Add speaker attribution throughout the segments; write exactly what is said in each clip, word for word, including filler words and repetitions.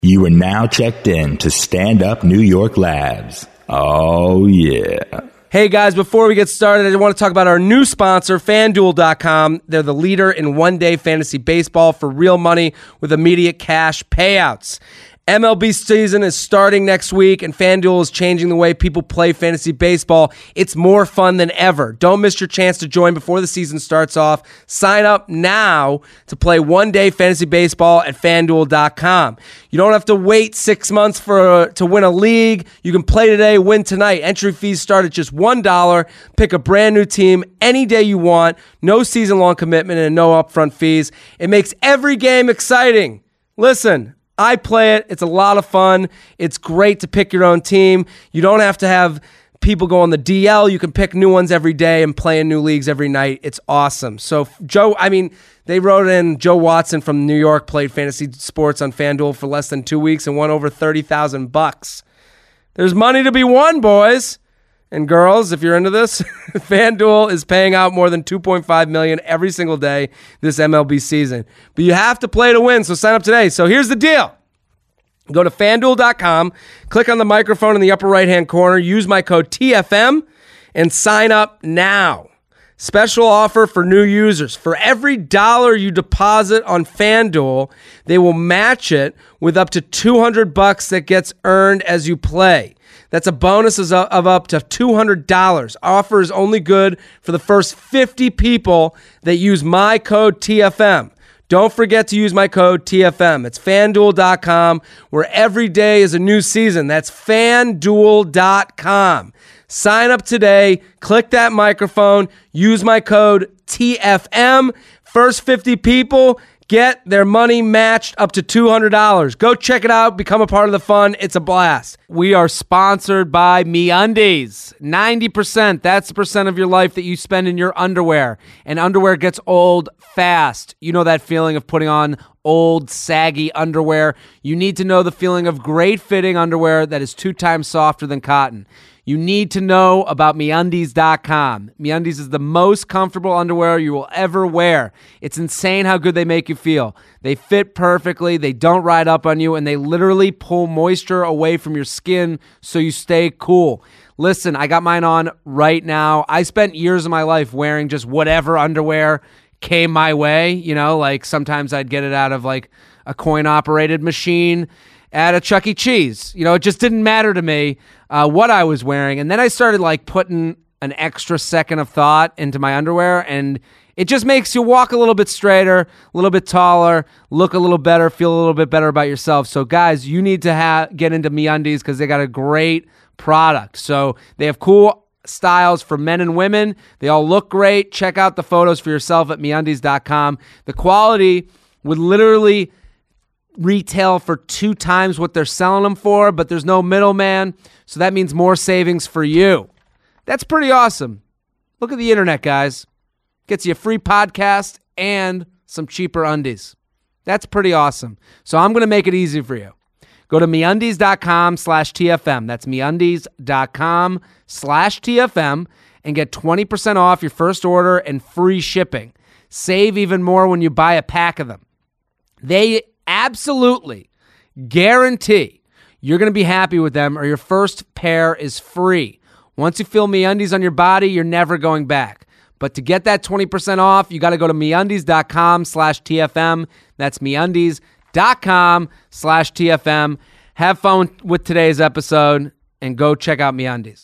Speaker 1: You are now checked in to Stand Up New York Labs. Oh, yeah.
Speaker 2: Hey guys, before we get started, I want to talk about our new sponsor, FanDuel dot com. They're the leader in one-day fantasy baseball for real money with immediate cash payouts. M L B season is starting next week, and FanDuel is changing the way people play fantasy baseball. It's more fun than ever. Don't miss your chance to join before the season starts off. Sign up now to play one-day fantasy baseball at FanDuel dot com. You don't have to wait six months for to win a league. You can play today, win tonight. Entry fees start at just one dollar. Pick a brand new team any day you want. No season-long commitment and no upfront fees. It makes every game exciting. Listen, I play it. It's a lot of fun. It's great to pick your own team. You don't have to have people go on the D L. You can pick new ones every day and play in new leagues every night. It's awesome. So, Joe, I mean, they wrote in Joe Watson from New York played fantasy sports on FanDuel for less than two weeks and won over thirty thousand bucks. There's money to be won, boys and girls. If you're into this, FanDuel is paying out more than two point five million dollars every single day this M L B season. But you have to play to win, so sign up today. So here's the deal. Go to FanDuel dot com, click on the microphone in the upper right-hand corner, use my code T F M, and sign up now. Special offer for new users. For every dollar you deposit on FanDuel, they will match it with up to two hundred bucks that gets earned as you play. That's a bonus of up to two hundred dollars. Offer is only good for the first fifty people that use my code T F M. Don't forget to use my code T F M. It's FanDuel dot com, where every day is a new season. That's FanDuel dot com. Sign up today. Click that microphone. Use my code T F M. First fifty people get their money matched up to two hundred dollars. Go check it out. Become a part of the fun. It's a blast.
Speaker 3: We are sponsored by MeUndies. ninety percent, that's the percent of your life that you spend in your underwear. And underwear gets old fast. You know that feeling of putting on old, saggy underwear. You need to know the feeling of great-fitting underwear that is two times softer than cotton. You need to know about MeUndies dot com. MeUndies is the most comfortable underwear you will ever wear. It's insane how good they make you feel. They fit perfectly, they don't ride up on you, and they literally pull moisture away from your skin so you stay cool. Listen, I got mine on right now. I spent years of my life wearing just whatever underwear came my way. You know, like sometimes I'd get it out of like a coin-operated machine at a Chuck E. Cheese. You know, it just didn't matter to me uh, what I was wearing. And then I started like putting an extra second of thought into my underwear, and it just makes you walk a little bit straighter, a little bit taller, look a little better, feel a little bit better about yourself. So guys, you need to ha- get into MeUndies because they got a great product. So they have cool styles for men and women. They all look great. Check out the photos for yourself at MeUndies dot com. The quality would literally retail for two times what they're selling them for, but there's no middleman, so that means more savings for you. That's pretty awesome. Look at the internet, guys. Gets you a free podcast and some cheaper undies. That's pretty awesome. So I'm going to make it easy for you. Go to MeUndies dot com slash T F M. That's MeUndies dot com slash T F M and get twenty percent off your first order and free shipping. Save even more when you buy a pack of them. They absolutely guarantee you're going to be happy with them, or your first pair is free. Once you feel MeUndies on your body, you're never going back. But to get that twenty percent off, you got to go to MeUndies dot com slash T F M. That's MeUndies dot com slash T F M. Have fun with today's episode and go check out MeUndies.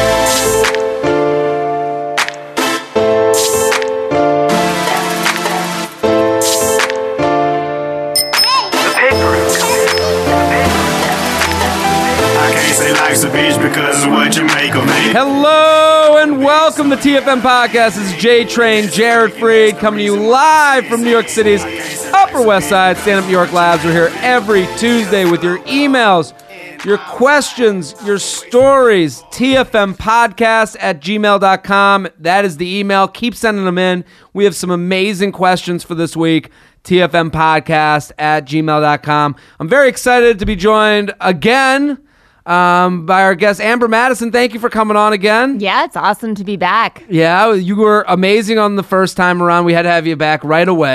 Speaker 4: Because of what you make of me.
Speaker 3: Hello and welcome to T F M Podcast. This is J Train, Jared Freed, coming to you live from New York City's Upper West Side Stand Up New York Labs. We're here every Tuesday with your emails, your questions, your stories. T F M Podcast at gmail dot com. That is the email. Keep sending them in. We have some amazing questions for this week. T F M Podcast at gmail dot com. I'm very excited to be joined again Um, by our guest, Amber Madison. Thank you for coming on again.
Speaker 5: Yeah, it's awesome to be back.
Speaker 3: Yeah, you were amazing on the first time around. We had to have you back right away.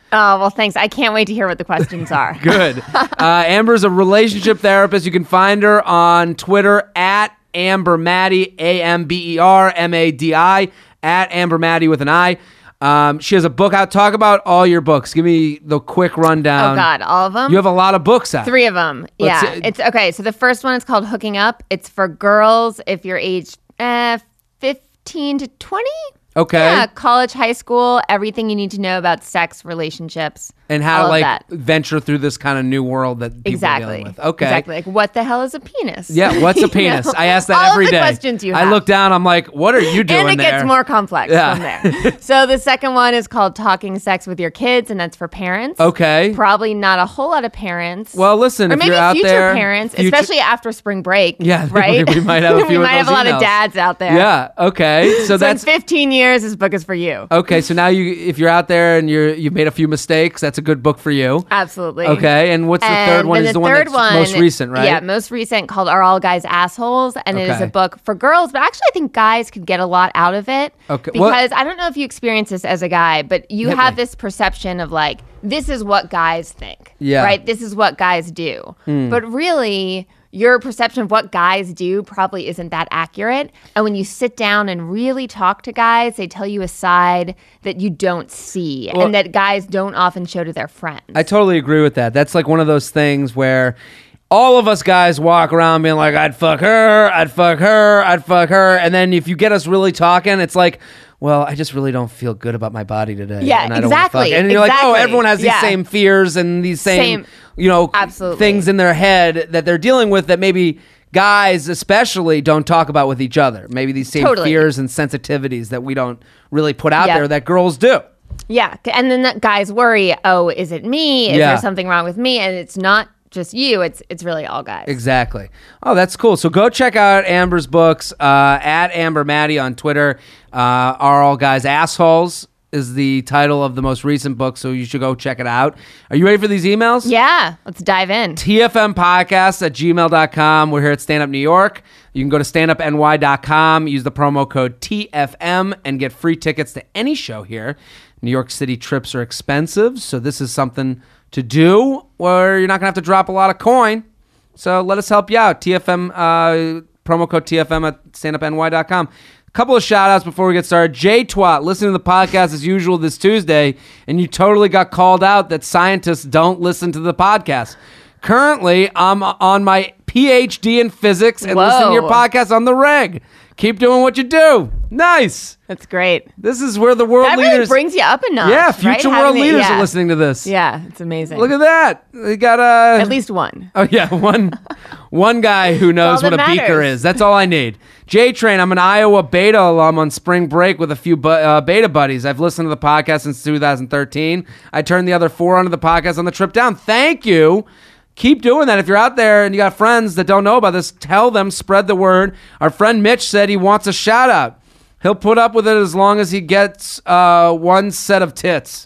Speaker 4: Oh, well, thanks. I can't wait to hear what the questions are.
Speaker 3: Good. Uh, Amber's a relationship therapist. You can find her on Twitter at Amber Maddie, A M B E R M A D I, at Amber Maddie with an I. Um, she has a book out. Talk about all your books. Give me the quick rundown.
Speaker 4: Oh, God. All of them?
Speaker 3: You have a lot of books out.
Speaker 4: Three of them.
Speaker 3: Let's
Speaker 4: yeah.
Speaker 3: see.
Speaker 4: It's okay. So the first one is called Hooking Up. It's for girls if you're aged uh, fifteen to twenty.
Speaker 3: Okay.
Speaker 4: Yeah, college, high school, everything you need to know about sex, relationships,
Speaker 3: And how
Speaker 4: all
Speaker 3: to
Speaker 4: of
Speaker 3: like
Speaker 4: that.
Speaker 3: venture through this kind of new world that people
Speaker 4: Exactly.
Speaker 3: are dealing with. Okay.
Speaker 4: Exactly. Like, what the hell is a penis?
Speaker 3: Yeah, what's
Speaker 4: You
Speaker 3: a penis?
Speaker 4: know?
Speaker 3: I ask that
Speaker 4: all
Speaker 3: every
Speaker 4: of the
Speaker 3: day.
Speaker 4: questions you
Speaker 3: I
Speaker 4: have.
Speaker 3: look down, I'm like, what are you doing
Speaker 4: and it
Speaker 3: there?
Speaker 4: gets more complex
Speaker 3: Yeah.
Speaker 4: from there. So the second one is called Talking Sex with Your Kids, and that's for parents.
Speaker 3: Okay.
Speaker 4: Probably not a whole lot of parents.
Speaker 3: Well, listen,
Speaker 4: or
Speaker 3: if
Speaker 4: maybe
Speaker 3: you're out
Speaker 4: future
Speaker 3: there,
Speaker 4: parents,
Speaker 3: future-
Speaker 4: especially after spring break.
Speaker 3: Yeah,
Speaker 4: right.
Speaker 3: we might have a few
Speaker 4: we
Speaker 3: of
Speaker 4: might have a
Speaker 3: those
Speaker 4: lot
Speaker 3: emails.
Speaker 4: of dads out there.
Speaker 3: Yeah. Okay. So,
Speaker 4: So
Speaker 3: that's
Speaker 4: in fifteen years, this book is for you.
Speaker 3: okay. So now you, if you're out there and you're you've made a few mistakes, that's a good book for you.
Speaker 4: Absolutely.
Speaker 3: Okay. And what's the
Speaker 4: And
Speaker 3: third one?
Speaker 4: then
Speaker 3: Is
Speaker 4: the
Speaker 3: the one
Speaker 4: third
Speaker 3: that's
Speaker 4: one,
Speaker 3: most recent, right?
Speaker 4: Yeah, most recent, called Are All Guys Assholes? And it is
Speaker 3: Okay.
Speaker 4: a book for girls, but actually I think guys could get a lot out of it.
Speaker 3: Okay, what-
Speaker 4: Because I don't know if you experience this as a guy, but you
Speaker 3: Hit
Speaker 4: have
Speaker 3: me.
Speaker 4: this perception of like, this is what guys think.
Speaker 3: Yeah.
Speaker 4: Right? This is what guys do.
Speaker 3: Hmm.
Speaker 4: But really, your perception of what guys do probably isn't that accurate. And when you sit down and really talk to guys, they tell you a side that you don't see
Speaker 3: Well-
Speaker 4: and that guys don't often show to their friends.
Speaker 3: I totally agree with that. That's like one of those things where all of us guys walk around being like, I'd fuck her, I'd fuck her, I'd fuck her. And then if you get us really talking, it's like, well, I just really don't feel good about my body today.
Speaker 4: Yeah,
Speaker 3: and I don't wanna
Speaker 4: exactly,
Speaker 3: fuck. And you're like, oh,
Speaker 4: exactly.
Speaker 3: everyone has these
Speaker 4: Yeah.
Speaker 3: same fears and these same,
Speaker 4: Same.
Speaker 3: you know,
Speaker 4: Absolutely.
Speaker 3: things in their head that they're dealing with that maybe guys especially don't talk about with each other. Maybe these same
Speaker 4: Totally.
Speaker 3: fears and sensitivities that we don't really put out
Speaker 4: Yep.
Speaker 3: there that girls do.
Speaker 4: Yeah, c- and then that guys worry, oh, is it me? Is
Speaker 3: Yeah.
Speaker 4: there something wrong with me? And it's not just you, it's it's really all guys.
Speaker 3: Exactly. Oh, that's cool. So go check out Amber's books uh, at Amber Maddie on Twitter. Uh, Are All Guys Assholes is the title of the most recent book, so you should go check it out. Are you ready for these emails?
Speaker 4: Yeah, let's dive in.
Speaker 3: T F M podcast at gmail dot com. We're here at Stand Up New York. You can go to stand up N Y dot com, use the promo code T F M, and get free tickets to any show here. New York City trips are expensive, so this is something to do where you're not going to have to drop a lot of coin. So let us help you out. T F M, uh, promo code T F M at stand up N Y dot com. A couple of shout outs before we get started. Jay Twat, listening to the podcast as usual this Tuesday, and you totally got called out that scientists don't listen to the podcast. Currently, I'm on my P H D in physics and
Speaker 4: Whoa.
Speaker 3: listening to your podcast on the reg. Keep doing what you do. Nice.
Speaker 4: That's great.
Speaker 3: This is where the world
Speaker 4: That really
Speaker 3: leaders.
Speaker 4: brings you up a notch.
Speaker 3: yeah,
Speaker 4: right?
Speaker 3: future
Speaker 4: Having
Speaker 3: world
Speaker 4: it-
Speaker 3: leaders
Speaker 4: yeah.
Speaker 3: are listening to this.
Speaker 4: Yeah, it's amazing.
Speaker 3: Look at that. They got a.
Speaker 4: At least one.
Speaker 3: Oh yeah, one one guy who knows
Speaker 4: all
Speaker 3: what a
Speaker 4: that
Speaker 3: beaker
Speaker 4: matters.
Speaker 3: is. That's all I need. J Train, I'm an Iowa Beta alum on spring break with a few bu- uh, Beta buddies. I've listened to the podcast since two thousand thirteen. I turned the other four onto the podcast on the trip down. Thank you. Keep doing that. If you're out there and you got friends that don't know about this, tell them, spread the word. Our friend Mitch said he wants a shout out. He'll put up with it as long as he gets uh, one set of tits.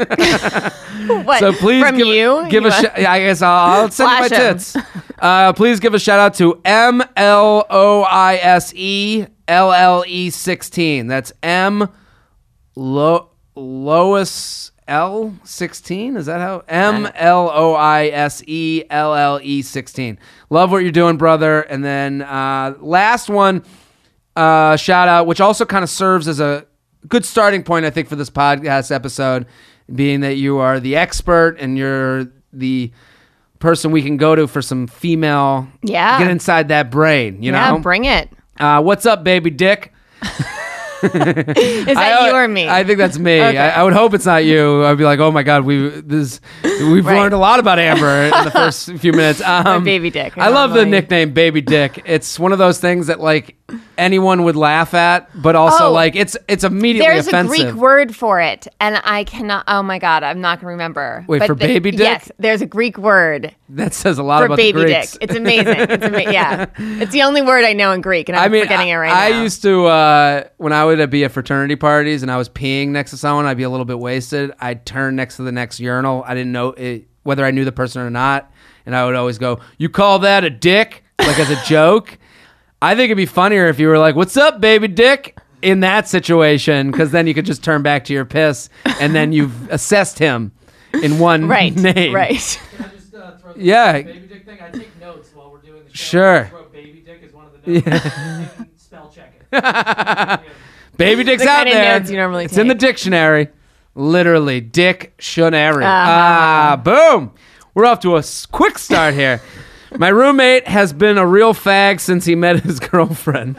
Speaker 4: What?
Speaker 3: So please
Speaker 4: from
Speaker 3: give,
Speaker 4: you?
Speaker 3: give
Speaker 4: You
Speaker 3: a
Speaker 4: want-
Speaker 3: sh- I guess I'll, I'll send you my
Speaker 4: Flash 'em.
Speaker 3: tits. Uh, please give a shout out to M L O I S E L L E sixteen. That's M Lo- Lois L sixteen. Is that how? M L O I S E L L E sixteen. Love what you're doing, brother. And then uh, last one, uh, shout out, which also kind of serves as a good starting point, I think, for this podcast episode, being that you are the expert and you're the person we can go to for some female.
Speaker 4: Yeah.
Speaker 3: Get inside that brain, you
Speaker 4: yeah,
Speaker 3: know?
Speaker 4: bring it.
Speaker 3: Uh, what's up, baby dick?
Speaker 4: Is that
Speaker 3: I,
Speaker 4: you or me?
Speaker 3: I think that's me.
Speaker 4: Okay.
Speaker 3: I, I would hope it's not you. I'd be like, oh my god, we this we've
Speaker 4: Right.
Speaker 3: learned a lot about Amber in the first few minutes. Um,
Speaker 4: Baby Dick,
Speaker 3: I love the
Speaker 4: normally.
Speaker 3: nickname Baby Dick. It's one of those things that like anyone would laugh at, but also
Speaker 4: Oh.
Speaker 3: like it's it's immediately
Speaker 4: There's
Speaker 3: offensive.
Speaker 4: a Greek word for it, and I cannot. Oh my god, I'm not gonna remember.
Speaker 3: Wait,
Speaker 4: But
Speaker 3: for
Speaker 4: the-
Speaker 3: baby dick?
Speaker 4: Yes, there's a Greek word
Speaker 3: That says a lot
Speaker 4: for
Speaker 3: about
Speaker 4: baby
Speaker 3: the
Speaker 4: dick.
Speaker 3: Greeks.
Speaker 4: It's amazing. It's ama- yeah, it's the only word I know in Greek, and I'm
Speaker 3: I mean,
Speaker 4: forgetting it right
Speaker 3: I,
Speaker 4: now.
Speaker 3: I used to uh, when I would be at fraternity parties and I was peeing next to someone, I'd be a little bit wasted. I'd turn next to the next urinal. I didn't know it, whether I knew the person or not, and I would always go, "You call that a dick?" Like as a joke. I think it'd be funnier if you were like, "What's up, baby dick?" in that situation, because then you could just turn back to your piss, and then you've assessed him. in one
Speaker 4: Right.
Speaker 3: name.
Speaker 4: Right.
Speaker 2: Can I just uh, throw the
Speaker 3: Yeah.
Speaker 2: baby dick thing? I take notes while we're doing the show.
Speaker 3: Sure.
Speaker 2: I just wrote baby dick as one of the notes. And spell check it.
Speaker 3: Baby dick's
Speaker 4: The
Speaker 3: out
Speaker 4: kind of
Speaker 3: there.
Speaker 4: notes you normally
Speaker 3: it's in the
Speaker 4: take.
Speaker 3: dictionary. Literally, dictionary.
Speaker 4: Uh-huh.
Speaker 3: Ah, boom. We're off to a s- quick start here. My roommate has been a real fag since he met his girlfriend.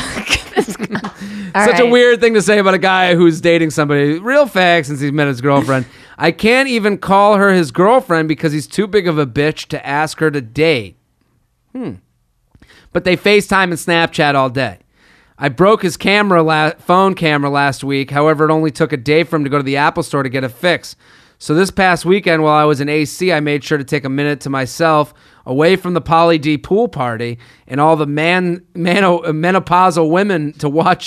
Speaker 4: All
Speaker 3: Such a
Speaker 4: right.
Speaker 3: weird thing to say about a guy who's dating somebody. Real fag since he's met his girlfriend. I can't even call her his girlfriend because he's too big of a bitch to ask her to date. Hmm. But they FaceTime and Snapchat all day. I broke his camera, la- phone camera last week. However, it only took a day for him to go to the Apple store to get a fix. So this past weekend, while I was in A C, I made sure to take a minute to myself, away from the Poly D pool party and all the man, mano, menopausal women to watch,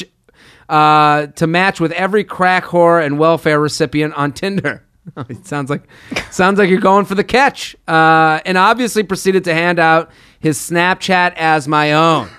Speaker 3: uh, to match with every crack whore and welfare recipient on Tinder. It sounds like sounds like you're going for the catch. Uh, and obviously proceeded to hand out his Snapchat as my own.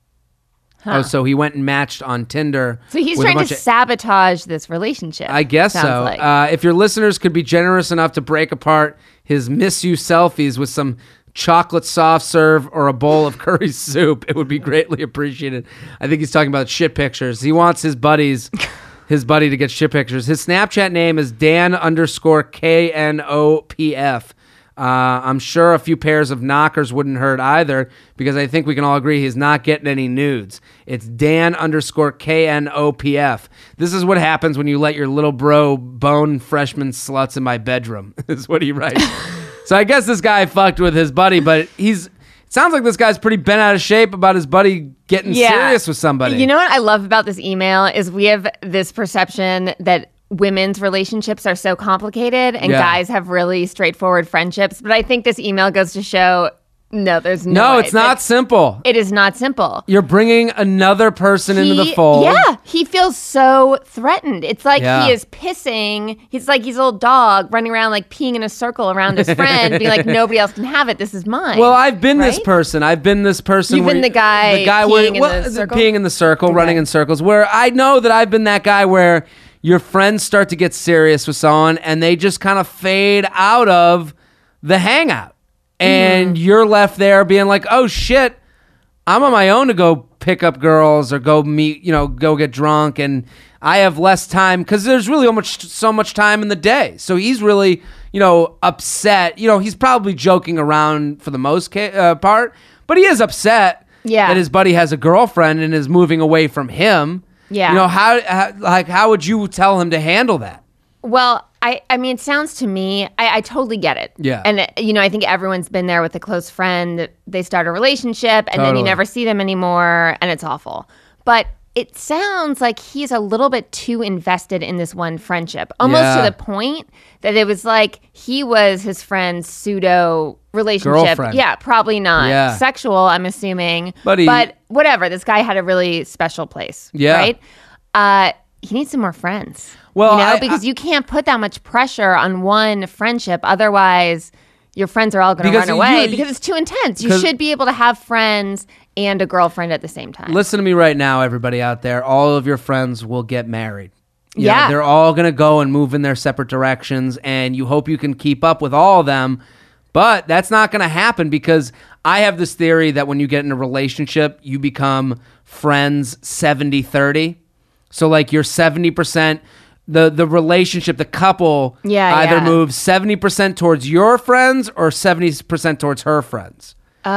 Speaker 3: Oh, so he went and matched on Tinder.
Speaker 4: So he's
Speaker 3: with a
Speaker 4: trying to
Speaker 3: bunch of-
Speaker 4: sabotage this relationship.
Speaker 3: I guess
Speaker 4: sounds
Speaker 3: so.
Speaker 4: Like.
Speaker 3: Uh, if your listeners could be generous enough to break apart his miss you selfies with some chocolate soft serve or a bowl of curry soup, it would be greatly appreciated. I think he's talking about shit pictures. He wants his buddies, his buddy to get shit pictures. His Snapchat name is Dan underscore K N O P F. Uh, I'm sure a few pairs of knockers wouldn't hurt either, because I think we can all agree he's not getting any nudes. It's Dan underscore K N O P F. This is what happens when you let your little bro bone freshman sluts in my bedroom, is what he writes. So I guess this guy fucked with his buddy, but he's... It sounds like this guy's pretty bent out of shape about his buddy getting
Speaker 4: Yeah.
Speaker 3: serious with somebody.
Speaker 4: You know what I love about this email is we have this perception that women's relationships are so complicated and
Speaker 3: Yeah.
Speaker 4: guys have really straightforward friendships. But I think this email goes to show, no, there's no
Speaker 3: no,
Speaker 4: way.
Speaker 3: it's not
Speaker 4: That-
Speaker 3: simple.
Speaker 4: It is not simple.
Speaker 3: You're bringing another person into the
Speaker 4: He-
Speaker 3: fold.
Speaker 4: Yeah, he feels so threatened. It's like
Speaker 3: Yeah.
Speaker 4: he is pissing. He's like he's a little dog running around like peeing in a circle around his friend, being like, nobody else can have it. This is mine.
Speaker 3: Well, I've been this
Speaker 4: Right?
Speaker 3: person. I've been this person.
Speaker 4: You've
Speaker 3: where
Speaker 4: been the guy
Speaker 3: the guy
Speaker 4: peeing
Speaker 3: where,
Speaker 4: in
Speaker 3: well,
Speaker 4: the circle?
Speaker 3: peeing in the circle,
Speaker 4: Okay.
Speaker 3: running in circles. Where I know that I've been that guy where your friends start to get serious with someone and they just kind of fade out of the hangout, and
Speaker 4: Mm-hmm.
Speaker 3: you're left there being like, "Oh shit, I'm on my own to go pick up girls or go meet, you know, go get drunk, and I have less time because there's really so much, so much time in the day." So he's really, you know, upset. You know, he's probably joking around for the most ca- uh, part, but he is upset
Speaker 4: Yeah.
Speaker 3: that his buddy has a girlfriend and is moving away from him.
Speaker 4: Yeah.
Speaker 3: You know, how, how like how would you tell him to handle that?
Speaker 4: Well, I, I mean, it sounds to me, I, I totally get it.
Speaker 3: Yeah.
Speaker 4: And, uh, you know, I think everyone's been there with a close friend. They start a relationship and then
Speaker 3: Totally.
Speaker 4: you never see them anymore and it's awful. But it sounds like he's a little bit too invested in this one friendship, almost
Speaker 3: Yeah.
Speaker 4: to the point that it was like he was his friend's pseudo relationship.
Speaker 3: Girlfriend.
Speaker 4: Yeah, probably not
Speaker 3: Yeah.
Speaker 4: sexual, I'm assuming.
Speaker 3: But he-
Speaker 4: but whatever, this guy had a really special place.
Speaker 3: Yeah.
Speaker 4: Right? Uh, he needs some more friends.
Speaker 3: Well,
Speaker 4: you know,
Speaker 3: I-
Speaker 4: because
Speaker 3: I-
Speaker 4: you can't put that much pressure on one friendship. Otherwise, your friends are all going to
Speaker 3: Because
Speaker 4: run
Speaker 3: you-
Speaker 4: away
Speaker 3: you-
Speaker 4: because it's too intense. You
Speaker 3: 'cause-
Speaker 4: should be able to have friends and a girlfriend at the same time.
Speaker 3: Listen to me right now, everybody out there. All of your friends will get married. You know,
Speaker 4: Yeah.
Speaker 3: they're all going to go and move in their separate directions, and you hope you can keep up with all of them. But that's not going to happen, because I have this theory that when you get in a relationship, you become friends seventy thirty. So, like, you're seventy percent, the, the relationship, the couple
Speaker 4: Yeah,
Speaker 3: either
Speaker 4: yeah.
Speaker 3: moves seventy percent towards your friends or seventy percent towards her friends.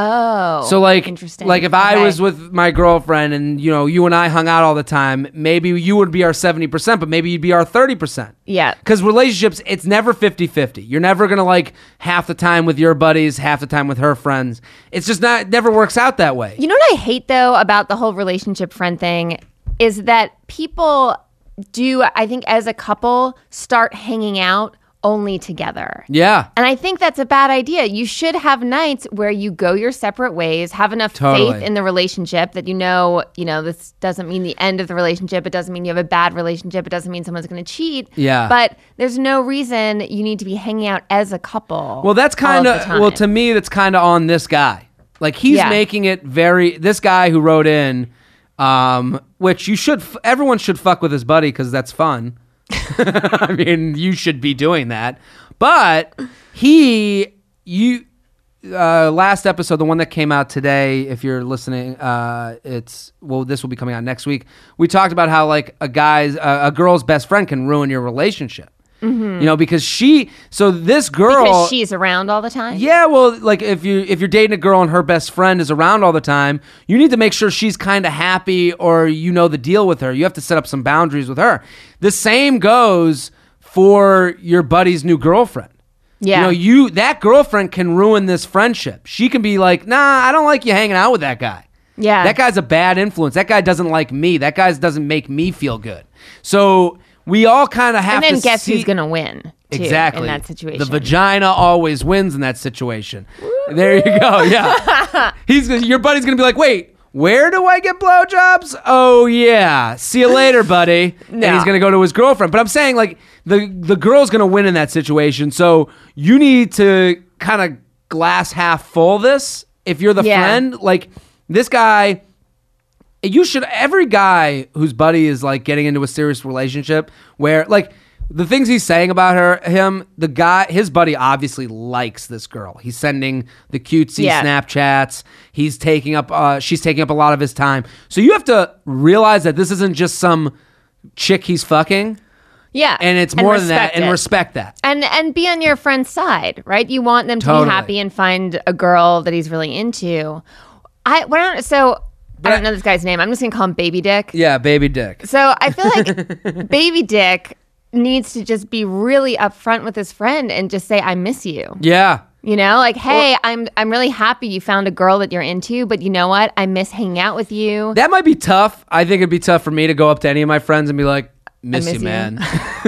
Speaker 4: oh,
Speaker 3: So like,
Speaker 4: interesting.
Speaker 3: like if I
Speaker 4: Okay.
Speaker 3: was with my girlfriend and, you know, you and I hung out all the time, maybe you would be our seventy percent, but maybe you'd be our thirty percent.
Speaker 4: Yeah.
Speaker 3: Because relationships, it's never fifty-fifty. You're never going to like half the time with your buddies, half the time with her friends. It's just not, it never works out that way.
Speaker 4: You know what I hate though about the whole relationship friend thing is that people do, I think, as a couple, start hanging out only together.
Speaker 3: Yeah.
Speaker 4: And I think that's a bad idea. You should have nights where you go your separate ways, have enough
Speaker 3: Totally.
Speaker 4: faith in the relationship that you know, you know, this doesn't mean the end of the relationship. It doesn't mean you have a bad relationship. It doesn't mean someone's going to cheat.
Speaker 3: Yeah.
Speaker 4: But there's no reason you need to be hanging out as a couple.
Speaker 3: Well, that's kind
Speaker 4: all
Speaker 3: of,
Speaker 4: the time.
Speaker 3: well, to me, that's kind of on this guy. Like, he's
Speaker 4: Yeah.
Speaker 3: making it very, this guy who wrote in, um, which you should, f- everyone should fuck with his buddy because that's fun. I mean, you should be doing that. But he, you, uh, last episode, the one that came out today, if you're listening, uh, it's, well, this will be coming out next week. We talked about how like a guy's, uh, a girl's best friend can ruin your relationship. Mm-hmm. You know, because she, so this girl.
Speaker 4: Because she's around all the time?
Speaker 3: Yeah, well, like if, you, if you're dating a girl and her best friend is around all the time, you need to make sure she's kind of happy or you know the deal with her. You have to set up some boundaries with her. The same goes for your buddy's new girlfriend.
Speaker 4: Yeah.
Speaker 3: You know, you that girlfriend can ruin this friendship. She can be like, nah, I don't like you hanging out with that guy.
Speaker 4: Yeah.
Speaker 3: That guy's a bad influence. That guy doesn't like me. That guy doesn't make me feel good. So we all kind of have to
Speaker 4: And then guess
Speaker 3: see-
Speaker 4: who's going to win, too,
Speaker 3: exactly
Speaker 4: in that situation.
Speaker 3: The vagina always wins in that situation. There you go. Yeah. He's your buddy's going to be like, wait, where do I get blowjobs? Oh, yeah. See you later, buddy.
Speaker 4: No.
Speaker 3: And he's going to go to his girlfriend. But I'm saying, like, the, the girl's going to win in that situation. So you need to kind of glass half full this. If you're the
Speaker 4: Yeah.
Speaker 3: friend, like, this guy, you should, every guy whose buddy is, like, getting into a serious relationship where, like, the things he's saying about her, him, the guy, his buddy obviously likes this girl. He's sending the cutesy
Speaker 4: Yeah.
Speaker 3: Snapchats. He's taking up, uh, she's taking up a lot of his time. So you have to realize that this isn't just some chick he's fucking,
Speaker 4: Yeah.
Speaker 3: and it's more than that,
Speaker 4: respect
Speaker 3: and
Speaker 4: it.
Speaker 3: respect that.
Speaker 4: And and be on your friend's side, right? You want them to
Speaker 3: Totally.
Speaker 4: be happy and find a girl that he's really into. I why don't so I don't know this guy's name. I'm just gonna call him Baby Dick.
Speaker 3: Yeah, baby dick.
Speaker 4: So I feel like Baby Dick needs to just be really upfront with his friend and just say, I miss you.
Speaker 3: Yeah.
Speaker 4: You know, like, hey, I'm I'm really happy you found a girl that you're into, but you know what? I miss hanging out with you.
Speaker 3: That might be tough. I think it'd be tough for me to go up to any of my friends and be like, miss,
Speaker 4: miss
Speaker 3: you,
Speaker 4: you.
Speaker 3: man.
Speaker 4: So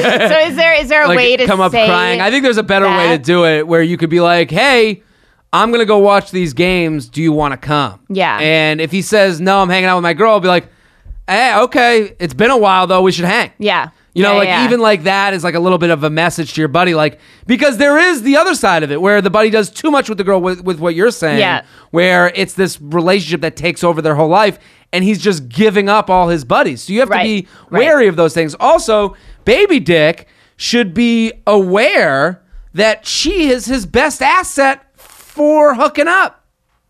Speaker 4: is there is there a
Speaker 3: Like,
Speaker 4: way to
Speaker 3: come up
Speaker 4: say
Speaker 3: crying. I think there's a better way to
Speaker 4: that?
Speaker 3: do it where you could be like, hey, I'm going to go watch these games. Do you want to come?
Speaker 4: Yeah.
Speaker 3: And if he says, no, I'm hanging out with my girl, I'll be like, hey, okay. It's been a while, though. We should hang.
Speaker 4: Yeah.
Speaker 3: You know,
Speaker 4: Yeah,
Speaker 3: like
Speaker 4: yeah.
Speaker 3: even like that is like a little bit of a message to your buddy, like, because there is the other side of it where the buddy does too much with the girl with, with what you're saying,
Speaker 4: Yeah.
Speaker 3: where it's this relationship that takes over their whole life and he's just giving up all his buddies. So you have
Speaker 4: Right,
Speaker 3: to be
Speaker 4: right.
Speaker 3: wary of those things. Also, Baby Dick should be aware that she is his best asset for hooking up.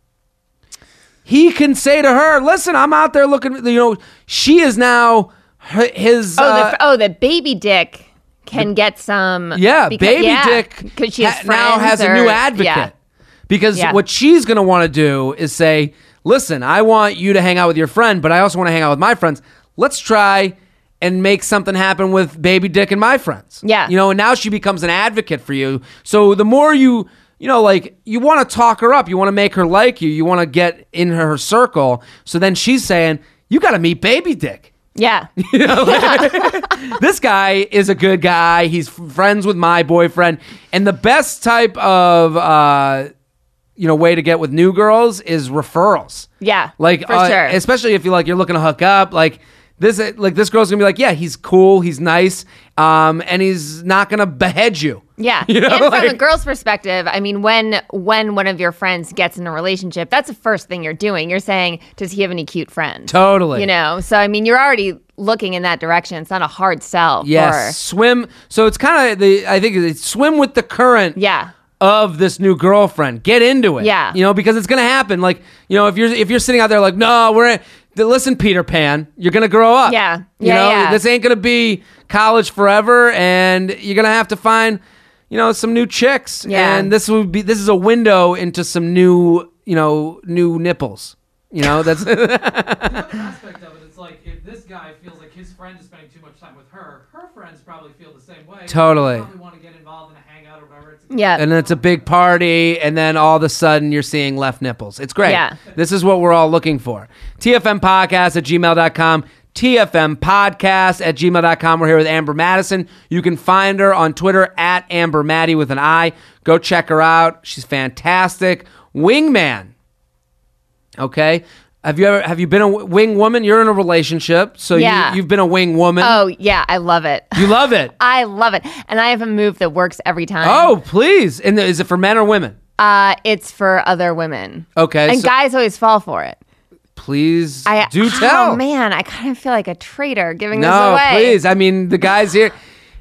Speaker 3: He can say to her, listen, I'm out there looking, you know, she is now h- his.
Speaker 4: Oh,
Speaker 3: uh,
Speaker 4: the, oh, the Baby Dick can get some.
Speaker 3: Yeah,
Speaker 4: because-
Speaker 3: Baby
Speaker 4: yeah,
Speaker 3: Dick
Speaker 4: because she has
Speaker 3: ha- now
Speaker 4: friends
Speaker 3: has a
Speaker 4: or-
Speaker 3: new advocate.
Speaker 4: Yeah.
Speaker 3: Because
Speaker 4: Yeah.
Speaker 3: what she's going to want to do is say, listen, I want you to hang out with your friend, but I also want to hang out with my friends. Let's try and make something happen with Baby Dick and my friends.
Speaker 4: Yeah.
Speaker 3: You know, and now she becomes an advocate for you. So the more you, you know, like, you want to talk her up. You want to make her like you. You want to get in her circle. So then she's saying, you got to meet Baby Dick.
Speaker 4: Yeah.
Speaker 3: You know, like, this guy is a good guy. He's f- friends with my boyfriend. And the best type of, uh, you know, way to get with new girls is referrals.
Speaker 4: Yeah,
Speaker 3: Like,
Speaker 4: for
Speaker 3: uh,
Speaker 4: sure.
Speaker 3: especially if you like, you're looking to hook up, like this, like this girl's gonna be like, yeah, he's cool. He's nice. Um, and he's not gonna behead you.
Speaker 4: Yeah.
Speaker 3: You know,
Speaker 4: and from
Speaker 3: like-
Speaker 4: a girl's perspective, I mean, when when one of your friends gets in a relationship, that's the first thing you're doing. You're saying, does he have any cute friends?
Speaker 3: Totally.
Speaker 4: You know, so I mean, you're already looking in that direction. It's not a hard sell.
Speaker 3: Yes. Swim. So it's kind of the, I think it's swim with the current.
Speaker 4: For, yeah.
Speaker 3: Of this new girlfriend, get into it.
Speaker 4: Yeah.
Speaker 3: You know, because it's gonna happen. Like, you know, if you're if you're sitting out there like, no, we're in, listen, Peter Pan, you're gonna grow up.
Speaker 4: Yeah.
Speaker 3: You
Speaker 4: Yeah,
Speaker 3: know,
Speaker 4: yeah.
Speaker 3: this ain't gonna be college forever, and you're gonna have to find, you know, some new chicks.
Speaker 4: Yeah.
Speaker 3: And this would be this is a window into some new, you know, new nipples. You know, that's
Speaker 5: aspect of it, it's like if this guy feels like his friend is spending too much time with her, her friends probably feel the same way.
Speaker 3: Totally.
Speaker 5: They probably want to get involved in a hangout or whatever. It's
Speaker 4: Yeah.
Speaker 3: and it's a big party, and then all of a sudden you're seeing left nipples. It's great.
Speaker 4: Yeah.
Speaker 3: This is what we're all looking for. T F M podcast at gmail dot com. T F M podcast at gmail dot com. We're here with Amber Madison. You can find her on Twitter at Amber Maddie with an I. Go check her out. She's fantastic. Wingman. Okay. Have you ever have you been a wing woman? You're in a relationship, so
Speaker 4: Yeah.
Speaker 3: you, you've been a wing woman.
Speaker 4: Oh, yeah. I love it.
Speaker 3: You love it.
Speaker 4: I love it. And I have a move that works every time.
Speaker 3: Oh, please. And is it for men or women?
Speaker 4: Uh, it's for other women.
Speaker 3: Okay.
Speaker 4: And
Speaker 3: so
Speaker 4: guys always fall for it.
Speaker 3: please
Speaker 4: I
Speaker 3: do
Speaker 4: oh,
Speaker 3: tell.
Speaker 4: man, I kind of feel like a traitor giving this
Speaker 3: No,
Speaker 4: away.
Speaker 3: please. I mean, the guys here.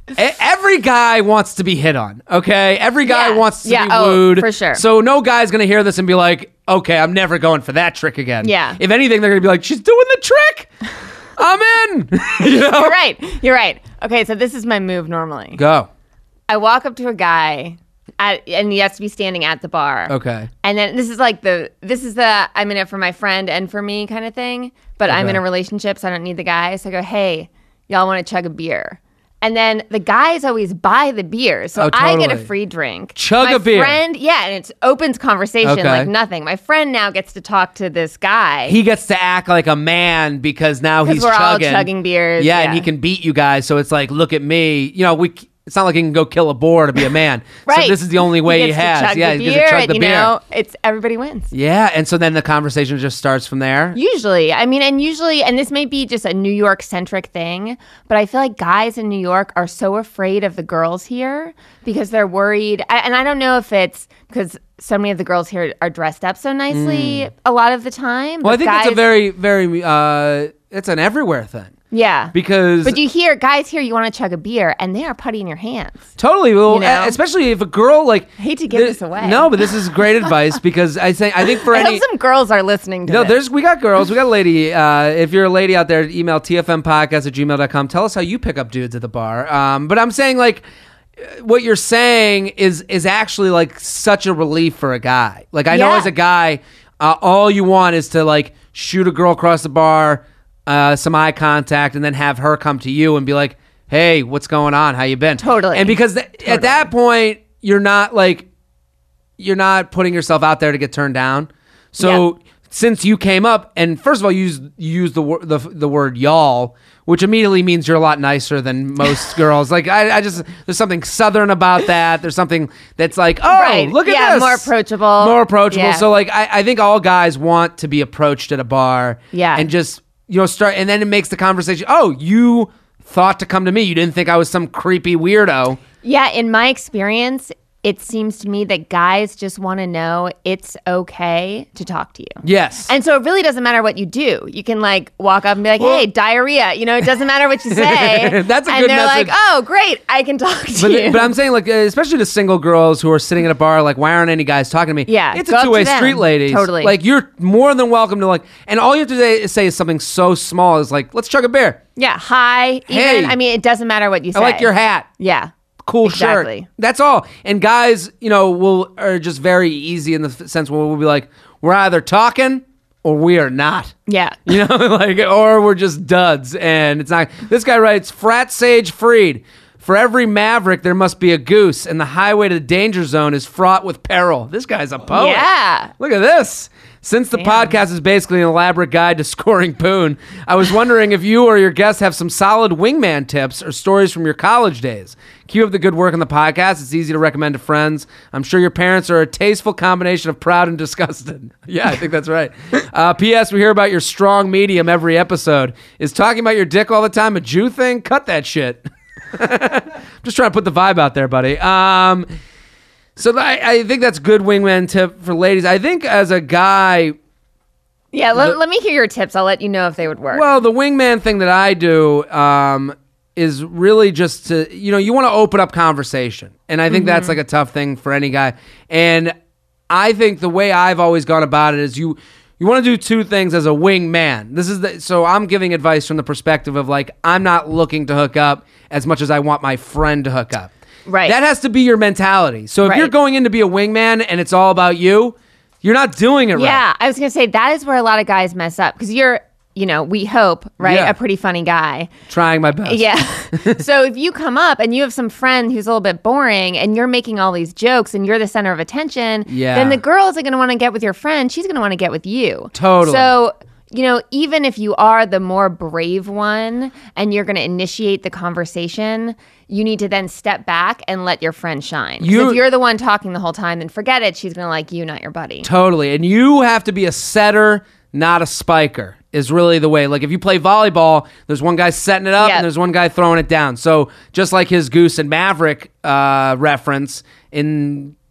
Speaker 3: E- Every guy wants to be hit on, okay? Every guy
Speaker 4: Yeah.
Speaker 3: wants to
Speaker 4: Yeah,
Speaker 3: be
Speaker 4: oh,
Speaker 3: wooed.
Speaker 4: for sure.
Speaker 3: So no guy's going to hear this and be like, okay, I'm never going for that trick again.
Speaker 4: Yeah.
Speaker 3: If anything, they're going to be like, she's doing the trick. I'm in. You know?
Speaker 4: You're right. You're right. Okay, so this is my move normally.
Speaker 3: Go.
Speaker 4: I walk up to a guy, at, and he has to be standing at the bar.
Speaker 3: Okay.
Speaker 4: And then this is like the this is the I'm in it for my friend and for me kind of thing. But I'm
Speaker 3: Okay.
Speaker 4: in a relationship, so I don't need the guy. So I go, hey, y'all want to chug a beer? And then the guys always buy the beer, so
Speaker 3: Oh,
Speaker 4: I get a
Speaker 3: totally.
Speaker 4: free drink.
Speaker 3: Chug
Speaker 4: my
Speaker 3: a beer.
Speaker 4: Friend, yeah, and it opens conversation
Speaker 3: Okay.
Speaker 4: like nothing. My friend now gets to talk to this guy.
Speaker 3: He gets to act like a man because now he's
Speaker 4: we're all
Speaker 3: chugging.
Speaker 4: chugging beers,
Speaker 3: Yeah,
Speaker 4: yeah.
Speaker 3: and he can beat you guys. So it's like, look at me. You know, we. It's not like he can go kill a boar to be a man.
Speaker 4: right.
Speaker 3: So this is the only way he,
Speaker 4: gets
Speaker 3: has.
Speaker 4: To chug
Speaker 3: yeah,
Speaker 4: the
Speaker 3: he
Speaker 4: beer,
Speaker 3: gets to chug
Speaker 4: and,
Speaker 3: the
Speaker 4: you
Speaker 3: beer.
Speaker 4: know, it's everybody wins.
Speaker 3: Yeah, and so then the conversation just starts from there.
Speaker 4: Usually, I mean, and usually, and this may be just a New York centric thing, but I feel like guys in New York are so afraid of the girls here because they're worried. I, and I don't know if it's because so many of the girls here are dressed up so nicely a lot of the time.
Speaker 3: Mm. Well, I
Speaker 4: but
Speaker 3: think
Speaker 4: guys,
Speaker 3: it's a very, very, uh, it's an everywhere thing.
Speaker 4: yeah.
Speaker 3: Because
Speaker 4: But you hear guys here, you want to chug a beer, and they are putty in your hands.
Speaker 3: totally, well,
Speaker 4: You know?
Speaker 3: especially if a girl like
Speaker 4: Hate to give
Speaker 3: the-
Speaker 4: this away.
Speaker 3: No, but this is great advice because I think I think for
Speaker 4: I
Speaker 3: any
Speaker 4: hope some girls are listening to
Speaker 3: no,
Speaker 4: this.
Speaker 3: there's we got girls, we got a lady. Uh, if you're a lady out there, email t f m podcast at gmail dot com. Tell us how you pick up dudes at the bar. Um, but I'm saying like what you're saying is is actually like such a relief for a guy. Like I know
Speaker 4: Yeah.
Speaker 3: as a guy, uh, all you want is to like shoot a girl across the bar, uh, some eye contact, and then have her come to you and be like, "Hey, what's going on? How you been?"
Speaker 4: Totally.
Speaker 3: And because th- at that point, you're not like you're not putting yourself out there to get turned down. So since you came up, and first of all, you used, you used the, wor- the the word y'all, which immediately means you're a lot nicer than most girls. Like I, I just there's something southern about that. There's something that's like, oh,
Speaker 4: Right.
Speaker 3: look at
Speaker 4: Yeah,
Speaker 3: this,
Speaker 4: more approachable.
Speaker 3: more approachable.
Speaker 4: Yeah.
Speaker 3: So like I, I think all guys want to be approached at a bar,
Speaker 4: Yeah.
Speaker 3: and just you know start, and then it makes the conversation. Oh, you thought to come to me. You didn't think I was some creepy weirdo.
Speaker 4: Yeah, in my experience, it seems to me that guys just want to know it's okay to talk to you.
Speaker 3: Yes.
Speaker 4: And so it really doesn't matter what you do. You can like walk up and be like,
Speaker 3: Well-
Speaker 4: hey, diarrhea. You know, it doesn't matter what you say.
Speaker 3: That's a
Speaker 4: and
Speaker 3: good
Speaker 4: they're
Speaker 3: message.
Speaker 4: like, oh, great, I can talk to
Speaker 3: But,
Speaker 4: you.
Speaker 3: but I'm saying, like, uh, especially to single girls who are sitting at a bar, like, why aren't any guys talking to me?
Speaker 4: Yeah,
Speaker 3: it's
Speaker 4: go
Speaker 3: a
Speaker 4: up to
Speaker 3: two-way
Speaker 4: them.
Speaker 3: street, ladies.
Speaker 4: Totally.
Speaker 3: Like, you're more than welcome to, like, and all you have to say, say is something so small as, like, let's chug a beer.
Speaker 4: yeah, hi. Even,
Speaker 3: Hey.
Speaker 4: I mean, it doesn't matter what you say.
Speaker 3: I like your hat.
Speaker 4: Yeah.
Speaker 3: Cool
Speaker 4: Exactly.
Speaker 3: shirt. That's all. And guys, you know, will are just very easy in the f- sense where we'll be like, we're either talking or we are not.
Speaker 4: Yeah.
Speaker 3: You know, like, or we're just duds. And it's not. This guy writes, Frat Sage Freed. For every maverick, there must be a goose, and the highway to the danger zone is fraught with peril. This guy's a poet.
Speaker 4: Yeah.
Speaker 3: Look at this. Since the podcast is basically an elaborate guide to scoring poon, I was wondering if you or your guests have some solid wingman tips or stories from your college days. Keep up the good work on the podcast. It's easy to recommend to friends. I'm sure your parents are a tasteful combination of proud and disgusted. Yeah, I think that's right. Uh, P S. We hear about your strong medium every episode. Is talking about your dick all the time a Jew thing? Cut that shit. Just trying to put the vibe out there, buddy. Um, so I, I think that's good wingman tip for ladies. I think as a guy,
Speaker 4: Yeah, let, let me hear your tips. I'll let you know if they would work.
Speaker 3: well, the wingman thing that I do um, is really just to, you know, you want to open up conversation. And I think
Speaker 4: Mm-hmm.
Speaker 3: that's like a tough thing for any guy. And I think the way I've always gone about it is you you want to do two things as a wingman. This is the, so I'm giving advice from the perspective of like, I'm not looking to hook up as much as I want my friend to hook up.
Speaker 4: Right.
Speaker 3: That has to be your mentality. So if
Speaker 4: Right.
Speaker 3: you're going in to be a wingman and it's all about you, you're not doing it right.
Speaker 4: yeah, I was going to say that is where a lot of guys mess up because you're, you know, we hope, right?
Speaker 3: Yeah.
Speaker 4: A pretty funny guy.
Speaker 3: Trying my best.
Speaker 4: Yeah. So if you come up and you have some friend who's a little bit boring and you're making all these jokes and you're the center of attention,
Speaker 3: Yeah.
Speaker 4: then the girl isn't going to want to get with your friend. She's going to want to get with you.
Speaker 3: Totally.
Speaker 4: So, you know, even if you are the more brave one and you're going to initiate the conversation, you need to then step back and let your friend shine. 'Cause
Speaker 3: You-
Speaker 4: if you're the one talking the whole time, then forget it. She's going to like you, not your buddy.
Speaker 3: Totally. And you have to be a setter, not a spiker, is really the way. Like if you play volleyball, there's one guy setting it up
Speaker 4: Yep.
Speaker 3: and there's one guy throwing it down. So just like his Goose and Maverick uh, reference, in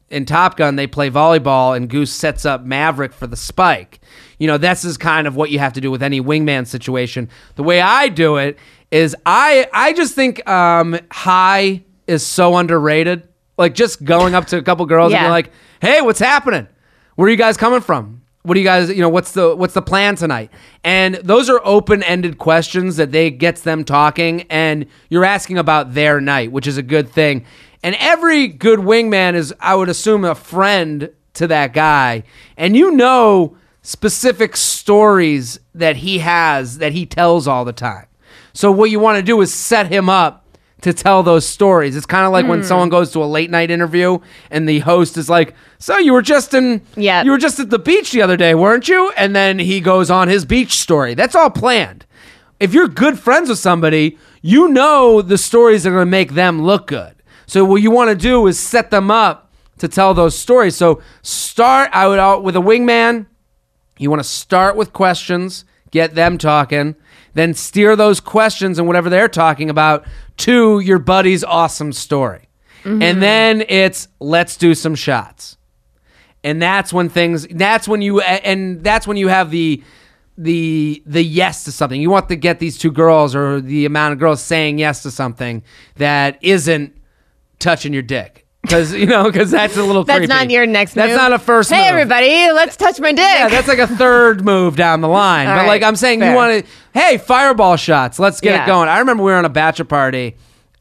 Speaker 3: in Top Gun, they play volleyball and Goose sets up Maverick for the spike. You know, this is kind of what you have to do with any wingman situation. The way I do it is I I just think um, high is so underrated. Like just going up to a couple girls
Speaker 4: Yeah.
Speaker 3: and be like, hey, what's happening? Where are you guys coming from? What do you guys, you know, what's the what's the plan tonight? And those are open-ended questions that they gets them talking, and you're asking about their night, which is a good thing. And every good wingman is, I would assume, a friend to that guy. And you know specific stories that he has that he tells all the time. So what you want to do is set him up to tell those stories. It's kind of like mm. when someone goes to a late night interview and the host is like, so you were just in,
Speaker 4: yeah.
Speaker 3: you were just at the beach the other day, weren't you? And then he goes on his beach story. That's all planned. If you're good friends with somebody, you know the stories that are going to make them look good. So what you want to do is set them up to tell those stories. So start out, out with a wingman. You want to start with questions, get them talking, then steer those questions and whatever they're talking about to your buddy's awesome story. Mm-hmm. And then it's, let's do some shots. And that's when things, that's when you, and that's when you have the, the, the yes to something. You want to get these two girls or the amount of girls saying yes to something that isn't touching your dick. Because, you know, because that's a little
Speaker 4: That's
Speaker 3: creepy.
Speaker 4: not your next
Speaker 3: That's
Speaker 4: move.
Speaker 3: not a first
Speaker 4: hey,
Speaker 3: move.
Speaker 4: everybody, let's touch my dick.
Speaker 3: Yeah, that's like a third move down the line.
Speaker 4: All
Speaker 3: But
Speaker 4: right,
Speaker 3: like I'm saying,
Speaker 4: fair.
Speaker 3: you want to, hey, fireball shots. Let's get
Speaker 4: Yeah.
Speaker 3: it going. I remember we were on a bachelor party,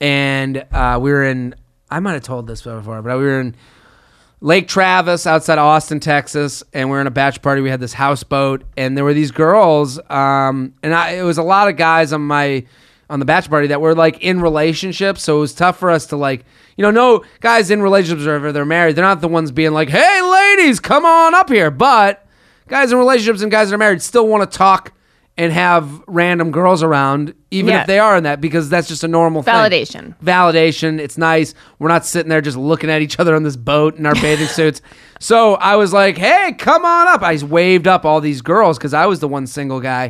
Speaker 3: and uh, we were in, I might have told this before, but we were in Lake Travis outside of Austin, Texas, and we were in a bachelor party. We had this houseboat, and there were these girls, um, and I, it was a lot of guys on my, on the bachelor party that were like in relationships, so it was tough for us to like, you know, no guys in relationships or if they're married, they're not the ones being like, hey ladies, come on up here. But guys in relationships and guys that are married still want to talk and have random girls around, even
Speaker 4: Yeah.
Speaker 3: if they are in that, because that's just a normal
Speaker 4: Validation.
Speaker 3: thing. Validation. It's nice. We're not sitting there just looking at each other on this boat in our bathing suits. So I was like, hey, come on up. I waved up all these girls because I was the one single guy.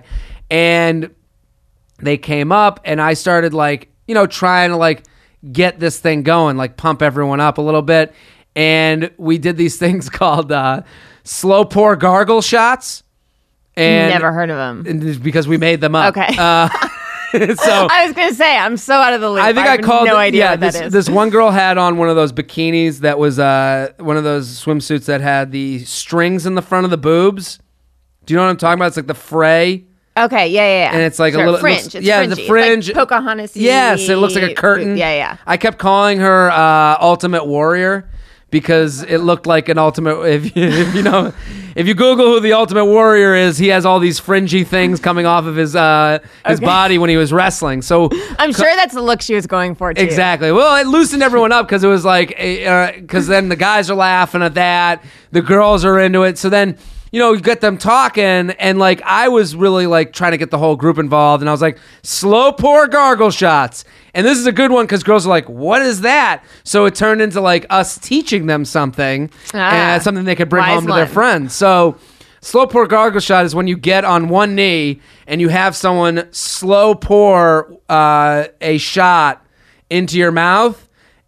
Speaker 3: And they came up and I started like, you know, trying to like get this thing going, like pump everyone up a little bit. And we did these things called uh, slow pour gargle shots. And
Speaker 4: Never heard of them.
Speaker 3: and it's because we made them up.
Speaker 4: Okay.
Speaker 3: Uh, so
Speaker 4: I was going to say, I'm so out of the loop.
Speaker 3: I think I,
Speaker 4: have
Speaker 3: called
Speaker 4: no
Speaker 3: it,
Speaker 4: idea
Speaker 3: yeah,
Speaker 4: what
Speaker 3: this,
Speaker 4: that is.
Speaker 3: this one girl had on one of those bikinis that was uh, one of those swimsuits that had the strings in the front of the boobs. Do you know what I'm talking about? It's like the fray.
Speaker 4: Okay, yeah, yeah, yeah.
Speaker 3: And it's like
Speaker 4: Sure,
Speaker 3: a little it
Speaker 4: fringe.
Speaker 3: looks-
Speaker 4: It's
Speaker 3: yeah,
Speaker 4: fringy.
Speaker 3: the fringe.
Speaker 4: It's like Pocahontas.
Speaker 3: Yes, it looks like a curtain.
Speaker 4: Yeah, yeah.
Speaker 3: I kept calling her uh, Ultimate Warrior because it looked like an ultimate. If you, if you know, if you Google who the Ultimate Warrior is, he has all these fringy things coming off of his uh, his
Speaker 4: Okay.
Speaker 3: body when he was wrestling. So
Speaker 4: I'm sure that's the look she was going for, too.
Speaker 3: exactly. Well, it loosened everyone up because it was like, because then the guys are laughing at that, the girls are into it. So then, you know, you get them talking, and like I was really like trying to get the whole group involved, and I was like, slow pour gargle shots. And this is a good one because girls are like, what is that? So it turned into like us teaching them something,
Speaker 4: Ah,
Speaker 3: and something they could bring
Speaker 4: wise
Speaker 3: home to their
Speaker 4: one.
Speaker 3: friends. So slow pour gargle shot is when you get on one knee and you have someone slow pour uh, a shot into your mouth,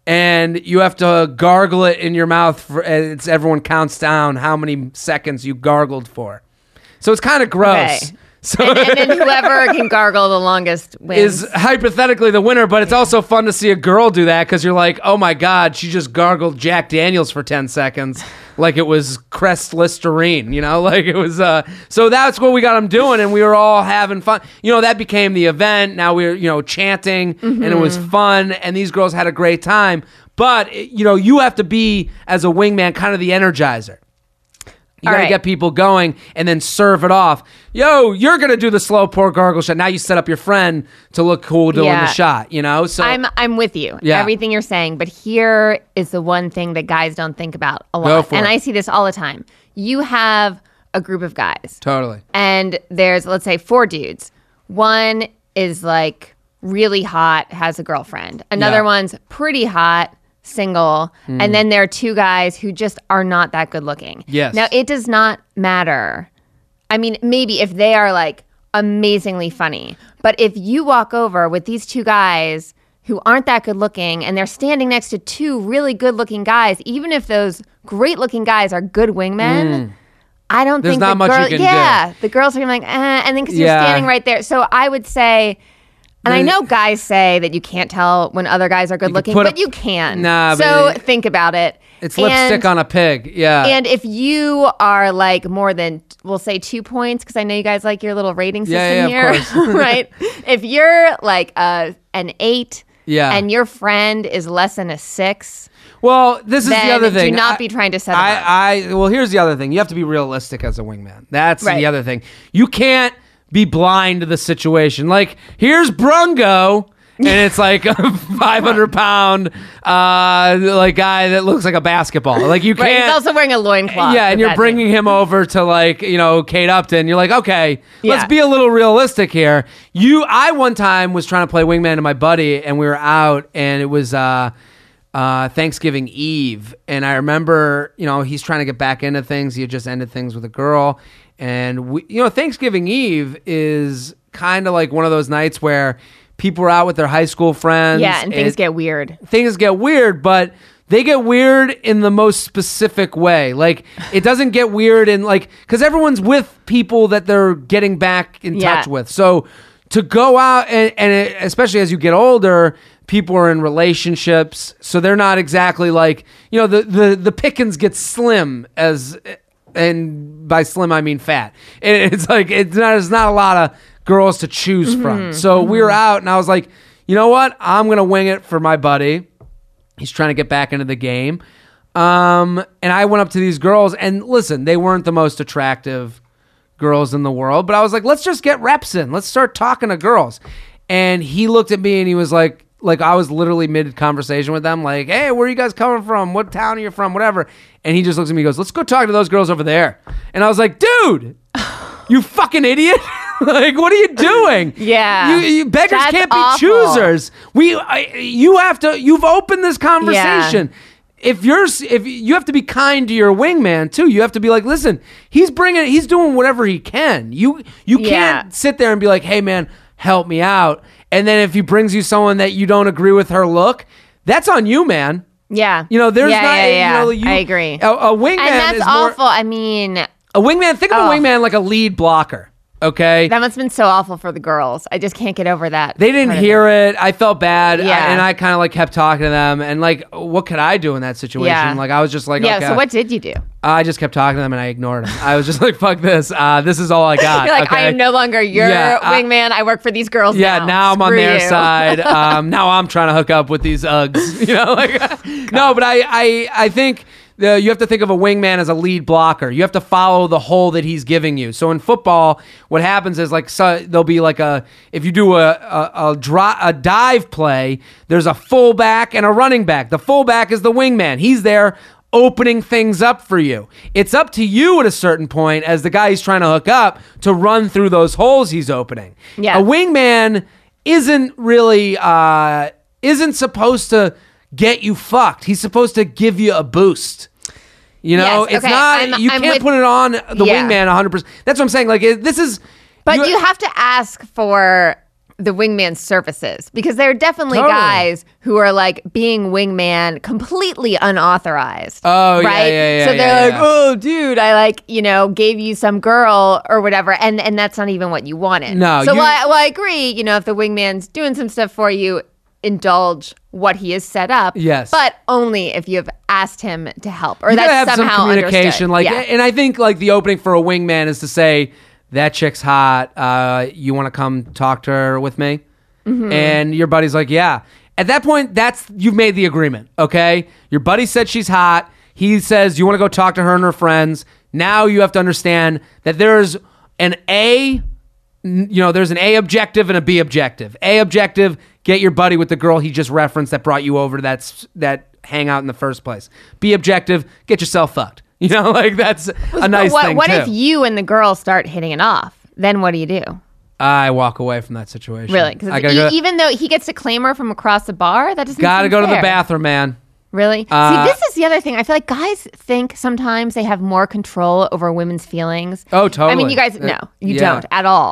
Speaker 3: and you have to gargle it in your mouth. For, and it's everyone counts down how many seconds you gargled for. So it's kind of gross.
Speaker 4: Okay.
Speaker 3: So
Speaker 4: And, and then whoever can gargle the longest wins.
Speaker 3: is hypothetically the winner, but it's also fun to see a girl do that because you're like, oh my God, she just gargled Jack Daniels for ten seconds like it was Crest Listerine, you know, like it was. Uh, so that's what we got them doing, and we were all having fun. You know, that became the event. Now we were, you know, chanting,
Speaker 4: Mm-hmm.
Speaker 3: and it was fun, and these girls had a great time. But, you know, you have to be, as a wingman, kind of the energizer. You
Speaker 4: All
Speaker 3: got to
Speaker 4: right.
Speaker 3: get people going and then serve it off. Yo, you're going to do the slow pour gargle shot. Now you set up your friend to look cool doing
Speaker 4: Yeah.
Speaker 3: the shot, you know? So
Speaker 4: I'm I'm with you.
Speaker 3: Yeah.
Speaker 4: Everything you're saying, but here is the one thing that guys don't think about a lot.
Speaker 3: Go for
Speaker 4: and
Speaker 3: it.
Speaker 4: I see this all the time. You have a group of guys.
Speaker 3: Totally.
Speaker 4: And there's, let's say, four dudes. One is like really hot, has a girlfriend. Another
Speaker 3: Yeah.
Speaker 4: one's pretty hot, single.
Speaker 3: Hmm.
Speaker 4: And then there are two guys who just are not that good looking.
Speaker 3: Yes.
Speaker 4: Now, it does not matter. I mean, maybe if they are like amazingly funny, but if you walk over with these two guys who aren't that good looking and they're standing next to two really good looking guys, even if those great looking guys are good wingmen, mm. I don't
Speaker 3: There's
Speaker 4: think
Speaker 3: not
Speaker 4: the
Speaker 3: much
Speaker 4: girl,
Speaker 3: you can
Speaker 4: yeah,
Speaker 3: do.
Speaker 4: the girls are gonna be like, eh, and then because
Speaker 3: Yeah.
Speaker 4: you're standing right there. So I would say, and I know guys say that you can't tell when other guys are good looking,
Speaker 3: put
Speaker 4: but
Speaker 3: a-
Speaker 4: you can.
Speaker 3: Nah,
Speaker 4: so
Speaker 3: but-
Speaker 4: think about it.
Speaker 3: It's lipstick
Speaker 4: And-
Speaker 3: on a pig. Yeah.
Speaker 4: And if you are like more than, we'll say two points, because I know you guys like your little rating system
Speaker 3: Yeah, yeah, of
Speaker 4: here, right? If you're like a, an eight
Speaker 3: Yeah.
Speaker 4: and your friend is less than a six,
Speaker 3: well, this is
Speaker 4: then
Speaker 3: the other thing.
Speaker 4: do not
Speaker 3: I-
Speaker 4: be trying to set them up.
Speaker 3: I, I, well, here's the other thing. You have to be realistic as a wingman. That's
Speaker 4: Right.
Speaker 3: the other thing. You can't be blind to the situation. Like, here's Brungo, and it's like a five hundred pound, uh, like guy that looks like a basketball. Like, you
Speaker 4: Right,
Speaker 3: can't.
Speaker 4: he's also wearing a loincloth.
Speaker 3: Yeah, and
Speaker 4: with
Speaker 3: you're
Speaker 4: that
Speaker 3: bringing him over to like, you know, Kate Upton. You're like, okay, let's
Speaker 4: Yeah.
Speaker 3: be a little realistic here. You, I one time was trying to play wingman to my buddy, and we were out, and it was uh, uh, Thanksgiving Eve, and I remember, you know, he's trying to get back into things. He had just ended things with a girl, and we, you know, Thanksgiving Eve is kind of like one of those nights where people are out with their high school friends.
Speaker 4: Yeah, and things get weird.
Speaker 3: Things get weird, but they get weird in the most specific way. Like, it doesn't get weird in like, because everyone's with people that they're getting back in
Speaker 4: Yeah.
Speaker 3: touch with. So to go out and, and it, especially as you get older, people are in relationships, so they're not exactly like, you know, the the the pickings get slim as, and by slim I mean fat. It, it's like it's not there's not a lot of girls to choose
Speaker 4: Mm-hmm.
Speaker 3: from. So we were out, and I was like, you know what? I'm gonna wing it for my buddy. He's trying to get back into the game. Um, and I went up to these girls, and listen, they weren't the most attractive girls in the world, but I was like, let's just get reps in. Let's start talking to girls. And he looked at me and he was like, like I was literally mid conversation with them, like, hey, where are you guys coming from? What town are you from? Whatever. And he just looks at me and goes, let's go talk to those girls over there. And I was like, dude, you fucking idiot. Like, what are you doing?
Speaker 4: Yeah.
Speaker 3: You, you beggars
Speaker 4: That's
Speaker 3: can't be
Speaker 4: awful.
Speaker 3: choosers. We, I, you have to, you've opened this conversation. If you're, if you have to be kind to your wingman too, you have to be like, listen, he's bringing, he's doing whatever he can. You, you
Speaker 4: Yeah.
Speaker 3: can't sit there and be like, hey man, help me out. And then if he brings you someone that you don't agree with her look, that's on you, man.
Speaker 4: Yeah.
Speaker 3: You know, there's
Speaker 4: yeah,
Speaker 3: not,
Speaker 4: yeah, yeah.
Speaker 3: you know, you,
Speaker 4: I agree.
Speaker 3: A, a wingman
Speaker 4: and that's
Speaker 3: is more,
Speaker 4: awful. I mean,
Speaker 3: a wingman, think of
Speaker 4: Oh.
Speaker 3: a wingman like a lead blocker. Okay.
Speaker 4: that must have been so awful for the girls. I just can't get over that.
Speaker 3: They didn't
Speaker 4: part of
Speaker 3: hear it. I felt bad.
Speaker 4: Yeah.
Speaker 3: I- and I kind of like kept talking to them. And like, what could I do in that situation?
Speaker 4: Yeah.
Speaker 3: Like, I was just like,
Speaker 4: Yeah.
Speaker 3: okay.
Speaker 4: So what did you do?
Speaker 3: I just kept talking to them and I ignored them. I was just like, fuck this. Uh, this is all I got.
Speaker 4: You're like,
Speaker 3: okay?
Speaker 4: I am no longer your
Speaker 3: Yeah, I-
Speaker 4: wingman. I work for these girls.
Speaker 3: Yeah,
Speaker 4: now,
Speaker 3: now I'm on
Speaker 4: Screw
Speaker 3: their
Speaker 4: you.
Speaker 3: side. Um, now I'm trying to hook up with these Uggs. You know, like, no, but I, I, I think the, you have to think of a wingman as a lead blocker. You have to follow the hole that he's giving you. So in football, what happens is like so, there'll be like a if you do a a, a, dri- a dive play, there's a fullback and a running back. The fullback is the wingman. He's there opening things up for you. It's up to you at a certain point as the guy he's trying to hook up to run through those holes he's opening.
Speaker 4: Yeah.
Speaker 3: A wingman isn't really uh, isn't supposed to get you fucked. He's supposed to give you a boost. You know,
Speaker 4: Yes,
Speaker 3: it's
Speaker 4: okay,
Speaker 3: not
Speaker 4: I'm-
Speaker 3: you
Speaker 4: I'm
Speaker 3: can't
Speaker 4: with-
Speaker 3: put it on the
Speaker 4: Yeah.
Speaker 3: wingman one hundred percent. That's what I'm saying. Like it, this is
Speaker 4: But you, have to ask for the wingman's services because there are definitely
Speaker 3: Totally.
Speaker 4: guys who are like being wingman completely unauthorized.
Speaker 3: Oh, yeah,
Speaker 4: right?
Speaker 3: yeah, yeah,
Speaker 4: So they're
Speaker 3: yeah,
Speaker 4: like,
Speaker 3: yeah.
Speaker 4: oh, dude, I like you know gave you some girl or whatever, and and that's not even what you wanted.
Speaker 3: No,
Speaker 4: So
Speaker 3: you-
Speaker 4: while, I, while I agree, you know, if the wingman's doing some stuff for you, indulge what he has set up.
Speaker 3: Yes.
Speaker 4: but only if you have asked him to help or
Speaker 3: you gotta
Speaker 4: that's
Speaker 3: have some
Speaker 4: somehow
Speaker 3: communication.
Speaker 4: understood.
Speaker 3: Like,
Speaker 4: yeah.
Speaker 3: and I think like the opening for a wingman is to say that chick's hot. Uh, you want to come talk to her with me?
Speaker 4: Mm-hmm.
Speaker 3: And your buddy's like, yeah. At that point, that's you've made the agreement. Okay, your buddy said she's hot. He says you want to go talk to her and her friends. Now you have to understand that there's an A. You know, there's an A objective and a B objective. A objective, get your buddy with the girl he just referenced that brought you over to that s- that hangout in the first place. B objective, get yourself fucked. You know, like that's a nice
Speaker 4: But what,
Speaker 3: thing
Speaker 4: what
Speaker 3: too.
Speaker 4: if you and the girl start hitting it off? Then what do you do?
Speaker 3: I walk away from that situation.
Speaker 4: Really? Because
Speaker 3: I gotta go,
Speaker 4: even though he gets to claim her from across the bar, that doesn't
Speaker 3: gotta
Speaker 4: seem
Speaker 3: go to the
Speaker 4: fair.
Speaker 3: bathroom, man.
Speaker 4: Really?
Speaker 3: Uh,
Speaker 4: See, this is the other thing. I feel like guys think sometimes they have more control over women's feelings.
Speaker 3: Oh, totally.
Speaker 4: I mean, you guys,
Speaker 3: Uh,
Speaker 4: no, you
Speaker 3: yeah.
Speaker 4: don't at all.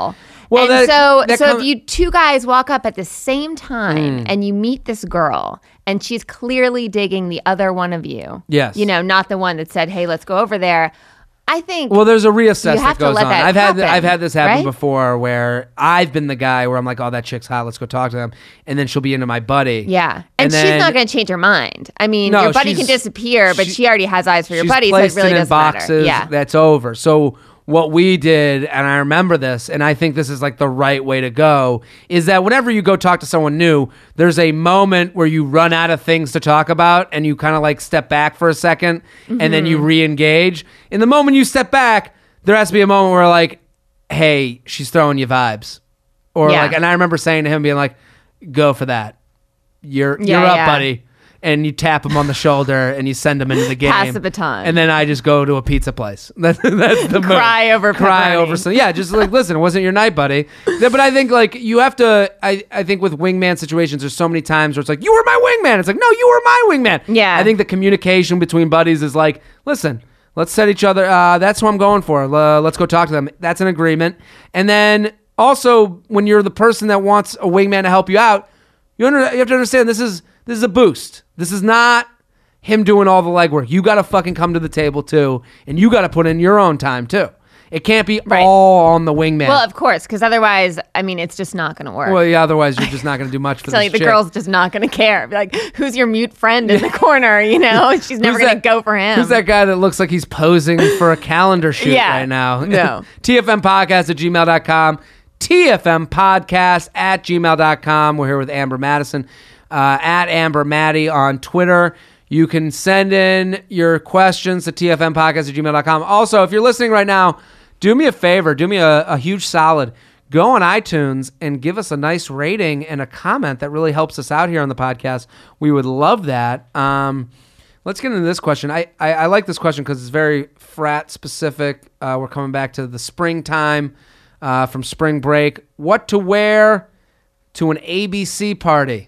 Speaker 3: Well,
Speaker 4: and
Speaker 3: that-
Speaker 4: so
Speaker 3: that
Speaker 4: so
Speaker 3: com-
Speaker 4: if you two guys walk up at the same time
Speaker 3: Mm.
Speaker 4: and you meet this girl and she's clearly digging the other one of you.
Speaker 3: Yes.
Speaker 4: You know, not the one that said, "Hey, let's go over there." I think
Speaker 3: Well, there's a reassess
Speaker 4: You have
Speaker 3: that
Speaker 4: to
Speaker 3: goes
Speaker 4: let
Speaker 3: on.
Speaker 4: that
Speaker 3: I've had
Speaker 4: happen,
Speaker 3: I've had this happen
Speaker 4: right?
Speaker 3: before where I've been the guy where I'm like, oh, that chick's hot, let's go talk to them, and then she'll be into my buddy.
Speaker 4: Yeah. And, she's
Speaker 3: then-
Speaker 4: not going to change her mind. I mean,
Speaker 3: No,
Speaker 4: your buddy can
Speaker 3: she's-
Speaker 4: disappear, but
Speaker 3: she-
Speaker 4: she, already has eyes for your
Speaker 3: She's
Speaker 4: buddy, so it
Speaker 3: placed
Speaker 4: really
Speaker 3: it in
Speaker 4: doesn't
Speaker 3: boxes.
Speaker 4: matter. Yeah.
Speaker 3: That's over. So what we did, and I remember this, and I think this is like the right way to go, is that whenever you go talk to someone new, there's a moment where you run out of things to talk about, and you kind of like step back for a second, and then you re-engage. In the moment you step back, there has to be a moment where like, hey, she's throwing you vibes. Or
Speaker 4: Yeah.
Speaker 3: like, and I remember saying to him, being like, go for that. You're
Speaker 4: Yeah,
Speaker 3: you're up,
Speaker 4: yeah.
Speaker 3: buddy. And you tap him on the shoulder and you send him into the game.
Speaker 4: Pass the baton.
Speaker 3: And then I just go to a pizza place. That's, that's the move.
Speaker 4: Cry over
Speaker 3: Cry
Speaker 4: pepperoni.
Speaker 3: over some. Yeah, just like, listen, it wasn't your night, buddy. Yeah, but I think like you have to, I, I think with wingman situations, there's so many times where it's like, you were my wingman. It's like, no, you were my wingman.
Speaker 4: Yeah.
Speaker 3: I think the communication between buddies is like, listen, let's set each other, uh, that's what I'm going for. Uh, let's go talk to them. That's an agreement. And then also when you're the person that wants a wingman to help you out, you, under, you have to understand this is, this is a boost. This is not him doing all the legwork. You got to fucking come to the table too, and you got to put in your own time too. It can't be
Speaker 4: Right.
Speaker 3: all on the wingman.
Speaker 4: Well, of course, because otherwise, I mean, it's just not going to work.
Speaker 3: Well, yeah, otherwise you're just not going to do much for
Speaker 4: Tell
Speaker 3: this
Speaker 4: you, the
Speaker 3: chick.
Speaker 4: girl's just not going to care. Be like, who's your mute friend in the corner? You know, she's never
Speaker 3: Who's
Speaker 4: going to
Speaker 3: that-
Speaker 4: go for him.
Speaker 3: Who's that guy that looks like he's posing for a calendar shoot
Speaker 4: Yeah.
Speaker 3: right now?
Speaker 4: No.
Speaker 3: T F M podcast at gmail dot com. T F M podcast at gmail dot com. We're here with Amber Madison uh, at Amber Maddie on Twitter. You can send in your questions to T F M podcast at gmail dot com. Also, if you're listening right now, do me a favor, do me a, a huge solid. Go on iTunes and give us a nice rating and a comment. That really helps us out here on the podcast. We would love that. Um, let's get into this question. I, I, I like this question because it's very frat specific. Uh, we're coming back to the springtime uh, from spring break. What to wear to an A B C party?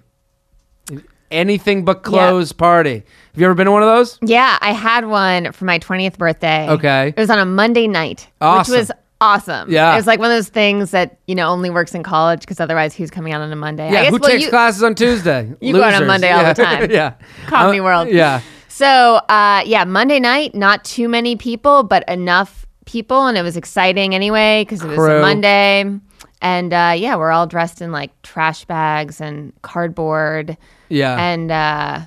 Speaker 3: Anything but clothes party. Have you ever been to one of those?
Speaker 4: Yeah, I had one for my twentieth birthday.
Speaker 3: Okay.
Speaker 4: It was on a Monday night,
Speaker 3: Awesome.
Speaker 4: which was awesome.
Speaker 3: Yeah.
Speaker 4: It was like one of those things that, you know, only works in college because otherwise who's coming out on a Monday?
Speaker 3: Yeah,
Speaker 4: I guess,
Speaker 3: who
Speaker 4: well,
Speaker 3: takes
Speaker 4: you,
Speaker 3: classes on Tuesday?
Speaker 4: You go out on
Speaker 3: Losers.
Speaker 4: Monday all
Speaker 3: Yeah.
Speaker 4: the time.
Speaker 3: yeah.
Speaker 4: Comedy
Speaker 3: Uh,
Speaker 4: world.
Speaker 3: Yeah.
Speaker 4: So, uh, yeah, Monday night, not too many people, but enough people. And it was exciting anyway because it was
Speaker 3: Crew.
Speaker 4: a Monday. And uh, yeah, we're all dressed in like trash bags and cardboard
Speaker 3: Yeah.
Speaker 4: and uh,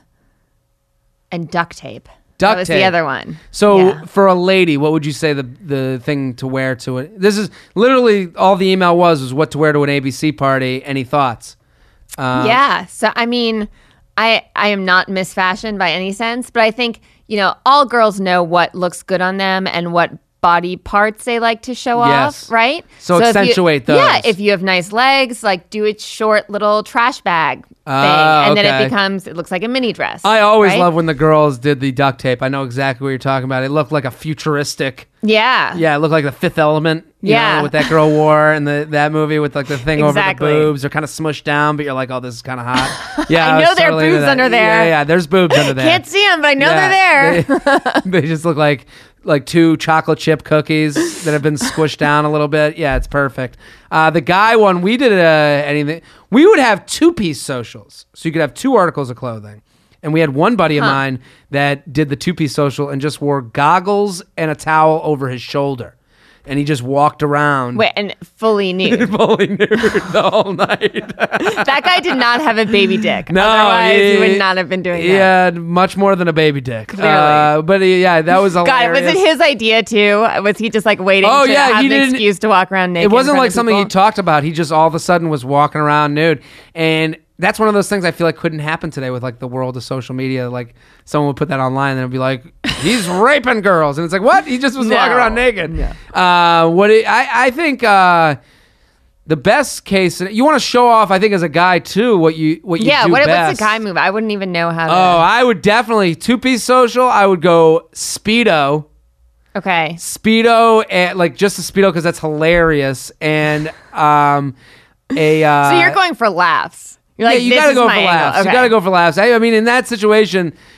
Speaker 4: and duct tape.
Speaker 3: Duct
Speaker 4: that was
Speaker 3: tape.
Speaker 4: the other one.
Speaker 3: So
Speaker 4: Yeah.
Speaker 3: for a lady, what would you say the the thing to wear to it? This is literally all the email was was what to wear to an A B C party. Any thoughts? Uh,
Speaker 4: Yeah. So I mean, I I am not Miss Fashion by any sense, but I think, you know, all girls know what looks good on them and what body parts they like to show
Speaker 3: Yes.
Speaker 4: off, right?
Speaker 3: So
Speaker 4: if you-
Speaker 3: accentuate those.
Speaker 4: Yeah, if you have nice legs, like do a short little trash bag thing,
Speaker 3: Ah,
Speaker 4: and then
Speaker 3: okay.
Speaker 4: it becomes it looks like a mini dress.
Speaker 3: I always
Speaker 4: right?
Speaker 3: love when the girls did the duct tape. I know exactly what you're talking about. It looked like a futuristic.
Speaker 4: Yeah.
Speaker 3: Yeah, it looked like the Fifth Element. You
Speaker 4: Yeah.
Speaker 3: know, what that girl wore in the that movie with like the thing
Speaker 4: Exactly.
Speaker 3: over the boobs. They're kind of smushed down, but you're like, oh, this is kind of hot. Yeah,
Speaker 4: I
Speaker 3: was
Speaker 4: know there are
Speaker 3: totally into
Speaker 4: boobs
Speaker 3: that.
Speaker 4: under there.
Speaker 3: Yeah, yeah, there's boobs under there.
Speaker 4: Can't see them, but I know
Speaker 3: Yeah,
Speaker 4: they're there.
Speaker 3: They, they just look like like two chocolate chip cookies that have been squished down a little bit. Yeah, it's perfect. Uh, the guy one, we did uh, anything. We would have two piece socials, so you could have two articles of clothing. And we had one buddy of mine that did the two piece social and just wore goggles and a towel over his shoulder, and he just walked around.
Speaker 4: Wait, and fully nude.
Speaker 3: fully nude the whole night.
Speaker 4: That guy did not have a baby dick.
Speaker 3: No,
Speaker 4: Otherwise, he,
Speaker 3: he-
Speaker 4: would not have been doing
Speaker 3: He
Speaker 4: that.
Speaker 3: had much more than a baby dick.
Speaker 4: Clearly.
Speaker 3: Uh, but he, yeah, that was
Speaker 4: God,
Speaker 3: hilarious.
Speaker 4: was it his idea too? Was he just like waiting
Speaker 3: Oh,
Speaker 4: to
Speaker 3: yeah,
Speaker 4: have
Speaker 3: he
Speaker 4: an
Speaker 3: didn't-
Speaker 4: excuse to walk around naked?
Speaker 3: It wasn't
Speaker 4: in front
Speaker 3: like
Speaker 4: of
Speaker 3: something he
Speaker 4: people?
Speaker 3: talked about. He just all of a sudden was walking around nude. And that's one of those things I feel like couldn't happen today with like the world of social media. Like someone would put that online and it'd be like, he's raping girls. And it's like, what? He just was
Speaker 4: No.
Speaker 3: walking around naked. Uh, what it, I, I think uh, the best case, you want to show off, I think, as a guy too, what you, what you
Speaker 4: Yeah,
Speaker 3: do
Speaker 4: what,
Speaker 3: best.
Speaker 4: what's the guy move? I wouldn't even know how to.
Speaker 3: Oh, I would definitely, two piece social, I would go Speedo.
Speaker 4: okay.
Speaker 3: Speedo, and like just a Speedo because that's hilarious. And um, a. Uh,
Speaker 4: So you're going for laughs. You're like,
Speaker 3: yeah, you
Speaker 4: this
Speaker 3: gotta
Speaker 4: is
Speaker 3: go
Speaker 4: my
Speaker 3: for
Speaker 4: angle.
Speaker 3: laughs.
Speaker 4: Okay.
Speaker 3: You gotta go for laughs. I, I mean, in that situation,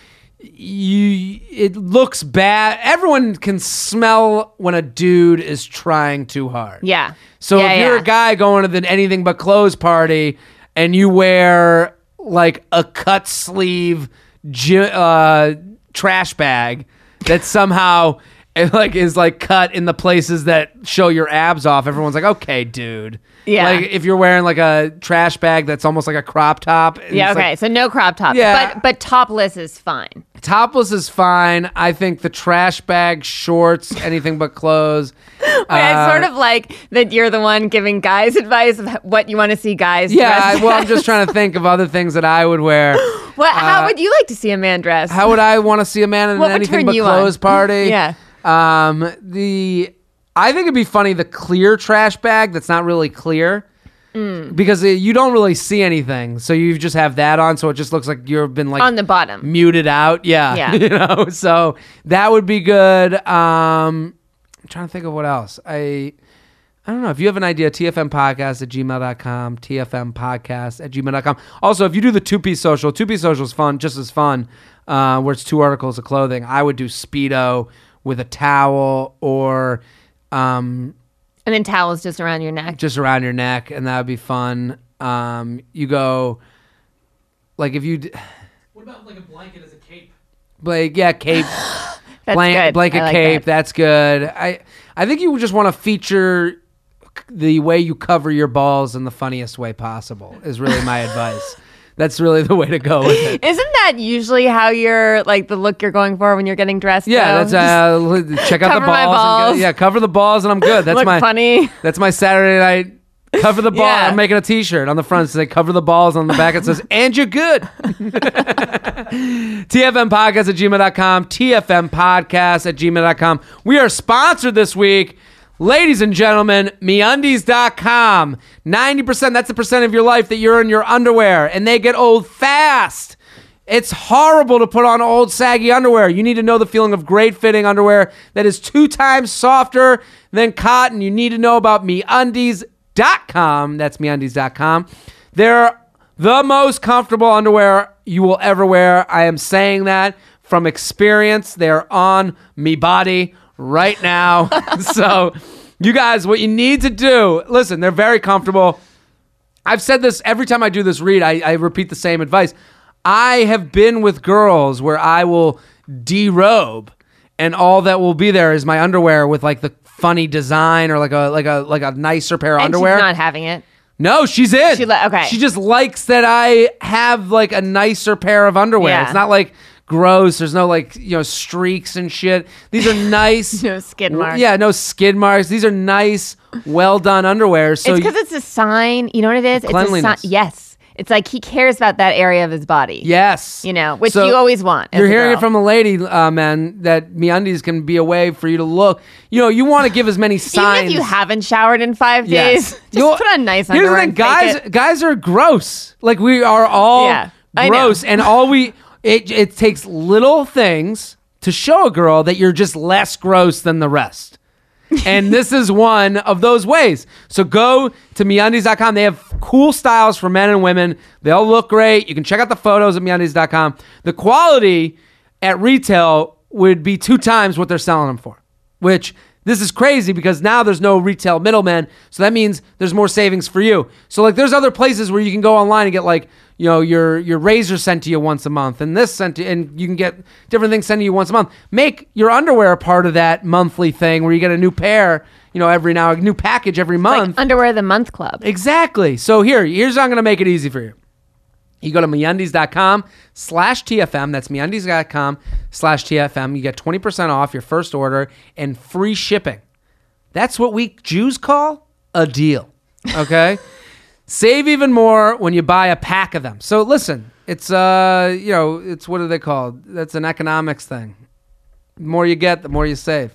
Speaker 3: you it looks bad. Everyone can smell when a dude is trying too hard.
Speaker 4: Yeah.
Speaker 3: So
Speaker 4: yeah,
Speaker 3: if you're
Speaker 4: yeah.
Speaker 3: a guy going to the anything but clothes party and you wear like a cut sleeve gy- uh, trash bag that somehow like is like cut in the places that show your abs off, everyone's like, okay, dude.
Speaker 4: Yeah.
Speaker 3: Like if you're wearing like a trash bag that's almost like a crop top.
Speaker 4: Yeah,
Speaker 3: it's
Speaker 4: okay.
Speaker 3: like-
Speaker 4: so no crop tops.
Speaker 3: Yeah.
Speaker 4: But but topless is fine.
Speaker 3: Topless is fine. I think the trash bag, shorts, anything but clothes.
Speaker 4: Wait,
Speaker 3: uh,
Speaker 4: it's sort of like that you're the one giving guys advice of what you want to see guys
Speaker 3: Yeah, I,
Speaker 4: dressed
Speaker 3: well, I'm
Speaker 4: as.
Speaker 3: just trying to think of other things that I would wear.
Speaker 4: What, how
Speaker 3: uh,
Speaker 4: would you like to see a man dress?
Speaker 3: How would I want to see a man in
Speaker 4: What
Speaker 3: an
Speaker 4: would
Speaker 3: anything
Speaker 4: turn
Speaker 3: but
Speaker 4: you on?
Speaker 3: clothes party?
Speaker 4: Yeah.
Speaker 3: Um, the I think it'd be funny the clear trash bag that's not really clear.
Speaker 4: Mm.
Speaker 3: Because it, you don't really see anything, so you just have that on, so it just looks like you've been like
Speaker 4: On the bottom.
Speaker 3: muted out. Yeah,
Speaker 4: Yeah.
Speaker 3: you know. So that would be good. Um, I'm trying to think of what else. I I don't know. If you have an idea, T F M podcast at gmail dot com, T F M podcast at gmail dot com. Also, if you do the two-piece social, two-piece social is fun, just as fun, uh, where it's two articles of clothing. I would do Speedo with a towel or um,
Speaker 4: And then towels just around your neck.
Speaker 3: just around your neck, and that would be fun. Um, you go, like if you, d-
Speaker 5: What about like a blanket as a cape?
Speaker 3: like, yeah, cape,
Speaker 4: That's
Speaker 3: blank,
Speaker 4: good.
Speaker 3: blanket
Speaker 4: I like
Speaker 3: cape,
Speaker 4: that.
Speaker 3: that's good. I, I think you just want to feature the way you cover your balls in the funniest way possible is really my advice. That's really the way to go with it.
Speaker 4: Isn't that usually how you're like the look you're going for when you're getting dressed?
Speaker 3: Yeah,
Speaker 4: though?
Speaker 3: that's uh, check out the
Speaker 4: cover
Speaker 3: balls.
Speaker 4: my
Speaker 3: and go-
Speaker 4: balls.
Speaker 3: yeah, cover the balls, and I'm good. That's
Speaker 4: Look
Speaker 3: my
Speaker 4: funny.
Speaker 3: That's my Saturday night. Cover the ball.
Speaker 4: Yeah.
Speaker 3: I'm making a T-shirt on the front. It says "Cover the balls." On the back, it says "And you're good." T F M podcast at gmail dot com. T F M podcast at gmail dot com. We are sponsored this week, ladies and gentlemen, MeUndies dot com. ninety percent, that's the percent of your life that you're in your underwear, and they get old fast. It's horrible to put on old saggy underwear. You need to know the feeling of great fitting underwear that is two times softer than cotton. You need to know about MeUndies dot com. That's MeUndies dot com. They're the most comfortable underwear you will ever wear. I am saying that from experience. They're on me body right now. So you guys, what you need to do, listen, they're very comfortable. I've said this every time I do this read, I, I repeat the same advice. I have been with girls where I will derobe and all that will be there is my underwear with like the funny design or like a like a like a nicer pair of
Speaker 4: And
Speaker 3: underwear.
Speaker 4: she's not having it.
Speaker 3: No, she's in.
Speaker 4: She li- okay.
Speaker 3: She just likes that I have like a nicer pair of underwear.
Speaker 4: Yeah.
Speaker 3: It's not like gross. There's no like, you know, streaks and shit. These are nice.
Speaker 4: No skid marks.
Speaker 3: Yeah, no skid marks. These are nice, well done underwear. So
Speaker 4: it's because it's a sign. You know what it is? It's a
Speaker 3: Cleanliness.
Speaker 4: sign. Yes. It's like he cares about that area of his body.
Speaker 3: yes,
Speaker 4: You know, which
Speaker 3: So
Speaker 4: you always want. as
Speaker 3: You're
Speaker 4: a
Speaker 3: hearing
Speaker 4: girl.
Speaker 3: it from a lady, uh, man, that MeUndies can be a way for you to look. You know, you want to give as many signs.
Speaker 4: Even if you haven't showered in five
Speaker 3: Yes.
Speaker 4: days, just
Speaker 3: You'll-
Speaker 4: put on nice
Speaker 3: Here's the
Speaker 4: underwear.
Speaker 3: thing,
Speaker 4: and fake
Speaker 3: guys.
Speaker 4: it.
Speaker 3: Guys are gross. Like we are all
Speaker 4: Yeah, I know.
Speaker 3: gross, and all we it it takes little things to show a girl that you're just less gross than the rest. And this is one of those ways. So go to MeUndies dot com. They have cool styles for men and women. They all look great. You can check out the photos at MeUndies dot com. The quality at retail would be two times what they're selling them for, which this is crazy because now there's no retail middleman. So that means there's more savings for you. So like there's other places where you can go online and get like, you know, your your razor sent to you once a month and this sent to, and you can get different things sent to you once a month. Make your underwear a part of that monthly thing where you get a new pair, you know, every now, a new package every month.
Speaker 4: Like underwear of the month club.
Speaker 3: Exactly. So here, here's how I'm going to make it easy for you. You go to MeUndies dot com slash T F M. That's MeUndies dot com slash T F M. You get twenty percent off your first order and free shipping. That's what we Jews call a deal. Okay? Save even more when you buy a pack of them. So listen, it's, uh, you know, it's, what are they called? That's an economics thing. The more you get, the more you save.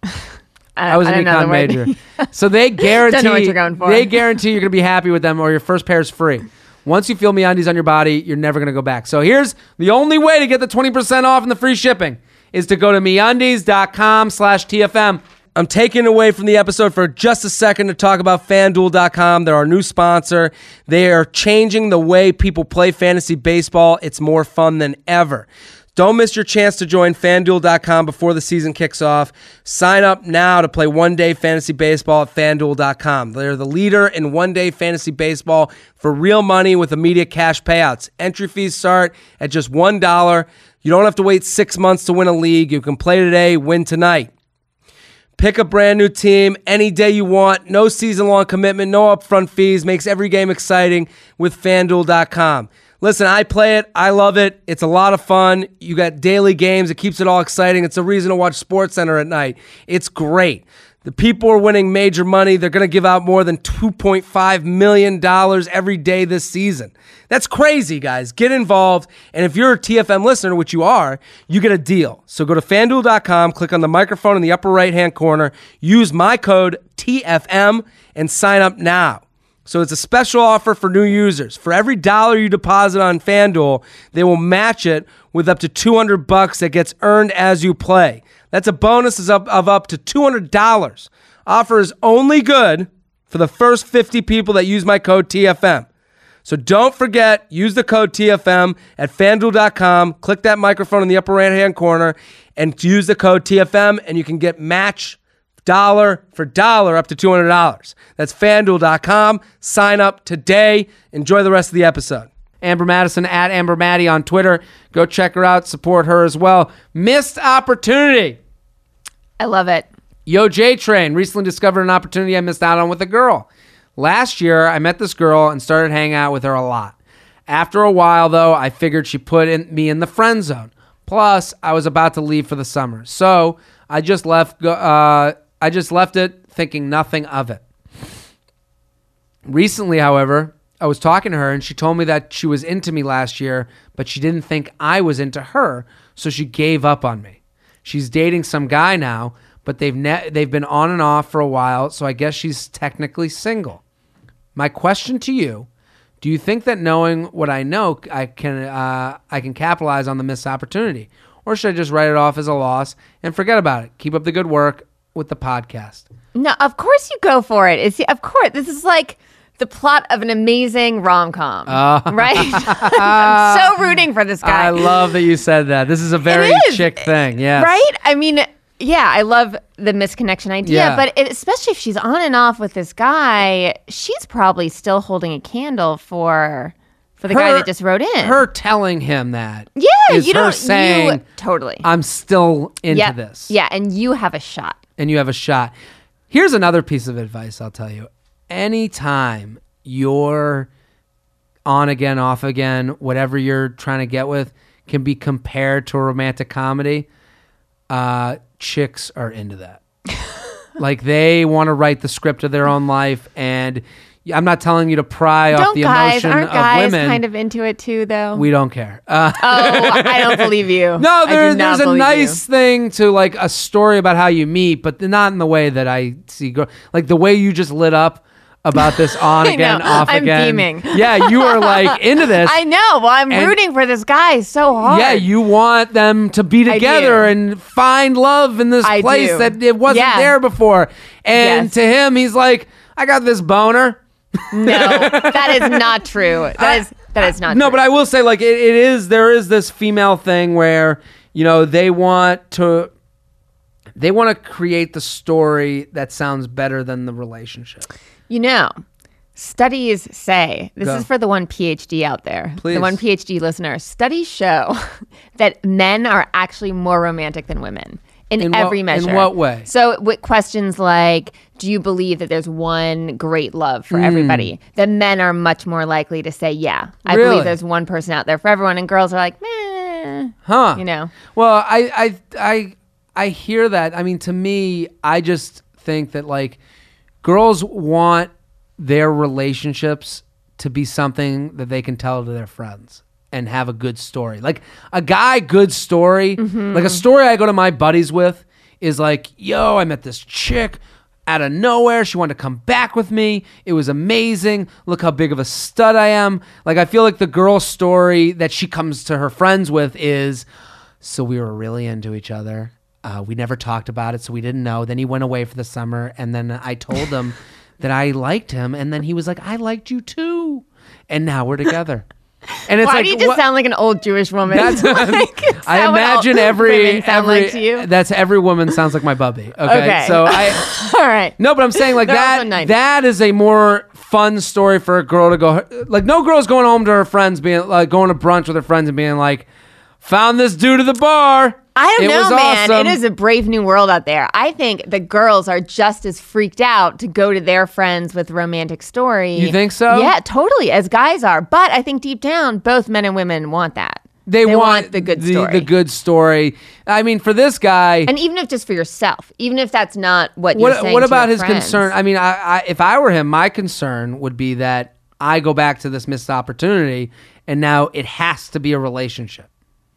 Speaker 3: I was an
Speaker 4: don't know the
Speaker 3: econ
Speaker 4: word.
Speaker 3: major. So they guarantee
Speaker 4: Don't know what you're going for.
Speaker 3: They guarantee you're going to be happy with them or your first pair is free. Once you feel MeUndies on your body, you're never going to go back. So here's the only way to get the twenty percent off and the free shipping is to go to MeUndies dot com slash T F M.
Speaker 2: I'm taking away from the episode for just a second to talk about FanDuel dot com. They're our new sponsor. They are changing the way people play fantasy baseball. It's more fun than ever. Don't miss your chance to join FanDuel dot com before the season kicks off. Sign up now to play one-day fantasy baseball at FanDuel dot com. They're the leader in one-day fantasy baseball for real money with immediate cash payouts. Entry fees start at just one dollar. You don't have to wait six months to win a league. You can play today, win tonight. Pick a brand new team any day you want. No season-long commitment, no upfront fees. Makes every game exciting with FanDuel dot com. Listen, I play it. I love it. It's a lot of fun. You got daily games. It keeps it all exciting. It's a reason to watch SportsCenter at night. It's great. The people are winning major money. They're going to give out more than two point five million dollars every day this season. That's crazy, guys. Get involved. And if you're a T F M listener, which you are, you get a deal. So go to FanDuel dot com, click on the microphone in the upper right-hand corner, use my code T F M, and sign up now. So it's a special offer for new users. For every dollar you deposit on FanDuel, they will match it with up to two hundred bucks that gets earned as you play. That's a bonus of up, of up to two hundred dollars. Offer is only good for the first fifty people that use my code T F M. So don't forget, use the code T F M at FanDuel dot com. Click that microphone in the upper right-hand corner and use the code T F M, and you can get match dollar for dollar up to two hundred dollars. That's FanDuel dot com. Sign up today. Enjoy the rest of the episode.
Speaker 3: Amber Madison at Amber Maddie on Twitter. Go check her out. Support her as well. Missed opportunity.
Speaker 4: I love it.
Speaker 3: Yo J Train recently discovered an opportunity I missed out on with a girl. Last year, I met this girl and started hanging out with her a lot. After a while, though, I figured she put in, me in the friend zone. Plus, I was about to leave for the summer. So I just left. Uh, I just left it thinking nothing of it. Recently, however, I was talking to her and she told me that she was into me last year, but she didn't think I was into her, so she gave up on me. She's dating some guy now, but they've ne- they've been on and off for a while, so I guess she's technically single. My question to you, do you think that knowing what I know, I can uh, I can capitalize on the missed opportunity? Or should I just write it off as a loss and forget about it? Keep up the good work with the podcast.
Speaker 4: No, of course you go for it. It's of course this is like the plot of an amazing rom-com,
Speaker 3: uh,
Speaker 4: right? I'm so rooting for this guy.
Speaker 3: I love that you said that. This is a very chick thing, yeah.
Speaker 4: Right? I mean, yeah, I love the misconnection idea,
Speaker 3: Yeah.
Speaker 4: but it, especially if she's on and off with this guy, she's probably still holding a candle for for the guy that just wrote in.
Speaker 3: Her telling him that.
Speaker 4: Yeah,
Speaker 3: is
Speaker 4: you
Speaker 3: her
Speaker 4: don't
Speaker 3: saying,
Speaker 4: you, totally.
Speaker 3: I'm still into
Speaker 4: yeah,
Speaker 3: this.
Speaker 4: Yeah, and you have a shot.
Speaker 3: And you have a shot. Here's another piece of advice I'll tell you. Anytime you're on again, off again, whatever you're trying to get with can be compared to a romantic comedy, uh, chicks are into that. Like they want to write the script of their own life, and I'm not telling you to pry
Speaker 4: Don't
Speaker 3: off the
Speaker 4: guys,
Speaker 3: emotion
Speaker 4: aren't
Speaker 3: of
Speaker 4: guys
Speaker 3: women.
Speaker 4: kind of into it too, though?
Speaker 3: We don't care. Uh,
Speaker 4: oh, I don't believe you.
Speaker 3: No,
Speaker 4: I
Speaker 3: there,
Speaker 4: do not
Speaker 3: there's a
Speaker 4: believe
Speaker 3: nice
Speaker 4: you.
Speaker 3: thing to like a story about how you meet, but not in the way that I see. Girl, like the way you just lit up about this on
Speaker 4: I
Speaker 3: again,
Speaker 4: know.
Speaker 3: off
Speaker 4: I'm
Speaker 3: again.
Speaker 4: beaming.
Speaker 3: Yeah, you are like into this.
Speaker 4: I know. Well, I'm
Speaker 3: And-
Speaker 4: rooting for this guy so hard.
Speaker 3: Yeah, you want them to be
Speaker 4: I
Speaker 3: together
Speaker 4: do.
Speaker 3: and find love in this
Speaker 4: I
Speaker 3: place
Speaker 4: do.
Speaker 3: that it wasn't
Speaker 4: Yeah.
Speaker 3: there before. And
Speaker 4: Yes.
Speaker 3: to him, he's like, I got this boner.
Speaker 4: No, that is not true. That is that is not
Speaker 3: No,
Speaker 4: true.
Speaker 3: but I will say, like, it, it is, there is this female thing where, you know, they want to, they want to create the story that sounds better than the relationship.
Speaker 4: You know, studies say, this
Speaker 3: Go.
Speaker 4: is for the one PhD out there,
Speaker 3: Please.
Speaker 4: the one PhD listener, studies show that men are actually more romantic than women in,
Speaker 3: In what-
Speaker 4: every
Speaker 3: in
Speaker 4: measure.
Speaker 3: what way?
Speaker 4: So with questions like, do you believe that there's one great love
Speaker 3: Hmm.
Speaker 4: for everybody? Then men are much more likely to say, yeah, I
Speaker 3: Really?
Speaker 4: believe there's one person out there for everyone. And girls are like, meh,
Speaker 3: Huh.
Speaker 4: you know.
Speaker 3: Well, I, I, I, I hear that. I mean, to me, I just think that like girls want their relationships to be something that they can tell to their friends and have a good story. Like a guy, good story, like a story I go to my buddies with is like, yo, I met this chick out of nowhere. She wanted to come back with me. It was amazing. Look how big of a stud I am. Like, I feel like the girl story that she comes to her friends with is, so we were really into each other. Uh, we never talked about it, so we didn't know. Then he went away for the summer, and then I told him that I liked him, and then he was like, I liked you too. And now we're together. And it's
Speaker 4: Why
Speaker 3: like,
Speaker 4: do you just
Speaker 3: what-
Speaker 4: sound like an old Jewish woman?
Speaker 3: That's,
Speaker 4: Like, is
Speaker 3: I
Speaker 4: that what all
Speaker 3: imagine every
Speaker 4: women sound
Speaker 3: every
Speaker 4: like to you?
Speaker 3: that's every woman sounds like my bubby. Okay,
Speaker 4: Okay.
Speaker 3: so I
Speaker 4: All right.
Speaker 3: no, but I'm saying like
Speaker 4: They're also
Speaker 3: that.
Speaker 4: nineties.
Speaker 3: That is a more fun story for a girl to go. Like no girl's going home to her friends, being like going to brunch with her friends and being like, "Found this dude at the bar."
Speaker 4: I don't
Speaker 3: It
Speaker 4: know,
Speaker 3: was
Speaker 4: man.
Speaker 3: awesome.
Speaker 4: It is a brave new world out there. I think the girls are just as freaked out to go to their friends with romantic story.
Speaker 3: You think so?
Speaker 4: Yeah, totally, as guys are. But I think deep down, both men and women want that.
Speaker 3: They,
Speaker 4: want, the good story.
Speaker 3: The good story. I mean, for this guy,
Speaker 4: And even if just for yourself, even if that's not what,
Speaker 3: what
Speaker 4: you're saying
Speaker 3: what
Speaker 4: to
Speaker 3: about
Speaker 4: your
Speaker 3: his
Speaker 4: friends.
Speaker 3: concern? I mean, I, I if I were him, my concern would be that I go back to this missed opportunity, and now it has to be a relationship.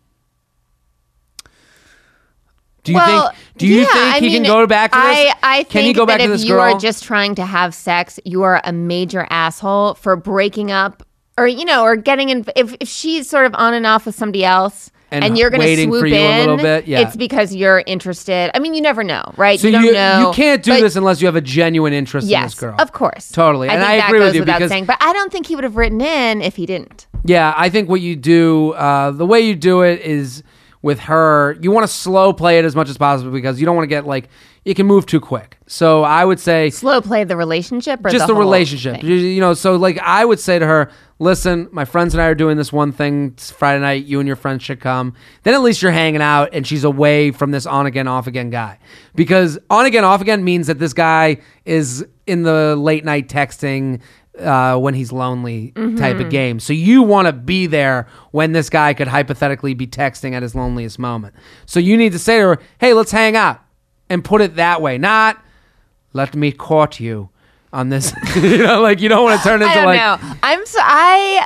Speaker 3: Do you
Speaker 4: well,
Speaker 3: think? Do you
Speaker 4: yeah,
Speaker 3: think
Speaker 4: I
Speaker 3: he
Speaker 4: mean,
Speaker 3: can go back to this?
Speaker 4: I, I think
Speaker 3: can he go back
Speaker 4: that
Speaker 3: to
Speaker 4: if
Speaker 3: this
Speaker 4: you
Speaker 3: girl?
Speaker 4: are just trying to have sex, you are a major asshole for breaking up, or you know, or getting in. If if she's sort of on and off with somebody else,
Speaker 3: And
Speaker 4: and, you're going to
Speaker 3: waiting
Speaker 4: swoop
Speaker 3: for you a
Speaker 4: in,
Speaker 3: little bit, yeah.
Speaker 4: it's because you're interested. I mean, you never know, right?
Speaker 3: so
Speaker 4: you don't
Speaker 3: you
Speaker 4: know.
Speaker 3: you can't do
Speaker 4: but-
Speaker 3: this unless you have a genuine interest in
Speaker 4: Yes,
Speaker 3: this girl.
Speaker 4: of course,
Speaker 3: Totally.
Speaker 4: I
Speaker 3: And
Speaker 4: think
Speaker 3: I
Speaker 4: that
Speaker 3: agree with
Speaker 4: goes
Speaker 3: you
Speaker 4: without
Speaker 3: because-
Speaker 4: saying, but I don't think he would have written in if he didn't.
Speaker 3: Yeah, I think what you do, uh, the way you do it is with her, you want to slow play it as much as possible because you don't want to get like, it can move too quick. So I would say
Speaker 4: Slow play the relationship, or
Speaker 3: just
Speaker 4: the
Speaker 3: the
Speaker 4: whole
Speaker 3: relationship.
Speaker 4: thing?
Speaker 3: You, you know, so like I would say to her, listen, my friends and I are doing this one thing it's Friday night. You and your friends should come. Then at least you're hanging out and she's away from this on again, off again guy. Because on again, off again means that this guy is in the late night texting uh, when he's lonely type of game. So you want to be there when this guy could hypothetically be texting at his loneliest moment. So you need to say to her, hey, let's hang out and put it that way. Not let me court you on this. You know, like you don't want to turn into
Speaker 4: I don't
Speaker 3: like,
Speaker 4: know. I'm so I.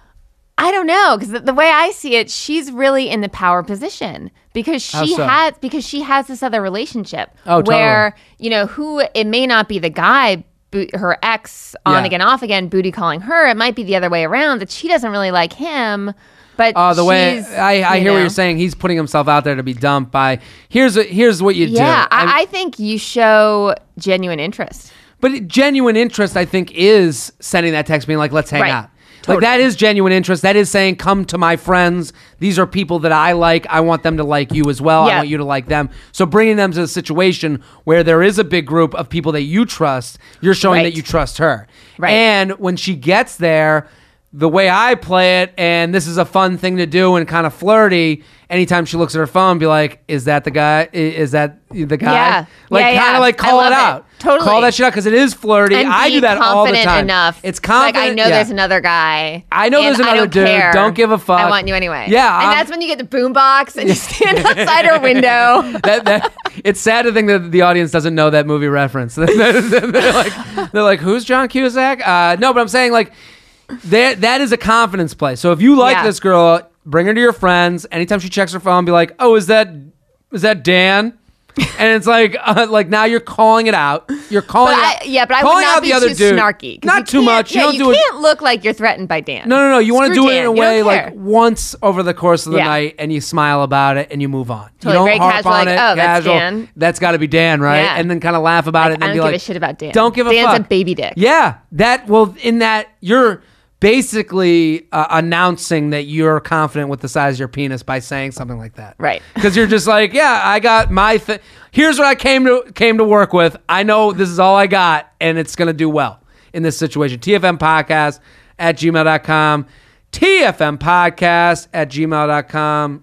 Speaker 4: I don't know because the, the way I see it, she's really in the power position because
Speaker 3: How
Speaker 4: she
Speaker 3: so?
Speaker 4: has because she has this other relationship
Speaker 3: Oh, totally.
Speaker 4: where you know who it may not be the guy. bo- Her ex on
Speaker 3: Yeah.
Speaker 4: again, off again, booty calling her. It might be the other way around that she doesn't really like him, but
Speaker 3: Oh, the way
Speaker 4: she's,
Speaker 3: I, I
Speaker 4: you
Speaker 3: hear what
Speaker 4: know.
Speaker 3: you're saying. He's putting himself out there to be dumped by. Here's what here's what you
Speaker 4: Yeah,
Speaker 3: do. I'm-
Speaker 4: I, I think you show genuine interest.
Speaker 3: but genuine interest, I think, is sending that text, being like, "Let's hang
Speaker 4: Right.
Speaker 3: out." Like that is genuine interest. That is saying, "Come to my friends. These are people that I like. I want them to like you as well. I
Speaker 4: Yeah.
Speaker 3: want you to like them." So bringing them to a situation where there is a big group of people that you trust, you're showing
Speaker 4: Right.
Speaker 3: that you trust her.
Speaker 4: Right.
Speaker 3: And when she gets there, the way I play it, and this is a fun thing to do and kind of flirty, anytime she looks at her phone, be like, is that the guy? I- Is that the guy?
Speaker 4: Yeah.
Speaker 3: Like,
Speaker 4: Yeah,
Speaker 3: kind
Speaker 4: yeah.
Speaker 3: of like
Speaker 4: I
Speaker 3: call
Speaker 4: love
Speaker 3: it
Speaker 4: it.
Speaker 3: out.
Speaker 4: Totally.
Speaker 3: Call that shit out because it is flirty.
Speaker 4: And
Speaker 3: I
Speaker 4: be
Speaker 3: do that all the
Speaker 4: confident
Speaker 3: time.
Speaker 4: enough.
Speaker 3: It's confident.
Speaker 4: Like I know
Speaker 3: yeah.
Speaker 4: there's another guy.
Speaker 3: I know
Speaker 4: and
Speaker 3: there's another
Speaker 4: I don't
Speaker 3: dude.
Speaker 4: care.
Speaker 3: Don't give a fuck.
Speaker 4: I want you anyway.
Speaker 3: Yeah,
Speaker 4: and
Speaker 3: I'm-
Speaker 4: that's when you get the boombox and you stand outside her window.
Speaker 3: that, that it's sad to think that the audience doesn't know that movie reference. they're like, they're like, who's John Cusack? Uh, no, but I'm saying like that that is a confidence play. So if you like
Speaker 4: Yeah.
Speaker 3: this girl, bring her to your friends. Anytime she checks her phone, be like, oh, is that is that Dan? And it's like, uh, like now you're calling it out. You're calling
Speaker 4: But
Speaker 3: out.
Speaker 4: I, yeah, but I would
Speaker 3: calling
Speaker 4: not
Speaker 3: out
Speaker 4: be
Speaker 3: the other
Speaker 4: too
Speaker 3: dude.
Speaker 4: snarky. 'cause
Speaker 3: Not
Speaker 4: you
Speaker 3: too
Speaker 4: can't-
Speaker 3: much. You
Speaker 4: Yeah,
Speaker 3: don't
Speaker 4: you
Speaker 3: do it.
Speaker 4: can't look like you're threatened by Dan.
Speaker 3: No, no, no. You want to
Speaker 4: Screw
Speaker 3: do it
Speaker 4: Dan.
Speaker 3: in a
Speaker 4: You don't
Speaker 3: way
Speaker 4: care.
Speaker 3: like once over the course of the
Speaker 4: Yeah.
Speaker 3: night, and you smile about it and you move on.
Speaker 4: Totally,
Speaker 3: you don't
Speaker 4: very
Speaker 3: harp
Speaker 4: casual,
Speaker 3: on
Speaker 4: like,
Speaker 3: it.
Speaker 4: oh, that's
Speaker 3: casual.
Speaker 4: Dan.
Speaker 3: That's got to be Dan, right?
Speaker 4: Yeah.
Speaker 3: And then kind of laugh about
Speaker 4: Like,
Speaker 3: it. And
Speaker 4: I
Speaker 3: then
Speaker 4: don't
Speaker 3: be
Speaker 4: give
Speaker 3: like,
Speaker 4: a shit about Dan.
Speaker 3: Don't give a
Speaker 4: Dan's
Speaker 3: fuck.
Speaker 4: a baby dick.
Speaker 3: Yeah, that. Well, in that you're basically uh, announcing that you're confident with the size of your penis by saying something like that,
Speaker 4: Right.
Speaker 3: Because you're just like, yeah, I got my. Th- Here's what I came to came to work with. I know this is all I got, and it's gonna do well in this situation. T F M podcast at gmail dot com. T F M podcast at gmail dot com.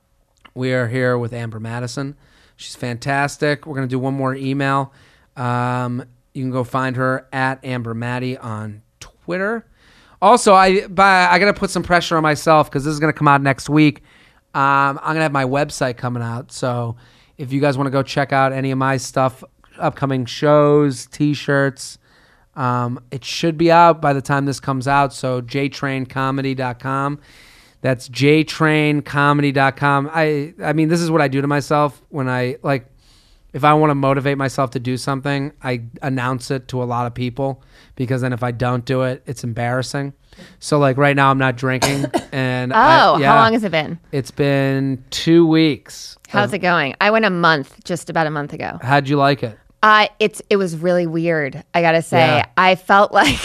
Speaker 3: We are here with Amber Madison. She's fantastic. We're going to do one more email. Um, you can go find her at Amber Maddie on Twitter. Also, I by, I got to put some pressure on myself because this is going to come out next week. Um, I'm going to have my website coming out. So if you guys want to go check out any of my stuff, upcoming shows, T-shirts, um, it should be out by the time this comes out. So j train comedy dot com. That's j train comedy dot com. I I mean, this is what I do to myself when I, like, if I want to motivate myself to do something, I announce it to a lot of people because then if I don't do it, it's embarrassing. So, like, right now I'm not drinking. And
Speaker 4: Oh,
Speaker 3: I, yeah,
Speaker 4: how long has it been?
Speaker 3: It's been two weeks.
Speaker 4: How's it going? I went a month, just about a month ago.
Speaker 3: How'd you like it?
Speaker 4: Uh, it's it was really weird. I gotta say,
Speaker 3: Yeah.
Speaker 4: I felt like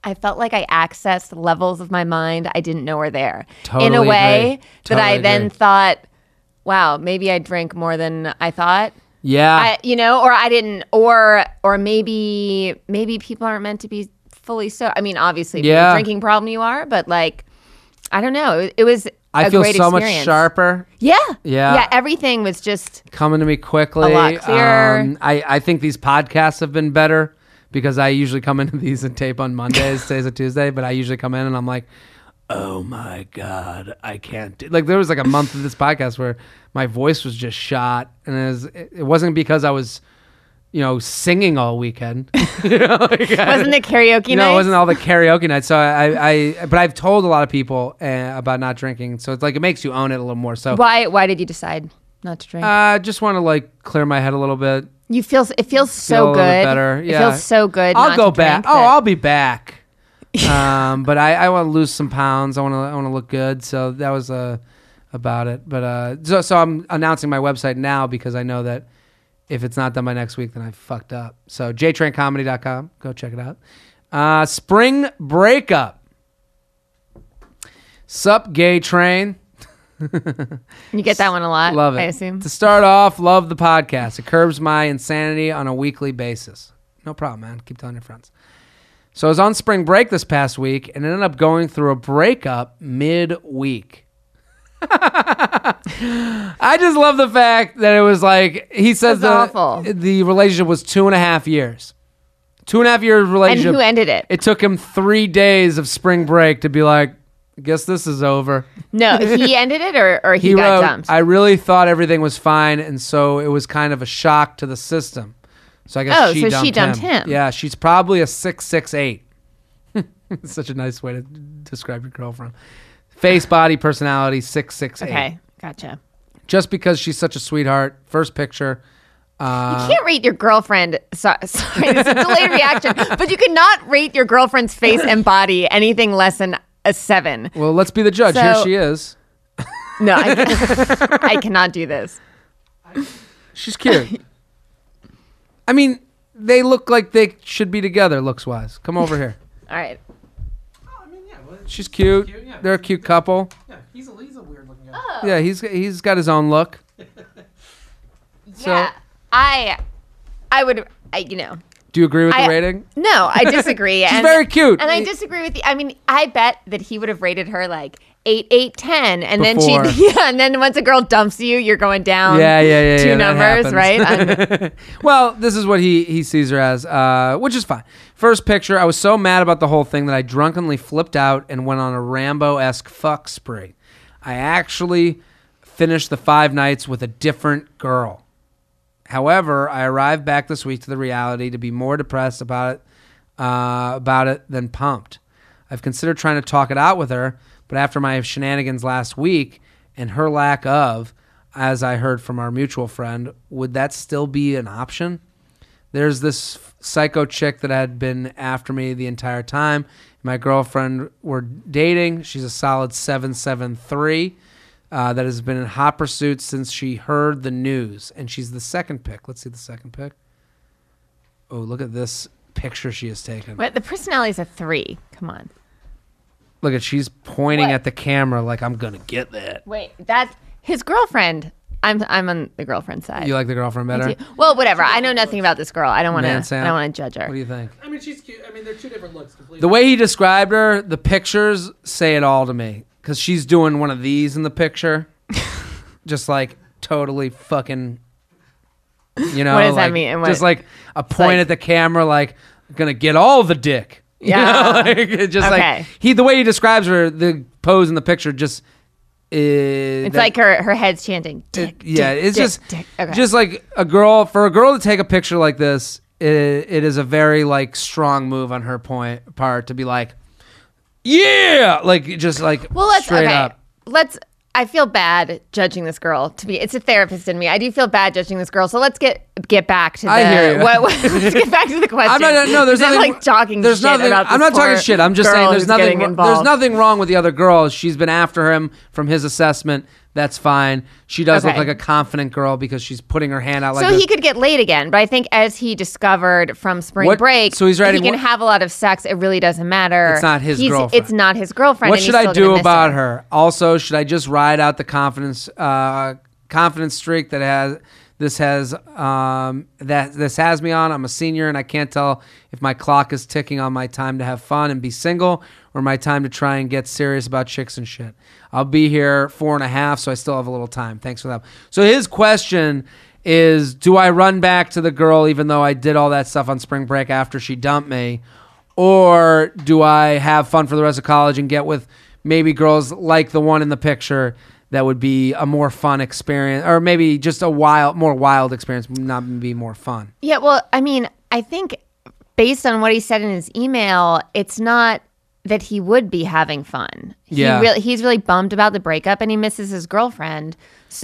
Speaker 4: I felt like I accessed levels of my mind I didn't know were there.
Speaker 3: Totally
Speaker 4: in a way
Speaker 3: agree.
Speaker 4: that I
Speaker 3: Totally
Speaker 4: then
Speaker 3: agree.
Speaker 4: thought, wow, maybe I drank more than I thought.
Speaker 3: Yeah.
Speaker 4: I, you know, or I didn't, or or maybe maybe people aren't meant to be fully so. I mean, obviously, if you have
Speaker 3: Yeah.
Speaker 4: a drinking problem, you are, but like, I don't know. It, it was
Speaker 3: I
Speaker 4: a
Speaker 3: feel
Speaker 4: great
Speaker 3: so
Speaker 4: experience.
Speaker 3: much sharper.
Speaker 4: Yeah,
Speaker 3: Yeah.
Speaker 4: yeah. Everything was just
Speaker 3: Coming to me quickly.
Speaker 4: A lot clearer.
Speaker 3: Um, I, I think these podcasts have been better because I usually come into these and tape on Mondays, today's a Tuesday, but I usually come in and I'm like, oh my God, I can't do. Like there was like a month of this podcast where my voice was just shot, and it, was, it wasn't because I was, you know, singing all weekend. You know, like,
Speaker 4: wasn't it karaoke
Speaker 3: you
Speaker 4: night?
Speaker 3: know, it wasn't all the karaoke nights. So I, I, but I've told a lot of people uh, about not drinking. So it's like, it makes you own it a little more. So
Speaker 4: Why? Why did you decide not to drink?
Speaker 3: I uh, just want to like clear my head a little bit.
Speaker 4: you feel it feels
Speaker 3: Feel a
Speaker 4: so
Speaker 3: little
Speaker 4: good.
Speaker 3: bit better.
Speaker 4: It
Speaker 3: Yeah.
Speaker 4: feels so good.
Speaker 3: I'll
Speaker 4: not
Speaker 3: go
Speaker 4: to
Speaker 3: back.
Speaker 4: drink
Speaker 3: Oh,
Speaker 4: that-
Speaker 3: I'll be back. um, but I, I want to lose some pounds. I want to, I want to look good. So that was uh, about it. But uh, so, so I'm announcing my website now because I know that if it's not done by next week, then I fucked up. So j train comedy dot com. Go check it out. Uh, Spring Breakup. Sup, gay train.
Speaker 4: You get that one a lot.
Speaker 3: Love it.
Speaker 4: I assume.
Speaker 3: To start off, love the podcast. It curbs my insanity on a weekly basis. No problem, man. Keep telling your friends. So I was on spring break this past week and ended up going through a breakup mid-week. I just love the fact that it was like, he says
Speaker 4: That's
Speaker 3: the,
Speaker 4: awful.
Speaker 3: the relationship was two and a half years. Two and a half years
Speaker 4: And
Speaker 3: relationship.
Speaker 4: who ended it?
Speaker 3: It took him three days of spring break to be like, I guess this is over.
Speaker 4: No, he ended it, or or he,
Speaker 3: He
Speaker 4: got
Speaker 3: wrote,
Speaker 4: dumped.
Speaker 3: I really thought everything was fine, and so it was kind of a shock to the system. So I guess
Speaker 4: Oh,
Speaker 3: she
Speaker 4: so
Speaker 3: dumped
Speaker 4: she dumped
Speaker 3: him.
Speaker 4: him.
Speaker 3: Yeah, she's probably a six six eight. Such a nice way to describe your girlfriend. Face, body, personality, six six eight.
Speaker 4: Okay, gotcha.
Speaker 3: Just because she's such a sweetheart. First picture. Uh,
Speaker 4: You can't rate your girlfriend. So, sorry, this is a delayed reaction, but you cannot rate your girlfriend's face and body anything less than a seven.
Speaker 3: well, let's be the judge. Here
Speaker 4: So-
Speaker 3: she is.
Speaker 4: No, I, I cannot do this.
Speaker 3: She's cute. I mean, they look like they should be together looks wise. Come over here.
Speaker 4: All right.
Speaker 5: Oh, I mean, yeah. Well,
Speaker 3: She's cute.
Speaker 5: Cute, yeah.
Speaker 3: They're a cute couple.
Speaker 5: yeah, he's a he's a weird looking guy.
Speaker 4: Oh.
Speaker 3: Yeah, he's he's got his own look. So-
Speaker 4: Yeah, I, I would, I, you know.
Speaker 3: Do you agree with the
Speaker 4: I-
Speaker 3: rating?
Speaker 4: No, I disagree.
Speaker 3: She's
Speaker 4: and,
Speaker 3: very cute.
Speaker 4: And I disagree with you. I mean, I bet that he would have rated her like eight, eight, ten, and
Speaker 3: Before.
Speaker 4: then she, yeah, and then once a girl dumps you, you're going down.
Speaker 3: Yeah, yeah, yeah.
Speaker 4: Two
Speaker 3: yeah, that
Speaker 4: numbers,
Speaker 3: happens.
Speaker 4: right? Um,
Speaker 3: Well, this is what he he sees her as, uh, which is fine. First picture, I was so mad about the whole thing that I drunkenly flipped out and went on a Rambo-esque fuck spree. I actually finished the five nights with a different girl. However, I arrived back this week to the reality to be more depressed about it, uh, about it than pumped. I've considered trying to talk it out with her, but after my shenanigans last week and her lack of, as I heard from our mutual friend, would that still be an option? There's this psycho chick that had been after me the entire time. My girlfriend were dating. She's a solid seven seven three. Uh, that has been in hot pursuit since she heard the news. And she's the second pick. Let's see the second pick. Oh, look at this picture she has taken.
Speaker 4: but the personality's a three. Come on.
Speaker 3: Look at, she's pointing
Speaker 4: What?
Speaker 3: at the camera like, I'm going to get that.
Speaker 4: Wait, that's his girlfriend. I'm I'm on the girlfriend side.
Speaker 3: You like the girlfriend better?
Speaker 4: Well, whatever. I know nothing about this girl. I don't want
Speaker 3: Man,
Speaker 4: to.
Speaker 3: Sam,
Speaker 4: I don't want to judge her.
Speaker 3: What do you think?
Speaker 5: I mean, she's cute. I mean, they're two different looks completely.
Speaker 3: The way he described her, the pictures say it all to me. Because she's doing one of these in the picture. Just like totally fucking, you know.
Speaker 4: What does that
Speaker 3: like,
Speaker 4: mean? And what-
Speaker 3: just like a point
Speaker 4: like-
Speaker 3: at the camera, like, gonna get all the dick. You
Speaker 4: Yeah.
Speaker 3: know, like, it's just
Speaker 4: Okay.
Speaker 3: like, he, the way he describes her, the pose in the picture just is.
Speaker 4: It's like her her head's chanting. Dick,
Speaker 3: yeah,
Speaker 4: dick,
Speaker 3: it's
Speaker 4: dick,
Speaker 3: just
Speaker 4: dick. Okay.
Speaker 3: just like a girl for a girl to take a picture like this. It, it is a very like strong move on her point part to be like, yeah, like just like
Speaker 4: Well, let's
Speaker 3: straight
Speaker 4: okay.
Speaker 3: up.
Speaker 4: Let's. I feel bad judging this girl. To be, it's a therapist in me. I do feel bad judging this girl. So let's get get back to the.
Speaker 3: I hear you.
Speaker 4: What, what- let's get back to the question.
Speaker 3: I'm not. No, there's
Speaker 4: I'm
Speaker 3: nothing.
Speaker 4: like talking.
Speaker 3: There's
Speaker 4: shit
Speaker 3: nothing.
Speaker 4: About this
Speaker 3: I'm not talking
Speaker 4: poor
Speaker 3: shit. I'm just
Speaker 4: girl
Speaker 3: saying there's
Speaker 4: who's
Speaker 3: nothing.
Speaker 4: getting
Speaker 3: There's
Speaker 4: involved.
Speaker 3: nothing wrong with the other girl. She's been after him from his assessment. that's fine. She does
Speaker 4: Okay.
Speaker 3: look like a confident girl because she's putting her hand out like
Speaker 4: So
Speaker 3: this.
Speaker 4: he could get laid again, but I think as he discovered from spring
Speaker 3: What-
Speaker 4: break,
Speaker 3: so he's writing
Speaker 4: he can
Speaker 3: what-
Speaker 4: have a lot of sex. It really doesn't matter.
Speaker 3: It's not his
Speaker 4: He's-
Speaker 3: girlfriend.
Speaker 4: It's not his girlfriend.
Speaker 3: What
Speaker 4: and
Speaker 3: should
Speaker 4: he's
Speaker 3: I
Speaker 4: still
Speaker 3: do
Speaker 4: gonna miss
Speaker 3: about
Speaker 4: her.
Speaker 3: her? Also, should I just ride out the confidence uh, confidence streak that has this has um, that this has me on? I'm a senior and I can't tell if my clock is ticking on my time to have fun and be single or my time to try and get serious about chicks and shit. I'll be here four and a half, so I still have a little time. Thanks for that. So his question is, do I run back to the girl even though I did all that stuff on spring break after she dumped me? Or do I have fun for the rest of college and get with maybe girls like the one in the picture that would be a more fun experience, or maybe just a wild, more wild experience, not be more fun?
Speaker 4: Yeah, well, I mean, I think based on what he said in his email, it's not that he would be having fun.
Speaker 3: Yeah.
Speaker 4: He really, he's really bummed about the breakup and he misses his girlfriend.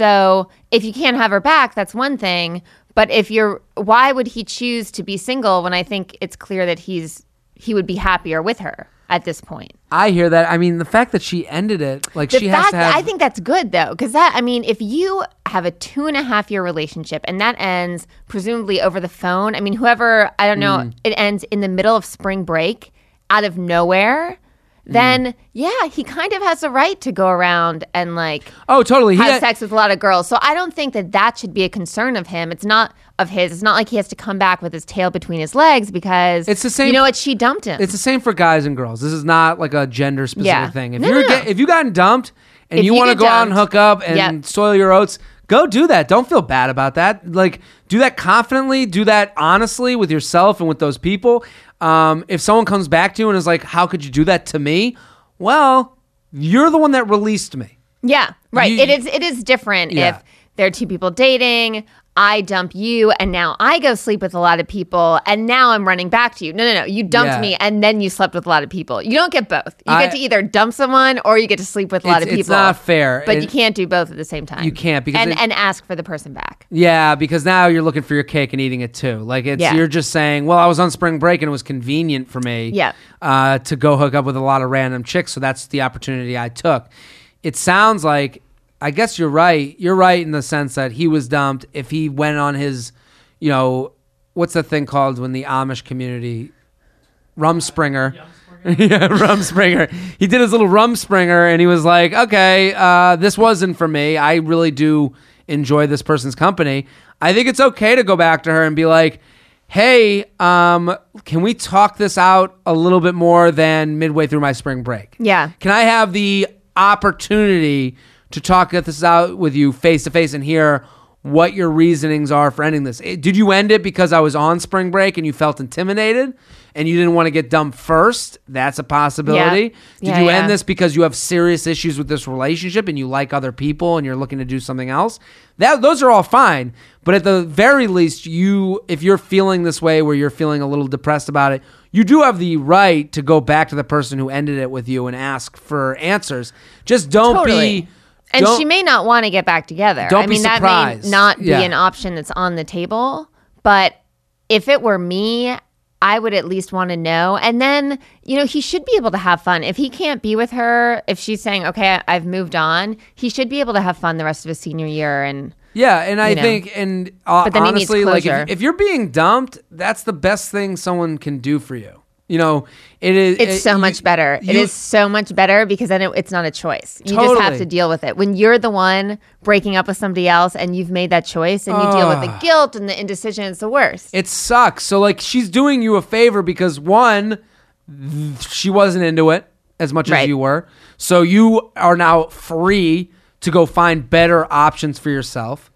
Speaker 4: So if you can't have her back, that's one thing. But if you're, why would he choose to be single when I think it's clear that he's he would be happier with her at this point?
Speaker 3: I hear that. I mean, the fact that she ended it, like
Speaker 4: The
Speaker 3: she
Speaker 4: fact
Speaker 3: has to have.
Speaker 4: I think that's good though, because that I mean, if you have a two and a half year relationship and that ends presumably over the phone, I mean, whoever I don't know,
Speaker 3: Mm.
Speaker 4: it ends in the middle of spring break, out of nowhere, then
Speaker 3: Mm.
Speaker 4: yeah, he kind of has a right to go around and like
Speaker 3: oh, totally. He
Speaker 4: have
Speaker 3: had-
Speaker 4: sex with a lot of girls. So I don't think that that should be a concern of him. It's not of his. It's not like he has to come back with his tail between his legs because
Speaker 3: It's the same-
Speaker 4: You know what? She dumped him.
Speaker 3: It's the same for guys and girls. This is not like a gender specific
Speaker 4: Yeah.
Speaker 3: thing. If
Speaker 4: No,
Speaker 3: you're
Speaker 4: no,
Speaker 3: get,
Speaker 4: no.
Speaker 3: if you gotten dumped and
Speaker 4: If
Speaker 3: you
Speaker 4: you
Speaker 3: want to
Speaker 4: get
Speaker 3: go out and
Speaker 4: dumped,
Speaker 3: hook up and
Speaker 4: yep.
Speaker 3: soil your oats, go do that. Don't feel bad about that. Like, do that confidently. Do that honestly with yourself and with those people. Um, if someone comes back to you and is like, "How could you do that to me?" Well, you're the one that released me.
Speaker 4: Yeah, right.
Speaker 3: You-
Speaker 4: it is it is different
Speaker 3: Yeah.
Speaker 4: if there are two people dating, I dump you and now I go sleep with a lot of people and now I'm running back to you. No, no, no. You dumped
Speaker 3: Yeah.
Speaker 4: me and then you slept with a lot of people. You don't get both. You
Speaker 3: I-
Speaker 4: get to either dump someone or you get to sleep with a lot
Speaker 3: It's-
Speaker 4: of people.
Speaker 3: it's not fair.
Speaker 4: But
Speaker 3: It-
Speaker 4: you can't do both at the same time.
Speaker 3: You can't because
Speaker 4: and
Speaker 3: it-
Speaker 4: and ask for the person back.
Speaker 3: Yeah, because now you're looking for your cake and eating it too. Like it's
Speaker 4: Yeah.
Speaker 3: you're just saying, well, I was on spring break and it was convenient for me
Speaker 4: Yeah.
Speaker 3: uh, to go hook up with a lot of random chicks, so that's the opportunity I took. It sounds like, I guess you're right. You're right in the sense that he was dumped. If he went on his, you know, what's the thing called when the Amish community, Rumspringer. yeah, Rumspringer. He did his little Rumspringer and he was like, okay, uh, this wasn't for me. I really do enjoy this person's company. I think it's okay to go back to her and be like, hey, um, can we talk this out a little bit more than midway through my spring break?
Speaker 4: Yeah.
Speaker 3: Can I have the opportunity to talk this out with you face to face and hear what your reasonings are for ending this? Did you end it because I was on spring break and you felt intimidated and you didn't want to get dumped first? That's a possibility.
Speaker 4: Yeah.
Speaker 3: Did
Speaker 4: Yeah,
Speaker 3: you
Speaker 4: yeah.
Speaker 3: end this because you have serious issues with this relationship and you like other people and you're looking to do something else? That those are all fine. But at the very least, you if you're feeling this way where you're feeling a little depressed about it, you do have the right to go back to the person who ended it with you and ask for answers. Just don't
Speaker 4: Totally.
Speaker 3: be
Speaker 4: And
Speaker 3: don't-
Speaker 4: she may not want to get back together.
Speaker 3: Don't
Speaker 4: I
Speaker 3: be
Speaker 4: mean, that
Speaker 3: surprised.
Speaker 4: may not be
Speaker 3: Yeah.
Speaker 4: an option that's on the table. But if it were me, I would at least want to know. And then, you know, he should be able to have fun. If he can't be with her, if she's saying, okay, I- I've moved on, he should be able to have fun the rest of his senior year. And
Speaker 3: Yeah, and I
Speaker 4: you know.
Speaker 3: think, and uh,
Speaker 4: But then he needs
Speaker 3: honestly, like
Speaker 4: closure.
Speaker 3: if, if you're being dumped, that's the best thing someone can do for you. You know, it is.
Speaker 4: it's
Speaker 3: it-
Speaker 4: so
Speaker 3: you-
Speaker 4: much better. it
Speaker 3: you-
Speaker 4: is so much better because then it, it's not a choice. You just have
Speaker 3: Totally.
Speaker 4: to deal with it. When you're the one breaking up with somebody else and you've made that choice and you deal with the
Speaker 3: Ugh.
Speaker 4: guilt and the indecision, it's the worst.
Speaker 3: It sucks. So like, she's doing you a favor because one, th- she wasn't into it as much as
Speaker 4: Right.
Speaker 3: you were, so you are now free to go find better options for yourself.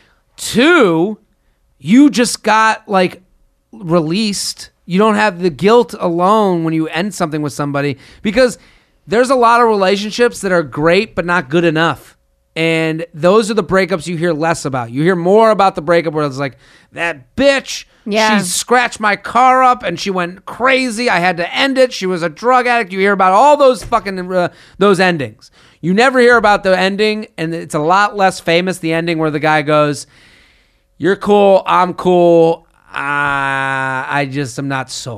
Speaker 3: Two, you just got like released. You don't have the guilt alone when you end something with somebody, because there's a lot of relationships that are great but not good enough. And those are the breakups you hear less about. You hear more about the breakup where it's like, that bitch,
Speaker 4: Yeah.
Speaker 3: she scratched my car up and she went crazy. I had to end it. She was a drug addict. You hear about all those fucking, uh, those endings. You never hear about the ending, and it's a lot less famous, the ending where the guy goes, you're cool, I'm cool, uh, I just am not sold.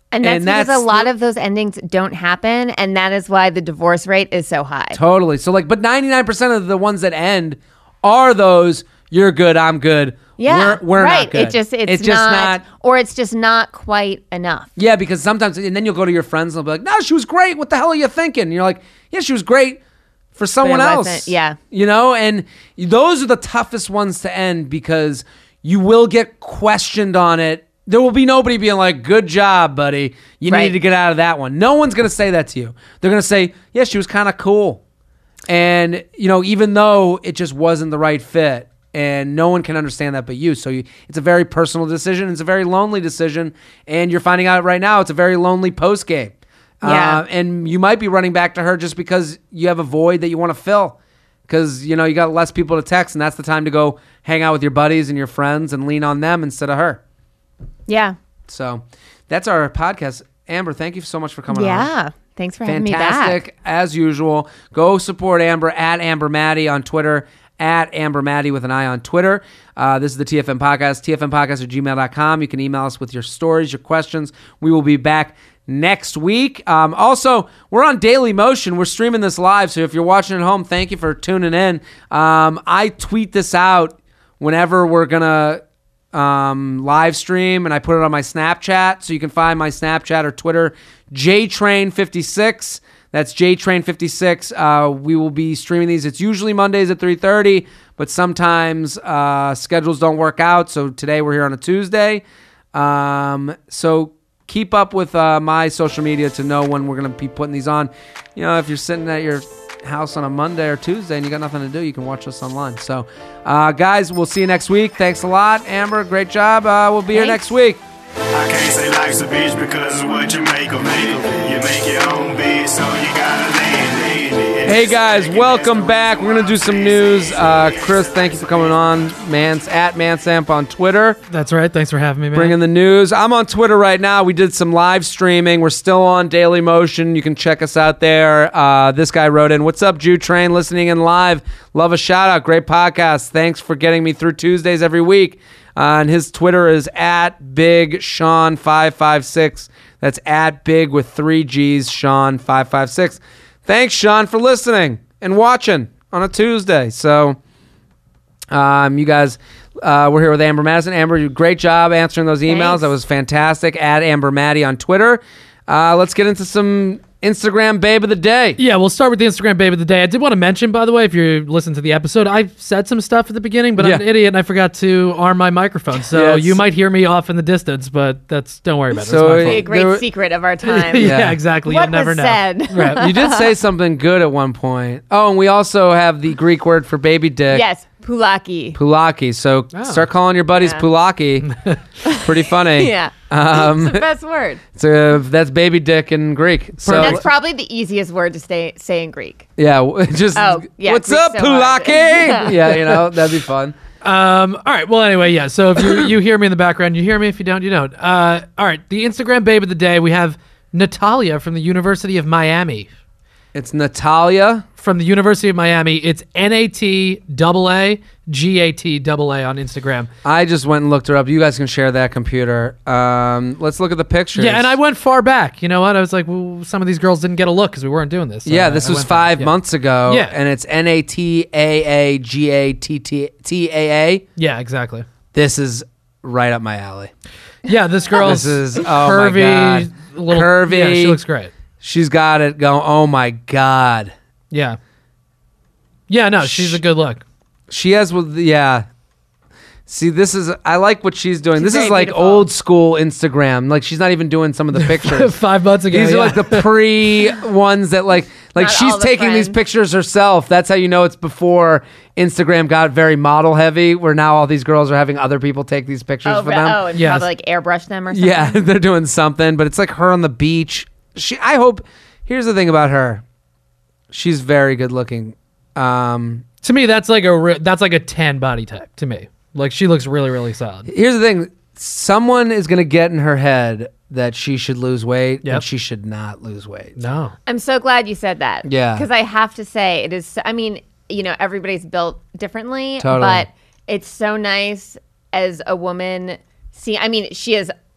Speaker 4: And that's
Speaker 3: And
Speaker 4: because
Speaker 3: that's
Speaker 4: a lot
Speaker 3: the-
Speaker 4: of those endings don't happen, and that is why the divorce rate is so high.
Speaker 3: Totally. So like, but ninety-nine percent of the ones that end are those, you're good, I'm good.
Speaker 4: Yeah,
Speaker 3: We're, we're
Speaker 4: right.
Speaker 3: not good.
Speaker 4: It just it's,
Speaker 3: it's just
Speaker 4: not,
Speaker 3: not,
Speaker 4: or it's just not quite enough.
Speaker 3: yeah, because sometimes, and then you'll go to your friends and they'll be like, no, she was great. What the hell are you thinking? And you're like, yeah, she was great for someone else.
Speaker 4: wasn't- yeah.
Speaker 3: You know, and those are the toughest ones to end because you will get questioned on it. There will be nobody being like, good job, buddy. You
Speaker 4: Right.
Speaker 3: need to get out of that one. No one's going to say that to you. They're going to say, yeah, she was kind of cool. And, you know, even though it just wasn't the right fit, and no one can understand that but you. So you, it's a very personal decision. It's a very lonely decision. And you're finding out right now it's a very lonely post game.
Speaker 4: Yeah.
Speaker 3: Uh, and you might be running back to her just because you have a void that you want to fill. Because, you know, you got less people to text, and that's the time to go hang out with your buddies and your friends and lean on them instead of her.
Speaker 4: Yeah.
Speaker 3: So that's our podcast. Amber, thank you so much for coming on.
Speaker 4: Yeah. Thanks for having me back.
Speaker 3: Fantastic, as usual. Go support Amber at Amber Maddie on Twitter, at Amber Maddie with an I on Twitter. Uh, this is the T F M Podcast, T F M podcast at gmail dot com. You can email us with your stories, your questions. We will be back next week. Um, also, we're on Daily Motion. We're streaming this live, so if you're watching at home, thank you for tuning in. Um, I tweet this out whenever we're going to um, live stream, and I put it on my Snapchat, so you can find my Snapchat or Twitter, J Train fifty-six. That's J Train fifty-six. Uh, we will be streaming these. It's usually Mondays at three thirty, but sometimes uh, schedules don't work out. So today we're here on a Tuesday. Um, so keep up with uh, my social media to know when we're going to be putting these on. You know, if you're sitting at your house on a Monday or Tuesday and you got nothing to do, you can watch us online. So, uh, guys, we'll see you next week. Thanks a lot, Amber. Great job. Uh, we'll be here
Speaker 4: Thanks.
Speaker 3: next week.
Speaker 6: I can't say life's a bitch because it's what you make of it. You make your own bed, so you gotta land it.
Speaker 3: Hey guys, welcome back. We're gonna do some news. Uh, Chris, thank you for coming on. Mans at Mansamp on Twitter,
Speaker 5: That's right. Thanks for having me, man.
Speaker 3: bringing the news. I'm on Twitter right now. We did some live streaming. We're still on Daily Motion. You can check us out there. Uh, this guy wrote in, "What's up, Jew Train? Listening in live. Love a shout out. Great podcast. Thanks for getting me through Tuesdays every week." Uh, and his Twitter is at Big Sean five five six. That's at Big with three G's, Sean five five six. Thanks, Sean, for listening and watching on a Tuesday. So, um, you guys, uh, we're here with Amber Madison. Amber, you great job answering those emails.
Speaker 4: Thanks.
Speaker 3: That was fantastic. At Amber Maddie on Twitter. Uh, let's get into some Instagram babe of the day.
Speaker 5: Yeah, we'll start with the Instagram babe of the day. I did want to mention, by the way, if you listen to the episode, I said some stuff at the beginning, but
Speaker 3: Yeah.
Speaker 5: I'm an idiot and I forgot to arm my microphone. So
Speaker 3: Yes.
Speaker 5: you might hear me off in the distance, but that's don't worry about it.
Speaker 3: So
Speaker 5: It's my
Speaker 4: Be a
Speaker 5: fault.
Speaker 4: great
Speaker 3: There were-
Speaker 4: secret of our time.
Speaker 5: yeah,
Speaker 3: Yeah.
Speaker 5: exactly.
Speaker 4: What
Speaker 5: You'll never
Speaker 4: was
Speaker 5: know.
Speaker 4: said?
Speaker 5: Right.
Speaker 3: You did say something good at one point. Oh, and we also have the Greek word for baby dick.
Speaker 4: Yes, Pulaki.
Speaker 3: Pulaki. So
Speaker 5: Oh.
Speaker 3: start calling your buddies
Speaker 4: Yeah.
Speaker 3: Pulaki. Pretty funny.
Speaker 4: Yeah.
Speaker 3: Um,
Speaker 4: It's the best word.
Speaker 3: so that's baby dick in Greek. So
Speaker 4: That's probably the easiest word to say, say in Greek.
Speaker 3: yeah, w- just
Speaker 4: Oh, yeah,
Speaker 3: what's
Speaker 4: Greek's
Speaker 3: up,
Speaker 4: so hard.
Speaker 3: Pulaki? yeah, you know that'd be fun.
Speaker 5: Um, all right. Well, anyway, yeah. So if you, you hear me in the background, you hear me. If you don't, you don't. Uh, all right. The Instagram babe of the day, we have Natalia from the University of Miami.
Speaker 3: It's Natalia.
Speaker 5: From the University of Miami. It's N A T A A G A T A A on Instagram.
Speaker 3: I just went and looked her up. You guys can share that computer. Um, let's look at the pictures.
Speaker 5: Yeah, and I went far back. You know what? I was like, well, some of these girls didn't get a look because we weren't doing this. So
Speaker 3: Yeah,
Speaker 5: I-
Speaker 3: this
Speaker 5: I
Speaker 3: was
Speaker 5: went back.
Speaker 3: five
Speaker 5: Yeah.
Speaker 3: months ago.
Speaker 5: Yeah.
Speaker 3: and it's N A T A A G A T T A A.
Speaker 5: Yeah, exactly.
Speaker 3: This is right up my alley.
Speaker 5: Yeah, this girl's
Speaker 3: This is oh
Speaker 5: curvy,
Speaker 3: my god,
Speaker 5: little
Speaker 3: curvy.
Speaker 5: Yeah, she looks great.
Speaker 3: She's got it going. Oh my god.
Speaker 5: Yeah. Yeah, no, she's a good look.
Speaker 3: She has, with yeah. See, this is, I like what she's doing.
Speaker 4: She's
Speaker 3: this is
Speaker 4: very
Speaker 3: like
Speaker 4: beautiful.
Speaker 3: old school Instagram. Like, she's not even doing some of the pictures.
Speaker 5: Five months ago.
Speaker 3: These
Speaker 5: yeah.
Speaker 3: are like the pre ones that, like, like
Speaker 4: Not
Speaker 3: she's
Speaker 4: all the
Speaker 3: taking these
Speaker 4: friends.
Speaker 3: pictures herself. That's how you know it's before Instagram got very model heavy, where now all these girls are having other people take these pictures
Speaker 4: Oh,
Speaker 3: for
Speaker 4: re-
Speaker 3: them.
Speaker 4: oh, and
Speaker 5: Yes.
Speaker 4: probably like airbrush them or something.
Speaker 3: Yeah, they're doing something, but it's like her on the beach. She, I hope. Here's the thing about her. She's very good looking. Um,
Speaker 5: To me, that's like a re- that's like a ten body type to me. Like she looks really, really solid.
Speaker 3: here's the thing. Someone is going to get in her head that she should lose weight,
Speaker 5: Yep.
Speaker 3: and she should not lose weight.
Speaker 5: No.
Speaker 4: I'm so glad you said that.
Speaker 3: Yeah.
Speaker 4: Because I have to say, it is, so- I mean, you know, everybody's built differently,
Speaker 3: Totally.
Speaker 4: but it's so nice as a woman. See, I mean, she is a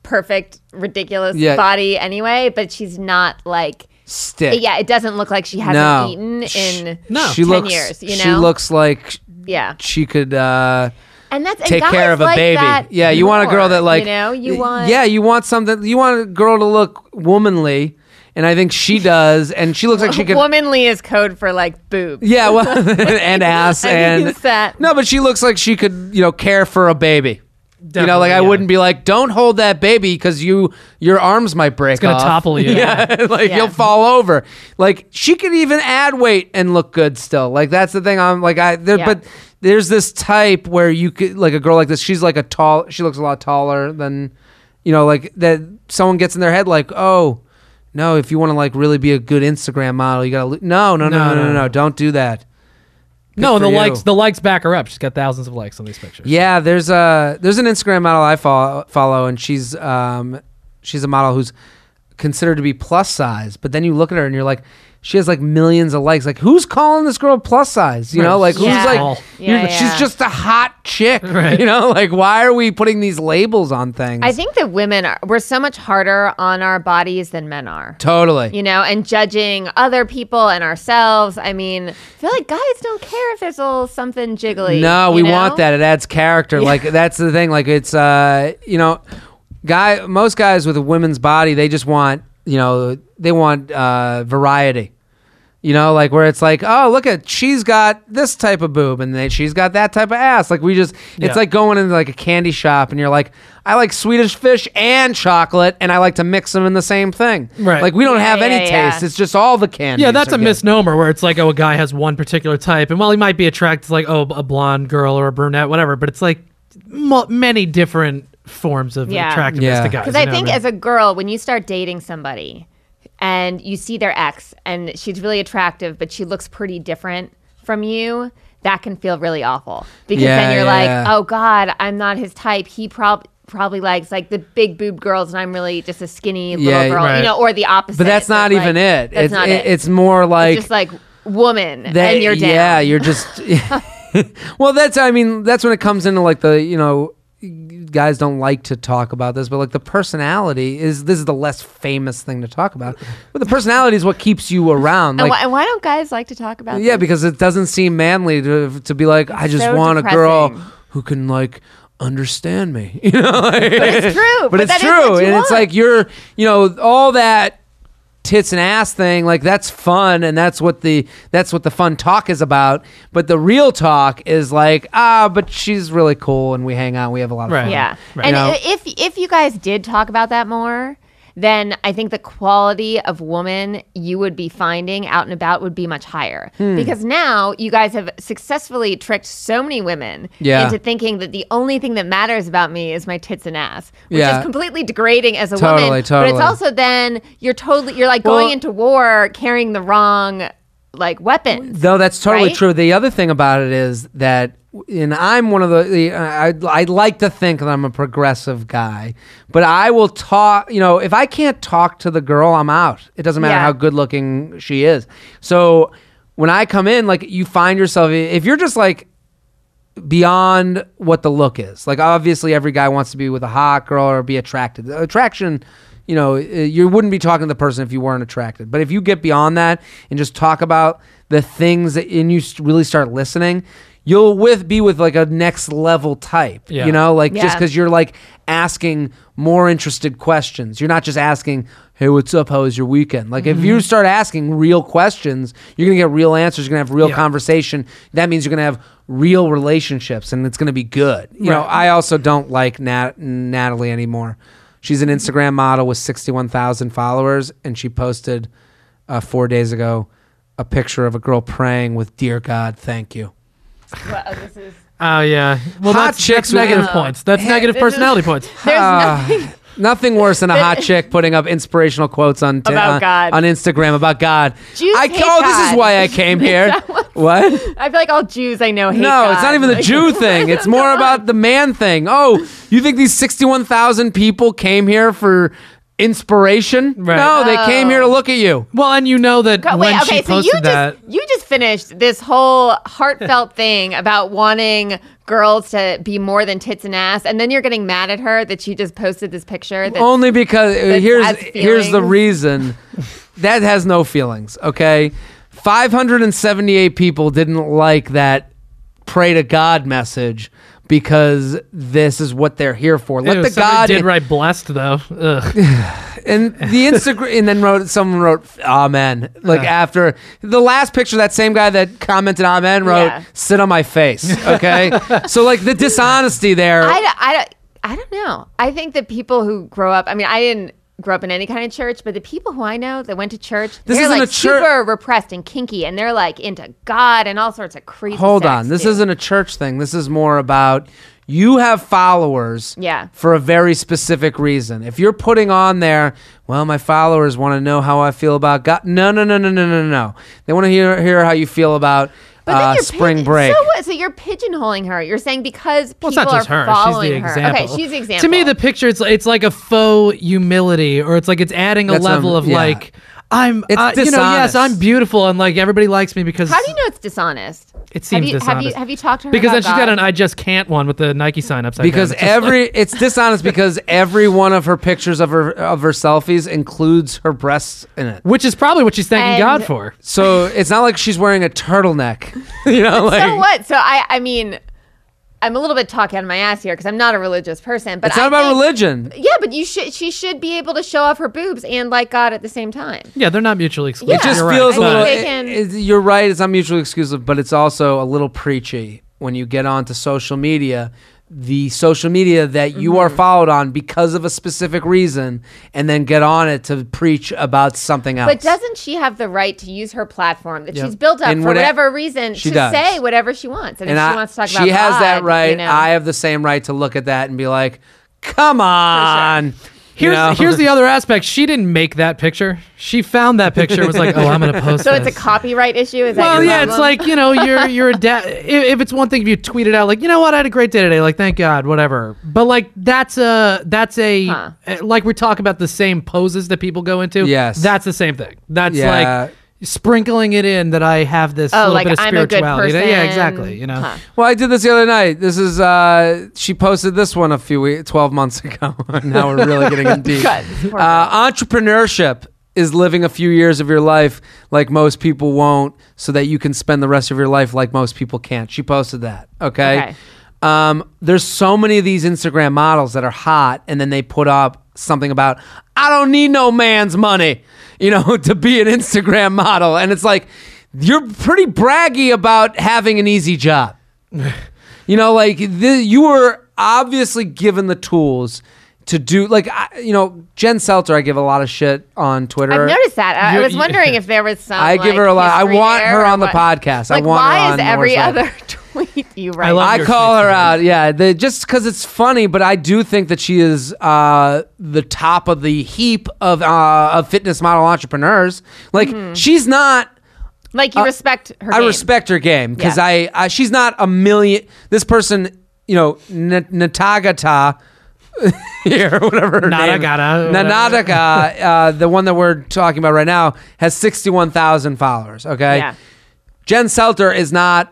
Speaker 4: perfect, ridiculous
Speaker 3: Yeah.
Speaker 4: body anyway, but she's not like
Speaker 3: Stick.
Speaker 4: yeah, it doesn't look like she hasn't
Speaker 3: No.
Speaker 4: eaten in
Speaker 5: No.
Speaker 3: She
Speaker 4: ten
Speaker 3: looks,
Speaker 4: years, you know?
Speaker 3: She looks like
Speaker 4: yeah.
Speaker 3: she could uh,
Speaker 4: And that's and
Speaker 3: take
Speaker 4: guys
Speaker 3: care of a
Speaker 4: like
Speaker 3: baby.
Speaker 4: that
Speaker 3: Yeah, you want a girl
Speaker 4: more,
Speaker 3: that like
Speaker 4: you know, you want
Speaker 3: Yeah, you want something you want a girl to look womanly, and I think she does, and she looks like she could
Speaker 4: womanly is code for like boobs.
Speaker 3: Yeah, well, and ass
Speaker 4: I
Speaker 3: and
Speaker 4: use that.
Speaker 3: no, but she looks like she could, you know, care for a baby. you know, like I
Speaker 5: yeah.
Speaker 3: wouldn't be like, don't hold that baby because you your arms might break. It's
Speaker 5: gonna
Speaker 3: off.
Speaker 5: topple you.
Speaker 3: Yeah, like
Speaker 4: Yeah.
Speaker 3: you'll fall over. Like she could even add weight and look good still. Like that's the thing. I'm like I there,
Speaker 4: Yeah.
Speaker 3: but there's this type where you could like a girl like this. She's like a tall. She looks a lot taller than, you know, like that. Someone gets in their head like, oh. No, if you want to like really be a good Instagram model, you gotta. Lo- no, no, no, no, no, no, no. Don't do that. Good
Speaker 5: No, and
Speaker 3: for
Speaker 5: the
Speaker 3: you.
Speaker 5: likes the likes back her up. She's got thousands of likes on these pictures.
Speaker 3: Yeah, there's a there's an Instagram model I follow, follow and she's um she's a model who's considered to be plus size, but then you look at her and you're like, she has like millions of likes. Like, who's calling this girl plus size? You know, like who's
Speaker 4: Yeah.
Speaker 3: like,
Speaker 5: Tall.
Speaker 3: you're-
Speaker 4: Yeah,
Speaker 3: she's
Speaker 4: yeah.
Speaker 3: just a hot chick.
Speaker 5: Right.
Speaker 3: You know, like why are we putting these labels on things?
Speaker 4: I think that women are we're so much harder on our bodies than men are.
Speaker 3: totally.
Speaker 4: You know, and judging other people and ourselves. I mean, I feel like guys don't care if there's a little something jiggly.
Speaker 3: No, we
Speaker 4: you know?
Speaker 3: want that. It adds character. Like that's the thing. Like it's uh, you know, guy. Most guys with a women's body, they just want, you know, they want uh, variety. You know, like where it's like, oh, look at, she's got this type of boob and then she's got that type of ass. Like we just,
Speaker 5: Yeah.
Speaker 3: it's like going into like a candy shop and you're like, I like Swedish fish and chocolate and I like to mix them in the same thing.
Speaker 5: Right.
Speaker 3: Like we don't
Speaker 4: Yeah,
Speaker 3: have
Speaker 4: yeah,
Speaker 3: any
Speaker 4: yeah.
Speaker 3: taste. It's just all the candy.
Speaker 5: Yeah, that's a misnomer where it's like, oh, a guy has one particular type, and while he might be attracted to like, oh, a blonde girl or a brunette, whatever, but it's like mo- many different forms of
Speaker 4: Yeah.
Speaker 5: attractiveness
Speaker 3: Yeah.
Speaker 5: to guys.
Speaker 4: Because
Speaker 5: you
Speaker 4: I
Speaker 5: know,
Speaker 4: think
Speaker 5: but-
Speaker 4: as a girl, when you start dating somebody and you see their ex and she's really attractive, but she looks pretty different from you, that can feel really awful. Because
Speaker 3: Yeah,
Speaker 4: then you're
Speaker 3: yeah,
Speaker 4: like,
Speaker 3: yeah.
Speaker 4: oh God, I'm not his type. He prob- probably likes like the big boob girls and I'm really just a skinny little
Speaker 3: Yeah,
Speaker 4: girl,
Speaker 5: right.
Speaker 4: you know, or the opposite.
Speaker 3: But that's not
Speaker 4: like,
Speaker 3: even it.
Speaker 4: That's
Speaker 3: it's,
Speaker 4: not
Speaker 3: it,
Speaker 4: it.
Speaker 3: It's more like,
Speaker 4: It's just like woman
Speaker 3: that-
Speaker 4: and you're down.
Speaker 3: Yeah, you're just. Well, that's. I mean, that's when it comes into like the, you know, guys don't like to talk about this, but like the personality is this is the less famous thing to talk about. But the personality is what keeps you around.
Speaker 4: And,
Speaker 3: Like,
Speaker 4: why, and why don't guys like to talk about
Speaker 3: yeah,
Speaker 4: this?
Speaker 3: because it doesn't seem manly to to be like, I just
Speaker 4: so
Speaker 3: want a girl
Speaker 4: depressing.
Speaker 3: who can like understand me. You know, like,
Speaker 4: But it's true.
Speaker 3: but,
Speaker 4: But
Speaker 3: it's
Speaker 4: that is
Speaker 3: true,
Speaker 4: what you
Speaker 3: and it's
Speaker 4: want.
Speaker 3: like you're, you know, all that tits and ass thing, like that's fun, and that's what the that's what the fun talk is about. But the real talk is like, ah, but she's really cool, and we hang out, and we have a lot of
Speaker 5: Right.
Speaker 3: fun.
Speaker 4: Yeah.
Speaker 5: Right.
Speaker 4: And
Speaker 3: You know?
Speaker 4: if if you guys did talk about that more, then I think the quality of woman you would be finding out and about would be much higher.
Speaker 3: Hmm.
Speaker 4: Because now you guys have successfully tricked so many women
Speaker 3: Yeah.
Speaker 4: into thinking that the only thing that matters about me is my tits and ass, which
Speaker 3: Yeah.
Speaker 4: is completely degrading as a
Speaker 3: Totally,
Speaker 4: woman. But
Speaker 3: totally.
Speaker 4: it's also then you're totally you're like going
Speaker 3: Well-
Speaker 4: into war carrying the wrong like weapons.
Speaker 3: No, that's totally
Speaker 4: Right?
Speaker 3: true. The other thing about it is that, and I'm one of the, the I, I like to think that I'm a progressive guy, but I will talk, you know, if I can't talk to the girl, I'm out. It doesn't matter
Speaker 4: Yeah.
Speaker 3: how good looking she is. So when I come in, like you find yourself, if you're just like beyond what the look is, like obviously every guy wants to be with a hot girl or be attracted. Attraction, you know, you wouldn't be talking to the person if you weren't attracted. But if you get beyond that and just talk about the things that, and you really start listening, you'll with be with like a next level type,
Speaker 5: Yeah.
Speaker 3: you know, like just
Speaker 4: Yeah.
Speaker 3: because you're like asking more interested questions. You're not just asking, hey, what's up? How was your weekend? Like if you start asking real questions, you're going to get real answers. You're going to have real
Speaker 5: Yeah.
Speaker 3: conversation. That means you're going to have real relationships and it's going to be good. You know, I also don't like Nat- Natalie anymore. She's an Instagram model with sixty-one thousand followers, and she posted uh, four days ago a picture of a girl praying with, "Dear God, thank you."
Speaker 4: Well, this is
Speaker 5: Oh yeah. Well,
Speaker 3: Hot
Speaker 5: that's,
Speaker 3: chicks
Speaker 5: that's negative
Speaker 3: with-
Speaker 5: points. That's negative
Speaker 4: this is-
Speaker 5: personality points.
Speaker 4: there's
Speaker 3: Ah,
Speaker 4: nothing
Speaker 3: nothing worse than a hot chick putting up inspirational quotes on t-
Speaker 4: About
Speaker 3: on,
Speaker 4: God.
Speaker 3: on Instagram about God.
Speaker 4: Jews
Speaker 3: I
Speaker 4: hate
Speaker 3: oh, this is
Speaker 4: God.
Speaker 3: why I came here. What?
Speaker 4: I feel like all Jews I know hate
Speaker 3: No, it's
Speaker 4: God.
Speaker 3: not even the
Speaker 4: Like-
Speaker 3: Jew thing. It's more about the man thing. Oh, you think these sixty-one thousand people came here for inspiration?
Speaker 5: Right.
Speaker 3: No, they
Speaker 4: Oh.
Speaker 3: came here to look at you.
Speaker 5: Well, and you know that
Speaker 4: God,
Speaker 5: when
Speaker 4: wait,
Speaker 5: she
Speaker 4: okay, so you
Speaker 5: posted
Speaker 4: just
Speaker 5: that,
Speaker 4: you just finished this whole heartfelt thing about wanting girls to be more than tits and ass, and then you're getting mad at her that she just posted this picture. That's,
Speaker 3: Only because uh,
Speaker 4: that
Speaker 3: here's
Speaker 4: has
Speaker 3: here's the
Speaker 4: feelings.
Speaker 3: reason. That has no feelings. Okay, five hundred seventy-eight people didn't like that pray to God message because this is what they're here for. Let
Speaker 5: Ew,
Speaker 3: the
Speaker 5: somebody
Speaker 3: God
Speaker 5: did write blessed though. Ugh.
Speaker 3: and the Instagram, and then wrote someone wrote amen. Like
Speaker 5: Uh.
Speaker 3: after the last picture, that same guy that commented amen wrote
Speaker 4: Yeah.
Speaker 3: sit on my face. Okay, so like the dishonesty there.
Speaker 4: I, don't- I, don't- I don't know. I think that people who grow up, I mean, I didn't grow up in any kind of church, but the people who I know that went to church,
Speaker 3: This
Speaker 4: they're
Speaker 3: isn't
Speaker 4: like
Speaker 3: a chur-
Speaker 4: super repressed and kinky, and they're like into God and all sorts of crazy
Speaker 3: Hold
Speaker 4: sex,
Speaker 3: on, this
Speaker 4: too.
Speaker 3: isn't a church thing. This is more about you have followers
Speaker 4: Yeah.
Speaker 3: for a very specific reason. If you're putting on there, well, my followers want to know how I feel about God. No, no, no, no, no, no, no. They want to hear hear how you feel about
Speaker 4: But then
Speaker 3: uh,
Speaker 4: you're
Speaker 3: spring
Speaker 4: pig-
Speaker 3: break.
Speaker 4: So what? So you're pigeonholing her. You're saying because
Speaker 5: Well,
Speaker 4: people
Speaker 5: it's not just
Speaker 4: are
Speaker 5: her. She's
Speaker 4: following
Speaker 5: the
Speaker 4: her.
Speaker 5: example.
Speaker 4: Okay, she's the example.
Speaker 5: To me, the picture it's it's like a faux humility, or it's like it's adding a
Speaker 3: That's,
Speaker 5: level
Speaker 3: um,
Speaker 5: of
Speaker 3: yeah.
Speaker 5: like I'm,
Speaker 3: It's
Speaker 5: uh, you know, yes,
Speaker 3: dishonest.
Speaker 5: I'm beautiful, and like everybody likes me because
Speaker 4: How do you know it's dishonest?
Speaker 5: it seems
Speaker 4: have you,
Speaker 5: dishonest.
Speaker 4: Have you have you talked to her?
Speaker 5: because then
Speaker 4: about
Speaker 5: she's got
Speaker 4: God?
Speaker 5: an I just can't one with the Nike sign upside
Speaker 3: Because
Speaker 5: down. It's just
Speaker 3: every it's dishonest because every one of her pictures of her of her selfies includes her breasts in it.
Speaker 5: which is probably what she's thanking
Speaker 4: And-
Speaker 5: God for.
Speaker 3: So it's not like she's wearing a turtleneck. You know, like
Speaker 4: So what? So I I mean, I'm a little bit talking out of my ass here because I'm not a religious person. But
Speaker 3: it's not
Speaker 4: I
Speaker 3: about
Speaker 4: think-
Speaker 3: religion.
Speaker 4: Yeah, but you should. She should be able to show off her boobs and like God at the same time.
Speaker 5: Yeah, they're not mutually exclusive.
Speaker 4: Yeah.
Speaker 3: It just
Speaker 5: You're right.
Speaker 3: feels
Speaker 4: I
Speaker 3: a
Speaker 4: think
Speaker 3: little.
Speaker 4: they
Speaker 3: it-
Speaker 4: can-
Speaker 3: it- you're right. It's not mutually exclusive, but it's also a little preachy when you get onto social media. The social media that you are
Speaker 4: Mm-hmm.
Speaker 3: followed on because of a specific reason, and then get on it to preach about something else.
Speaker 4: But doesn't she have the right to use her platform that
Speaker 5: Yep.
Speaker 4: she's built up
Speaker 3: And
Speaker 4: for
Speaker 3: what-
Speaker 4: whatever reason
Speaker 3: she
Speaker 4: to
Speaker 3: does.
Speaker 4: say whatever she wants? And,
Speaker 3: and
Speaker 4: if
Speaker 3: I,
Speaker 4: she wants to talk
Speaker 3: she
Speaker 4: about
Speaker 3: has
Speaker 4: God,
Speaker 3: that right.
Speaker 4: You know,
Speaker 3: I have the same right to look at that and be like, "Come on." You
Speaker 5: Here's,
Speaker 3: know?
Speaker 5: here's the other aspect. She didn't make that picture. She found that picture and was like, "Oh, I'm going to post
Speaker 4: so
Speaker 5: this."
Speaker 4: it's a copyright issue. Is that
Speaker 5: Well,
Speaker 4: your
Speaker 5: yeah, it's
Speaker 4: problem?
Speaker 5: like, you know, you're you're a dad. If, if it's one thing if you tweet it out, like, you know what, I had a great day today, like, thank God, whatever. But like, that's a that's a
Speaker 4: Huh.
Speaker 5: uh, like we talk about the same poses that people go into.
Speaker 3: Yes.
Speaker 5: that's the same thing. That's
Speaker 3: Yeah.
Speaker 5: like sprinkling it in that I have this
Speaker 4: Oh,
Speaker 5: little
Speaker 4: like,
Speaker 5: bit of
Speaker 4: I'm a good
Speaker 5: spirituality.
Speaker 4: person.
Speaker 5: Yeah, exactly. You know,
Speaker 4: Huh.
Speaker 3: Well, I did this the other night. This is uh she posted this one a few weeks, twelve months ago. Now we're really getting in deep.
Speaker 4: Good. Poor
Speaker 3: Uh, entrepreneurship is living a few years of your life like most people won't, so that you can spend the rest of your life like most people can't. She posted that. Okay.
Speaker 4: Okay.
Speaker 3: Um, there's so many of these Instagram models that are hot, and then they put up something about, I don't need no man's money, you know, to be an Instagram model. And it's like, you're pretty braggy about having an easy job. You know, like the, you were obviously given the tools to do, like, I, you know, Jen Selter, I give a lot of shit on Twitter.
Speaker 4: I've noticed that. I, I
Speaker 5: You-
Speaker 4: was
Speaker 5: you-
Speaker 4: wondering if there was some.
Speaker 3: I give
Speaker 4: like,
Speaker 3: her a lot. I
Speaker 4: history
Speaker 3: want
Speaker 4: there
Speaker 3: her
Speaker 4: or
Speaker 3: on the
Speaker 4: what.
Speaker 3: podcast. I
Speaker 4: Like,
Speaker 3: want her
Speaker 4: why
Speaker 3: on
Speaker 4: is every
Speaker 3: Moore's Law.
Speaker 4: other tweet you write?
Speaker 5: love
Speaker 3: I
Speaker 5: your
Speaker 3: call
Speaker 5: tweets,
Speaker 3: her
Speaker 5: man.
Speaker 3: out. Yeah, the, just because it's funny, but I do think that she is uh, the top of the heap of uh, of fitness model entrepreneurs. Like she's not.
Speaker 4: Like you respect her.
Speaker 3: I
Speaker 4: game.
Speaker 3: respect her game because
Speaker 4: Yeah.
Speaker 3: I, I she's not a million. This person, you know, N- Natagata. Here, whatever her name.
Speaker 5: Natagata, whatever.
Speaker 3: Natagata, uh, the one that we're talking about right now, has sixty-one thousand followers. Okay,
Speaker 4: Yeah.
Speaker 3: Jen Selter is not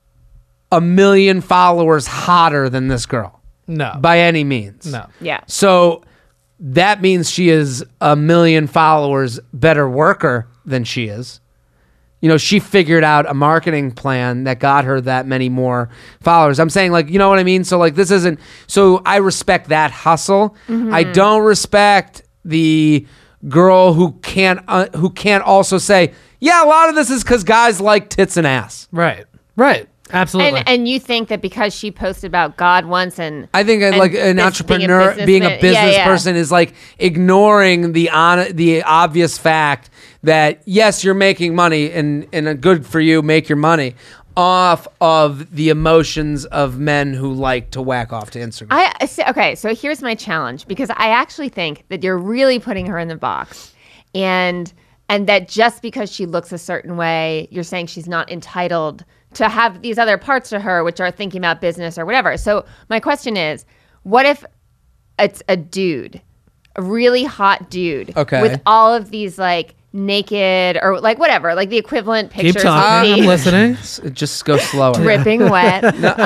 Speaker 3: a million followers hotter than this girl
Speaker 5: no,
Speaker 3: by any means.
Speaker 5: no.
Speaker 4: Yeah.
Speaker 3: So that means she is a million followers better worker than she is. You know, she figured out a marketing plan that got her that many more followers. I'm saying, like, you know what I mean? So, like, this isn't. So I respect that hustle. I don't respect the girl who can't uh, who can't also say, yeah, a lot of this is because guys like tits and ass.
Speaker 5: Right, right, absolutely.
Speaker 4: And and you think that because she posted about God once and
Speaker 3: I think uh,
Speaker 4: and
Speaker 3: like an
Speaker 4: bus-
Speaker 3: entrepreneur,
Speaker 4: being a,
Speaker 3: being a
Speaker 4: businessman-
Speaker 3: business
Speaker 4: yeah, yeah.
Speaker 3: person, is like ignoring the on the obvious fact that yes, you're making money and and uh, good for you, make your money off of the emotions of men who like to whack off to Instagram.
Speaker 4: I I see- okay, so here's my challenge because I actually think that you're really putting her in the box, and and that just because she looks a certain way, you're saying she's not entitled to have these other parts to her, which are thinking about business or whatever. So my question is, what if it's a dude, a really hot dude,
Speaker 3: Okay.
Speaker 4: with all of these like naked or like whatever, like the equivalent
Speaker 5: Keep
Speaker 4: pictures
Speaker 5: talking.
Speaker 4: of
Speaker 5: I'm
Speaker 4: me
Speaker 5: listening.
Speaker 3: S- Just go slower.
Speaker 4: dripping wet.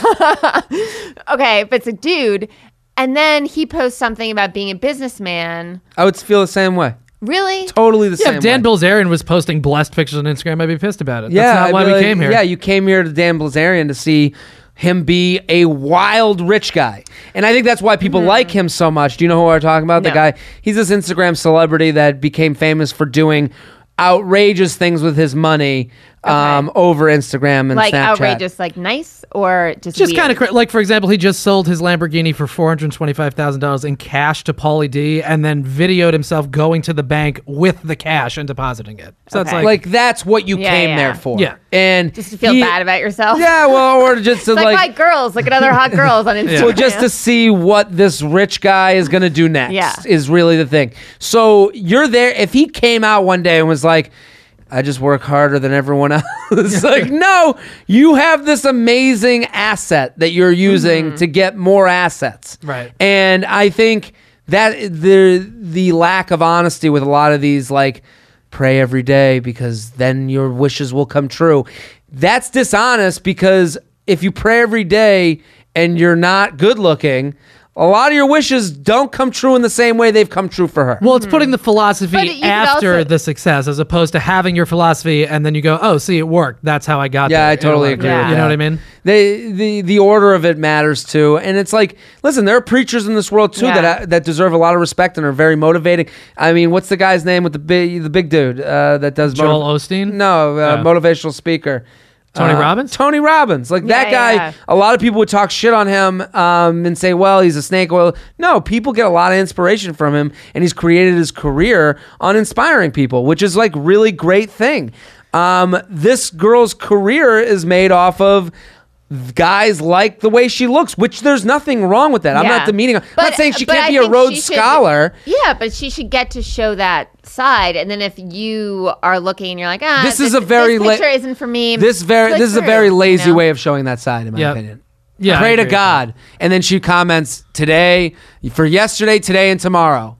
Speaker 4: Okay, but it's a dude. And then he posts something about being a businessman.
Speaker 2: I would feel the same way.
Speaker 4: Really?
Speaker 2: Totally the
Speaker 5: Yeah,
Speaker 2: same
Speaker 5: if Dan
Speaker 2: way.
Speaker 5: Bilzerian was posting blessed pictures on Instagram, I'd be pissed about it.
Speaker 2: Yeah,
Speaker 5: That's not
Speaker 2: I'd
Speaker 5: why
Speaker 2: be
Speaker 5: we
Speaker 2: like,
Speaker 5: came here.
Speaker 2: Yeah, you came here to Dan Bilzerian to see him be a wild rich guy. And I think that's why people like him so much. Do you know who we're talking about? The
Speaker 4: No.
Speaker 2: guy, he's this Instagram celebrity that became famous for doing outrageous things with his money um, over Instagram and
Speaker 4: Like
Speaker 2: Snapchat.
Speaker 4: outrageous, like nice, or just
Speaker 5: Just
Speaker 4: weird?
Speaker 5: kind of cra- like, for example, he just sold his Lamborghini for four hundred twenty-five thousand dollars in cash to Pauly D, and then videoed himself going to the bank with the cash and depositing it. So it's
Speaker 4: Okay.
Speaker 5: like,
Speaker 2: Like, that's what you
Speaker 4: Yeah,
Speaker 2: came
Speaker 4: yeah.
Speaker 2: there for.
Speaker 5: Yeah.
Speaker 2: And
Speaker 4: Just to feel
Speaker 2: he-
Speaker 4: bad about yourself.
Speaker 2: Yeah, well, or just to
Speaker 4: It's like,
Speaker 2: like,
Speaker 4: like girls, look at other hot girls on Instagram.
Speaker 2: well, just to see what this rich guy is going to do next
Speaker 4: Yeah.
Speaker 2: is really the thing. So you're there. If he came out one day and was like, I just work harder than everyone else. It's like, no, you have this amazing asset that you're using
Speaker 4: Mm-hmm.
Speaker 2: to get more assets.
Speaker 5: Right.
Speaker 2: And I think that the the lack of honesty with a lot of these, like, pray every day because then your wishes will come true. That's dishonest, because if you pray every day and you're not good looking, a lot of your wishes don't come true in the same way they've come true for her.
Speaker 5: well, it's putting the philosophy
Speaker 4: But you could
Speaker 5: after
Speaker 4: also-
Speaker 5: the success, as opposed to having your philosophy and then you go, oh, see, it worked. That's how I got
Speaker 2: Yeah,
Speaker 5: there.
Speaker 2: I
Speaker 5: It
Speaker 2: totally
Speaker 5: worked.
Speaker 2: agree.
Speaker 4: Yeah.
Speaker 2: with
Speaker 5: You know
Speaker 2: that.
Speaker 5: what I mean?
Speaker 2: They, the the order of it matters too, and it's like, listen, there are preachers in this world too
Speaker 4: Yeah.
Speaker 2: that that deserve a lot of respect and are very motivating. I mean, what's the guy's name with the big the big dude uh, that does
Speaker 5: Joel
Speaker 2: motiv-
Speaker 5: Osteen?
Speaker 2: No, uh,
Speaker 5: Oh.
Speaker 2: motivational speaker.
Speaker 5: Tony
Speaker 2: Uh,
Speaker 5: Robbins?
Speaker 2: Tony Robbins. Like that
Speaker 4: Yeah,
Speaker 2: guy,
Speaker 4: yeah.
Speaker 2: a lot of people would talk shit on him um, and say, well, he's a snake oil. No, people get a lot of inspiration from him, and he's created his career on inspiring people, which is like really great thing. Um, this girl's career is made off of guys like the way she looks, which there's nothing wrong with that. I'm
Speaker 4: Yeah.
Speaker 2: not demeaning. I'm not saying she
Speaker 4: but
Speaker 2: can't
Speaker 4: I
Speaker 2: be a
Speaker 4: think
Speaker 2: Rhodes
Speaker 4: she should-
Speaker 2: Scholar.
Speaker 4: Yeah, but she should get to show that side. And then if you are looking and you're like, ah,
Speaker 2: This is a very
Speaker 4: this
Speaker 2: la-
Speaker 4: picture isn't for me.
Speaker 2: This very
Speaker 4: click
Speaker 2: this is a
Speaker 4: through,
Speaker 2: very lazy
Speaker 4: you know?
Speaker 2: way of showing that side, in my
Speaker 5: Yeah.
Speaker 2: opinion.
Speaker 5: Yeah, I
Speaker 2: Pray to
Speaker 5: agree with
Speaker 2: God. And then she comments, today, for yesterday, today, and tomorrow.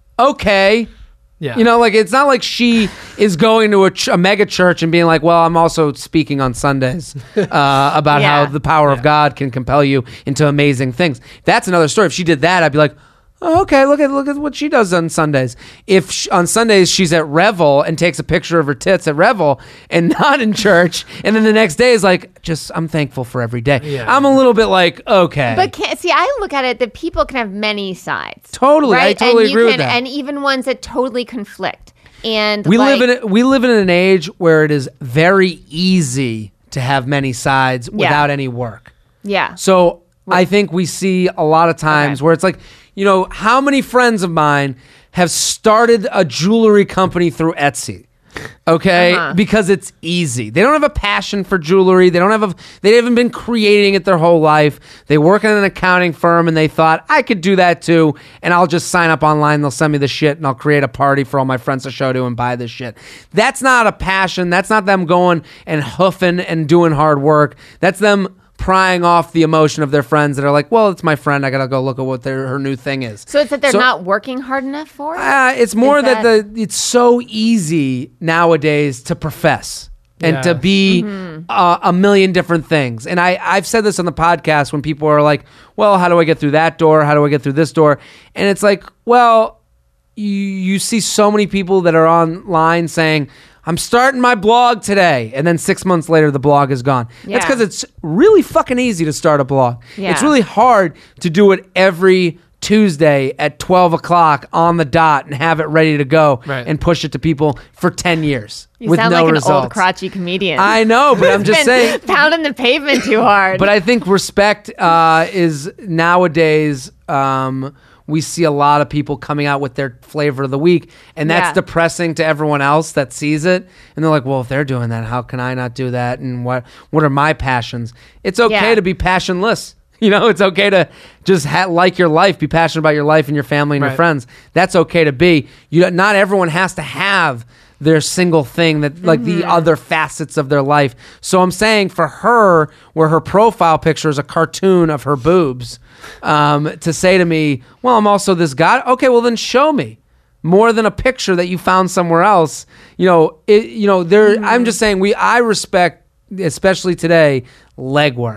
Speaker 2: Okay.
Speaker 5: Yeah.
Speaker 2: You know, like, it's not like she is going to a, ch- a mega church and being like, well, I'm also speaking on Sundays uh, about
Speaker 4: Yeah.
Speaker 2: how the power of God can compel you into amazing things. That's another story. If she did that, I'd be like, oh, okay, look at look at what she does on Sundays. If sh on Sundays she's at Revel and takes a picture of her tits at Revel and not in church, and then the next day is like, just, I'm thankful for every day.
Speaker 5: Yeah.
Speaker 2: I'm a little bit like, okay.
Speaker 4: But can, see, I look at it that people can have many sides.
Speaker 2: Totally, I
Speaker 4: right?
Speaker 2: totally
Speaker 4: and you
Speaker 2: agree with
Speaker 4: can,
Speaker 2: that.
Speaker 4: And even ones that totally conflict. And
Speaker 2: We
Speaker 4: like,
Speaker 2: live in a, we live in an age where it is very easy to have many sides without any work.
Speaker 4: Yeah.
Speaker 2: So I think we see a lot of times
Speaker 4: Okay.
Speaker 2: where it's like, you know, how many friends of mine have started a jewelry company through Etsy? Okay,
Speaker 4: Uh-huh.
Speaker 2: because it's easy. They don't have a passion for jewelry. They don't have a. They haven't been creating it their whole life. They work in an accounting firm, and they thought I could do that too. And I'll just sign up online. They'll send me the shit, and I'll create a party for all my friends to show to and buy this shit. That's not a passion. That's not them going and hoofing and doing hard work. That's them prying off the emotion of their friends that are like, well, it's my friend. I gotta go look at what their her new thing is.
Speaker 4: So it's that they're
Speaker 2: So-
Speaker 4: not working hard enough for it?
Speaker 2: Uh, it's more
Speaker 4: Is
Speaker 2: that,
Speaker 4: that-
Speaker 2: the it's so easy nowadays to profess and
Speaker 5: Yeah.
Speaker 2: to be
Speaker 4: Mm-hmm.
Speaker 2: uh, a million different things. And I, I've said this on the podcast when people are like, well, how do I get through that door? How do I get through this door? And it's like, well, you, you see so many people that are online saying, I'm starting my blog today. And then six months later, the blog is gone. That's
Speaker 4: Yeah.
Speaker 2: because it's really fucking easy to start a blog.
Speaker 4: Yeah.
Speaker 2: It's really hard to do it every Tuesday at twelve o'clock on the dot and have it ready to go
Speaker 5: Right.
Speaker 2: and push it to people for ten years
Speaker 4: You
Speaker 2: with
Speaker 4: sound
Speaker 2: no
Speaker 4: like
Speaker 2: results.
Speaker 4: an old crotchety comedian.
Speaker 2: I know, but I'm just
Speaker 4: Been
Speaker 2: saying.
Speaker 4: pounding the pavement too hard.
Speaker 2: But I think respect uh, is nowadays. Um, we see a lot of people coming out with their flavor of the week, and that's
Speaker 4: Yeah.
Speaker 2: depressing to everyone else that sees it. And they're like, "Well, if they're doing that, how can I not do that? And what what are my passions?" It's okay
Speaker 4: Yeah.
Speaker 2: to be passionless. You know, it's okay to just ha- like your life, be passionate about your life and your family and your
Speaker 5: Right.
Speaker 2: friends. That's okay to be. You not everyone has to have their single thing that like the other facets of their life. So I'm saying for her, where her profile picture is a cartoon of her boobs, um, to say to me, well, I'm also this guy. Okay, well then show me more than a picture that you found somewhere else. You know, it, you know, there, I'm just saying we, I respect, especially today, legwork.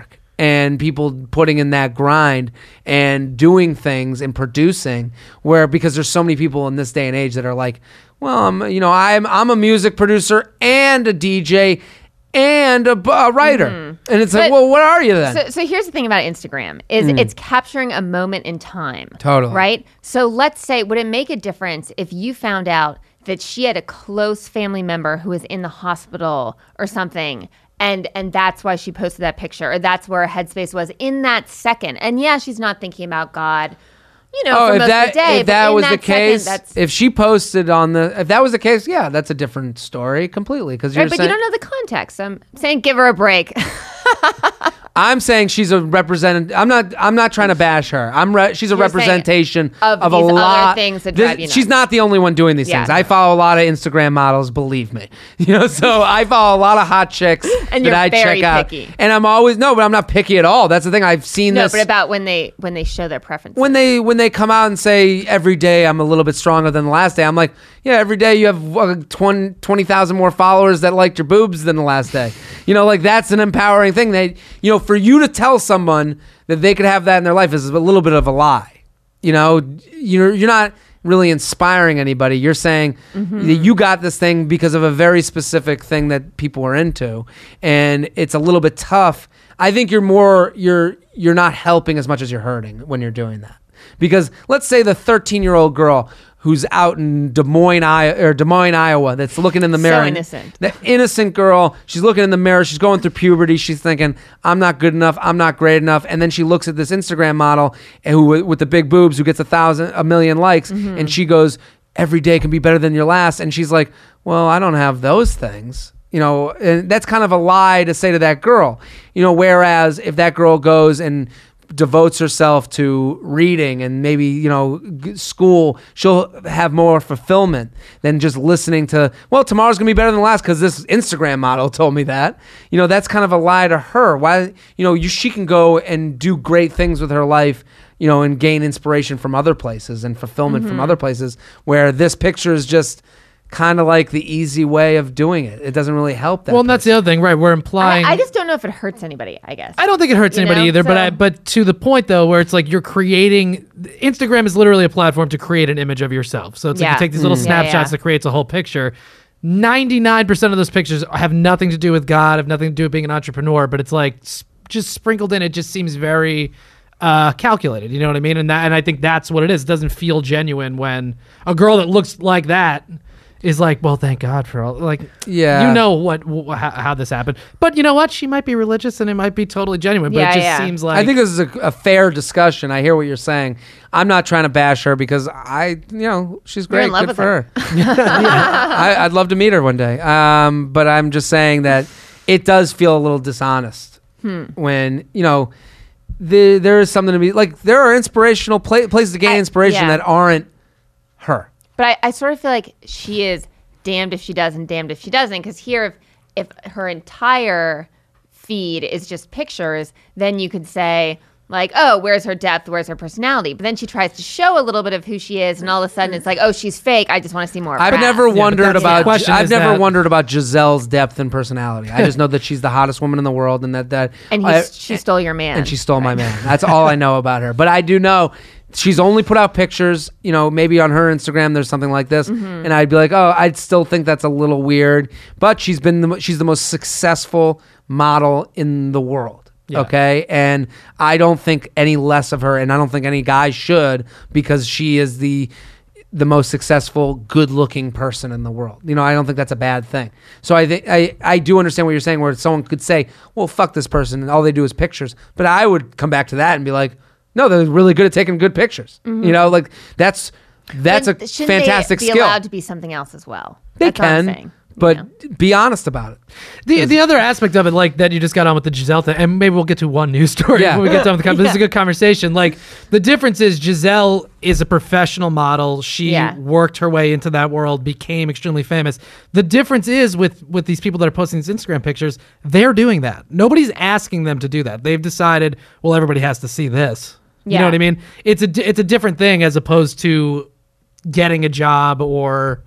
Speaker 3: and people putting in that grind and doing things and producing, where because there's so many people in this day and age that are like, well, I'm, you know, I'm I'm a music producer and a D J and a, a writer. Mm-hmm. And it's like,
Speaker 4: but,
Speaker 3: well, what are you then?
Speaker 4: So, so here's the thing about Instagram is mm. it's capturing a moment in time.
Speaker 3: Totally.
Speaker 4: Right? So let's say, would it make a difference if you found out that she had a close family member who was in the hospital or something, and and that's why she posted that picture, or that's where her headspace was in that second? And yeah, she's not thinking about God, you know,
Speaker 3: oh,
Speaker 4: for
Speaker 3: if
Speaker 4: most
Speaker 3: that,
Speaker 4: of the day.
Speaker 3: if that
Speaker 4: but
Speaker 3: was
Speaker 4: in
Speaker 3: the
Speaker 4: that second,
Speaker 3: case,
Speaker 4: that's,
Speaker 3: if she posted on the, if that was the case, yeah, that's a different story completely. Because you're
Speaker 4: right, but
Speaker 3: saying,
Speaker 4: you don't know the context. So I'm saying give her a break.
Speaker 3: I'm saying she's a represent. I'm not. I'm not trying to bash her. I'm. Re- she's a
Speaker 4: You're
Speaker 3: representation
Speaker 4: of
Speaker 3: of, a
Speaker 4: these other
Speaker 3: lot
Speaker 4: things that
Speaker 3: This-
Speaker 4: drive you nuts.
Speaker 3: She's not the only one doing these
Speaker 4: Yeah.
Speaker 3: things. I follow a lot of Instagram models. Believe me, you know. So I follow a lot of hot chicks
Speaker 4: And
Speaker 3: that
Speaker 4: you're
Speaker 3: I
Speaker 4: very
Speaker 3: check out.
Speaker 4: picky.
Speaker 3: And I'm always no, but I'm not picky at all. That's the thing. I've seen
Speaker 4: No,
Speaker 3: this.
Speaker 4: but about when they when they show their preferences.
Speaker 3: when they when they come out and say every day I'm a little bit stronger than the last day, I'm like, yeah, every day you have uh, twenty thousand more followers that liked your boobs than the last day. You know, like that's an empowering thing. That, you know, for you to tell someone that they could have that in their life is a little bit of a lie. You know, you're you're not really inspiring anybody. You're saying
Speaker 4: Mm-hmm.
Speaker 3: that you got this thing because of a very specific thing that people are into, and it's a little bit tough. I think you're more you're you're not helping as much as you're hurting when you're doing that. Because let's say the thirteen-year-old girl who's out in Des Moines, I- or Des Moines, Iowa, that's looking in the mirror.
Speaker 4: So
Speaker 3: and-
Speaker 4: innocent.
Speaker 3: The innocent girl, she's looking in the mirror, she's going through puberty, she's thinking, I'm not good enough, I'm not great enough. And then she looks at this Instagram model who with the big boobs who gets a thousand, a million likes,
Speaker 4: Mm-hmm.
Speaker 3: and she goes, every day can be better than your last. And she's like, well, I don't have those things. You know, and that's kind of a lie to say to that girl. You know, whereas if that girl goes and devotes herself to reading and maybe, you know, g- school, she'll have more fulfillment than just listening to, well, tomorrow's gonna be better than last because this Instagram model told me that. You know, that's kind of a lie to her. Why, you know, you, she can go and do great things with her life, you know, and gain inspiration from other places and fulfillment
Speaker 4: Mm-hmm.
Speaker 3: from other places, where this picture is just kind of like the easy way of doing it. It doesn't really help that
Speaker 5: Well, and that's the other thing, right? We're implying.
Speaker 4: I, I just don't know if it hurts anybody, I guess.
Speaker 5: I don't think it hurts
Speaker 4: You
Speaker 5: anybody
Speaker 4: know,
Speaker 5: either, but
Speaker 4: so-
Speaker 5: I, but to the point though, where it's like you're creating. Instagram is literally a platform to create an image of yourself. So it's like
Speaker 4: Yeah.
Speaker 5: you take these little
Speaker 4: Mm.
Speaker 5: snapshots
Speaker 4: Yeah, yeah.
Speaker 5: that creates a whole picture. ninety-nine percent of those pictures have nothing to do with God, have nothing to do with being an entrepreneur, but it's like s- just sprinkled in. It just seems very uh, calculated. You know what I mean? And that, and I think that's what it is. It doesn't feel genuine when a girl that looks like that is like, well, thank God for all, like,
Speaker 3: Yeah.
Speaker 5: you know what, wh- how, how this happened. But you know what? She might be religious and it might be totally genuine, but
Speaker 4: Yeah,
Speaker 5: it just
Speaker 4: yeah.
Speaker 5: seems like.
Speaker 3: I think this is a, a fair discussion. I hear what you're saying. I'm not trying to bash her because I, you know, she's
Speaker 4: You're
Speaker 3: great.
Speaker 4: in love
Speaker 3: Good
Speaker 4: with
Speaker 3: for
Speaker 4: her.
Speaker 3: her. I, I'd love to meet her one day. Um, but I'm just saying that it does feel a little dishonest
Speaker 4: Hmm.
Speaker 3: when, you know, the, there is something to be like. There are inspirational pla- places to gain
Speaker 4: I-
Speaker 3: inspiration
Speaker 4: yeah.
Speaker 3: that aren't her.
Speaker 4: But I, I sort of feel like she is damned if she does and damned if she doesn't. Because here, if, if her entire feed is just pictures, then you could say, like, oh, where's her depth? Where's her personality? But then she tries to show a little bit of who she is, and all of a sudden it's like, oh, she's fake. I just want to see more of
Speaker 3: I've
Speaker 4: her
Speaker 3: never
Speaker 4: ass.
Speaker 5: but
Speaker 3: wondered
Speaker 5: that's the
Speaker 3: about.
Speaker 5: question
Speaker 3: I've
Speaker 5: is
Speaker 3: never
Speaker 5: that-
Speaker 3: wondered about Giselle's depth and personality. I just know that she's the hottest woman in the world, and that that
Speaker 4: And
Speaker 3: I-
Speaker 4: he's, she stole your man.
Speaker 3: and she stole my man. That's all I know about her. But I do know she's only put out pictures, you know, maybe on her Instagram there's something like this,
Speaker 4: Mm-hmm.
Speaker 3: and I'd be like, oh, I'd still think that's a little weird. But she's been the, mo- she's the most successful model in the world. Okay, and I don't think any less of her, and I don't think any guy should, because she is the the most successful, good-looking person in the world. You know, I don't think that's a bad thing. So I think I, I do understand what you're saying, where someone could say, "Well, fuck this person," and all they do is pictures. But I would come back to that and be like, "No, they're really good at taking good pictures."
Speaker 4: Mm-hmm.
Speaker 3: You know, like that's that's
Speaker 4: But
Speaker 3: a
Speaker 4: shouldn't
Speaker 3: fantastic
Speaker 4: they be
Speaker 3: skill.
Speaker 4: allowed to be something else as well?
Speaker 3: They
Speaker 4: That's what I'm
Speaker 3: can,
Speaker 4: saying, you
Speaker 3: but
Speaker 4: know?
Speaker 3: be honest about it.
Speaker 5: The the other aspect of it, like that you just got on with the Giselle thing, and maybe we'll get to one news story
Speaker 3: Yeah.
Speaker 5: when we get done with the conversation. This is a good conversation. Like the difference is Giselle is a professional model. She
Speaker 4: Yeah.
Speaker 5: worked her way into that world, became extremely famous. The difference is with with these people that are posting these Instagram pictures, they're doing that. Nobody's asking them to do that. They've decided, well, everybody has to see this. You
Speaker 4: Yeah.
Speaker 5: know what I mean? It's a di- it's a different thing as opposed to getting a job or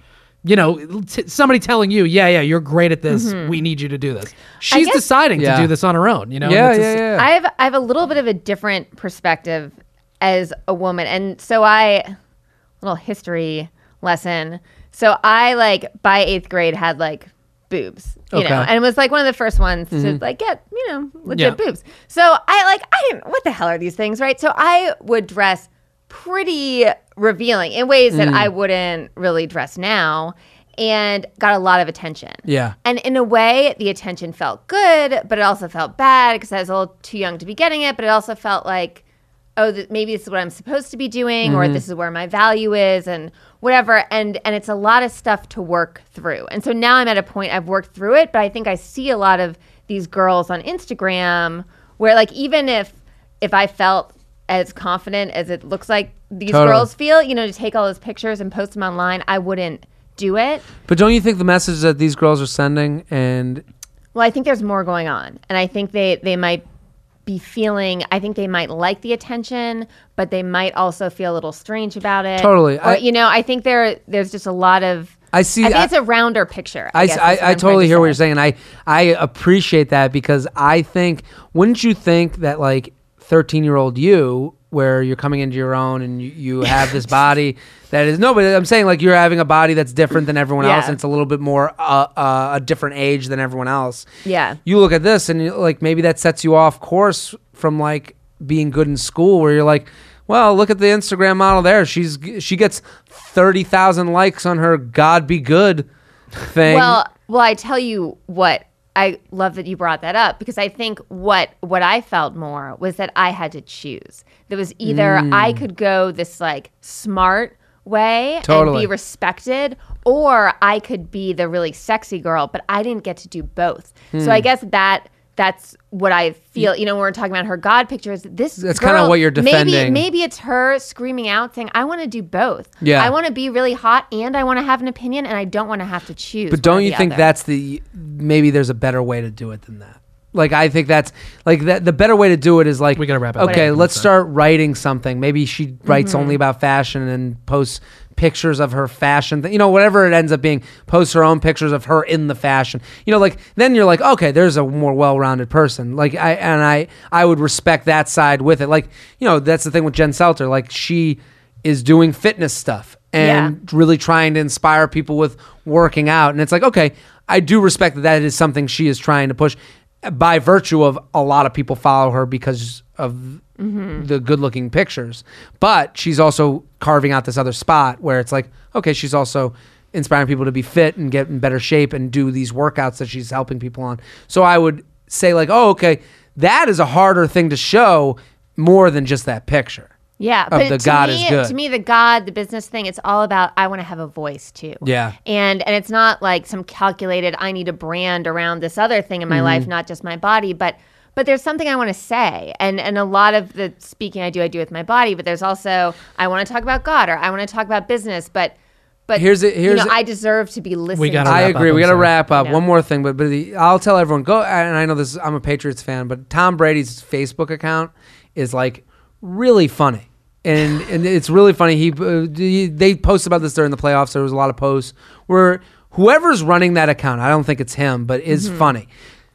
Speaker 5: you know, t- somebody telling you, yeah, yeah, you're great at this. We need you to do this. She's
Speaker 4: guess-
Speaker 5: deciding
Speaker 3: Yeah.
Speaker 5: to do this on her own, you know?
Speaker 3: Yeah,
Speaker 5: and
Speaker 3: yeah,
Speaker 5: it's a-
Speaker 3: yeah.
Speaker 4: I have I have a little bit of a different perspective as a woman, and so I little history lesson. So I like by eighth grade had like boobs, you
Speaker 3: Okay.
Speaker 4: know, and it was like one of the first ones to like get you know legit
Speaker 5: Yeah.
Speaker 4: boobs. So I like I didn't what the hell are these things, right? So I would dress pretty revealing in ways that I wouldn't really dress now. And got a lot of attention.
Speaker 3: Yeah.
Speaker 4: And in a way, the attention felt good, but it also felt bad because I was a little too young to be getting it. But it also felt like, oh, th- maybe this is what I'm supposed to be doing, or this is where my value is, and whatever. And and it's a lot of stuff to work through. And so now I'm at a point I've worked through it, but I think I see a lot of these girls on Instagram where, like, even if if I felt as confident as it looks like these
Speaker 3: Totally.
Speaker 4: girls feel, you know, to take all those pictures and post them online, I wouldn't do it.
Speaker 3: But don't you think the message that these girls are sending and
Speaker 4: Well, I think there's more going on, and I think they they might be feeling. I think they might like the attention, but they might also feel a little strange about it.
Speaker 3: Totally.
Speaker 4: Or,
Speaker 3: I-
Speaker 4: you know, I think there there's just a lot of.
Speaker 3: I see-
Speaker 4: I think
Speaker 3: I-
Speaker 4: it's a rounder picture.
Speaker 3: I,
Speaker 4: guess,
Speaker 3: I,
Speaker 4: is what
Speaker 3: I
Speaker 4: I'm trying
Speaker 3: totally
Speaker 4: to
Speaker 3: hear what
Speaker 4: say.
Speaker 3: you're saying, and I, I appreciate that because I think, wouldn't you think that like thirteen-year-old you, where you're coming into your own and you, you have this body that is, no, but I'm saying like you're having a body that's different than everyone else,
Speaker 4: Yeah.
Speaker 3: and it's a little bit more uh, uh, a different age than everyone else.
Speaker 4: Yeah.
Speaker 3: You look at this and you, like maybe that sets you off course from like being good in school, where you're like, well, look at the Instagram model there. She's she gets thirty thousand likes on her "God be good" thing.
Speaker 4: Well, well, I tell you what. I love that you brought that up because I think what what I felt more was that I had to choose. There was either
Speaker 3: Mm.
Speaker 4: I could go this like smart way
Speaker 3: Totally.
Speaker 4: and be respected, or I could be the really sexy girl, but I didn't get to do both.
Speaker 3: Hmm.
Speaker 4: So I guess that that's what I feel. You know, when we're talking about her God pictures, this
Speaker 3: That's
Speaker 4: girl,
Speaker 3: kinda what you're
Speaker 4: Maybe
Speaker 3: defending.
Speaker 4: maybe it's her screaming out saying, "I want to do both.
Speaker 3: Yeah.
Speaker 4: I want to be really hot and I want to have an opinion, and I don't want to have to choose."
Speaker 3: But
Speaker 4: one
Speaker 3: don't
Speaker 4: or
Speaker 3: you
Speaker 4: the
Speaker 3: think
Speaker 4: other."
Speaker 3: that's the maybe there's a better way to do it than that? Like I think that's like that the better way to do it is like
Speaker 5: We gotta wrap it up.
Speaker 3: Okay,
Speaker 5: Whatever.
Speaker 3: let's start writing something. Maybe she writes
Speaker 4: Mm-hmm.
Speaker 3: only about fashion and posts pictures of her fashion th- you know, whatever it ends up being, posts her own pictures of her in the fashion. You know, like then you're like, okay, there's a more well-rounded person. Like I and I I would respect that side with it. Like, you know, that's the thing with Jen Selter. Like she is doing fitness stuff and really trying to inspire people with working out. And it's like, okay, I do respect that that is something she is trying to push by virtue of a lot of people follow her because of the good looking pictures. But she's also carving out this other spot where it's like, okay, she's also inspiring people to be fit and get in better shape and do these workouts that she's helping people on. So I would say like, oh, okay, that is a harder thing to show more than just that picture.
Speaker 4: Yeah,
Speaker 3: of
Speaker 4: but
Speaker 3: the
Speaker 4: to
Speaker 3: God
Speaker 4: me,
Speaker 3: is good.
Speaker 4: To me, the God, the business thing, it's all about I want to have a voice too.
Speaker 3: Yeah.
Speaker 4: and and it's not like some calculated. I need a brand around this other thing in my
Speaker 3: Mm-hmm.
Speaker 4: life, not just my body, but but there's something I want to say, and and a lot of the speaking I do, I do with my body, but there's also I want to talk about God or I want to talk about business, but but
Speaker 3: Here's it- here's
Speaker 4: you know
Speaker 3: it-
Speaker 4: I deserve to be listened.
Speaker 5: gotta
Speaker 4: to.
Speaker 3: I
Speaker 5: wrap
Speaker 3: agree.
Speaker 5: up,
Speaker 3: We
Speaker 5: I'm
Speaker 3: got to
Speaker 5: sorry.
Speaker 3: wrap up.
Speaker 4: I know.
Speaker 3: One more thing, but but the, I'll tell everyone go. And I know this. I'm a Patriots fan, but Tom Brady's Facebook account is like really funny, and and it's really funny. He, uh, he they posted about this during the playoffs. There was a lot of posts where whoever's running that account, I don't think it's him, but is funny.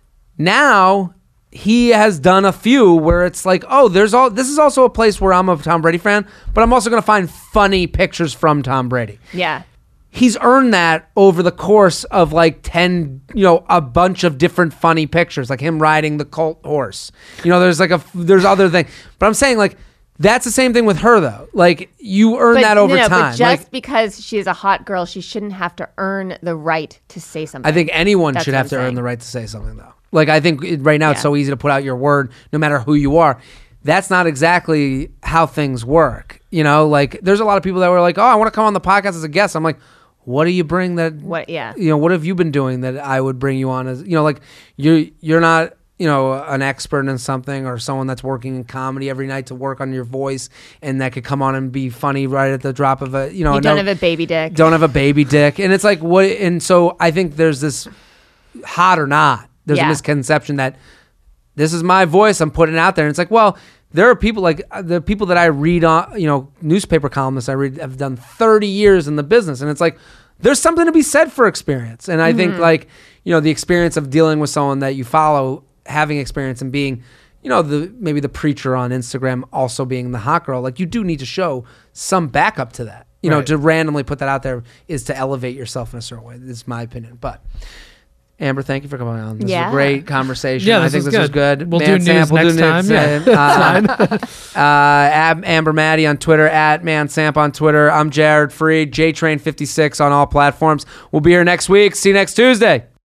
Speaker 3: Now he has done a few where it's like, oh, there's all. This is also a place where I'm a Tom Brady fan, but I'm also going to find funny pictures from Tom Brady.
Speaker 4: Yeah.
Speaker 3: He's earned that over the course of like ten, you know, a bunch of different funny pictures, like him riding the colt horse. You know, there's like a, there's other thing. But I'm saying like, that's the same thing with her though. Like you earn
Speaker 4: But,
Speaker 3: that over
Speaker 4: no, no,
Speaker 3: time.
Speaker 4: But just
Speaker 3: Like,
Speaker 4: because she's a hot girl, she shouldn't have to earn the right to say something.
Speaker 3: I think anyone
Speaker 4: That's
Speaker 3: should
Speaker 4: what
Speaker 3: have
Speaker 4: I'm
Speaker 3: to earn
Speaker 4: saying.
Speaker 3: the right to say something though. Like I think it- right now it's
Speaker 4: Yeah.
Speaker 3: so easy to put out your word no matter who you are. That's not exactly how things work. You know, like there's a lot of people that were like, oh, I want to come on the podcast as a guest. I'm like, what do you bring that?
Speaker 4: What- yeah.
Speaker 3: You know, what have you been doing that I would bring you on as, you know, like you're, you're not, you know, an expert in something or someone that's working in comedy every night to work on your voice and that could come on and be funny right at the drop of a, you know,
Speaker 4: you don't
Speaker 3: no-
Speaker 4: have a baby dick.
Speaker 3: don't have a baby dick. And it's like, what? And so I think there's this hot or not, there's a
Speaker 4: Yeah.
Speaker 3: misconception that this is my voice I'm putting out there. And it's like, well, there are people like uh, the people that I read on, you know, newspaper columnists I read have done thirty years in the business. And it's like, there's something to be said for experience. And I think like, you know, the experience of dealing with someone that you follow, having experience and being, you know, the maybe the preacher on Instagram also being the hot girl, like you do need to show some backup to that. You know,
Speaker 5: Right.
Speaker 3: to randomly put that out there is to elevate yourself in a certain way. This is my opinion. But Amber, thank you for coming on. This is
Speaker 4: Yeah.
Speaker 3: a great conversation.
Speaker 5: Yeah,
Speaker 3: I
Speaker 5: this
Speaker 3: think
Speaker 5: was
Speaker 3: this was
Speaker 5: good.
Speaker 3: good.
Speaker 5: We'll do
Speaker 3: Man
Speaker 5: news
Speaker 3: Samp, we'll
Speaker 5: next
Speaker 3: do news.
Speaker 5: time.
Speaker 3: Uh, uh, Ab- Amber Maddie on Twitter, at Man Samp on Twitter. I'm Jared Freed, J Train fifty-six on all platforms. We'll be here next week. See you next Tuesday.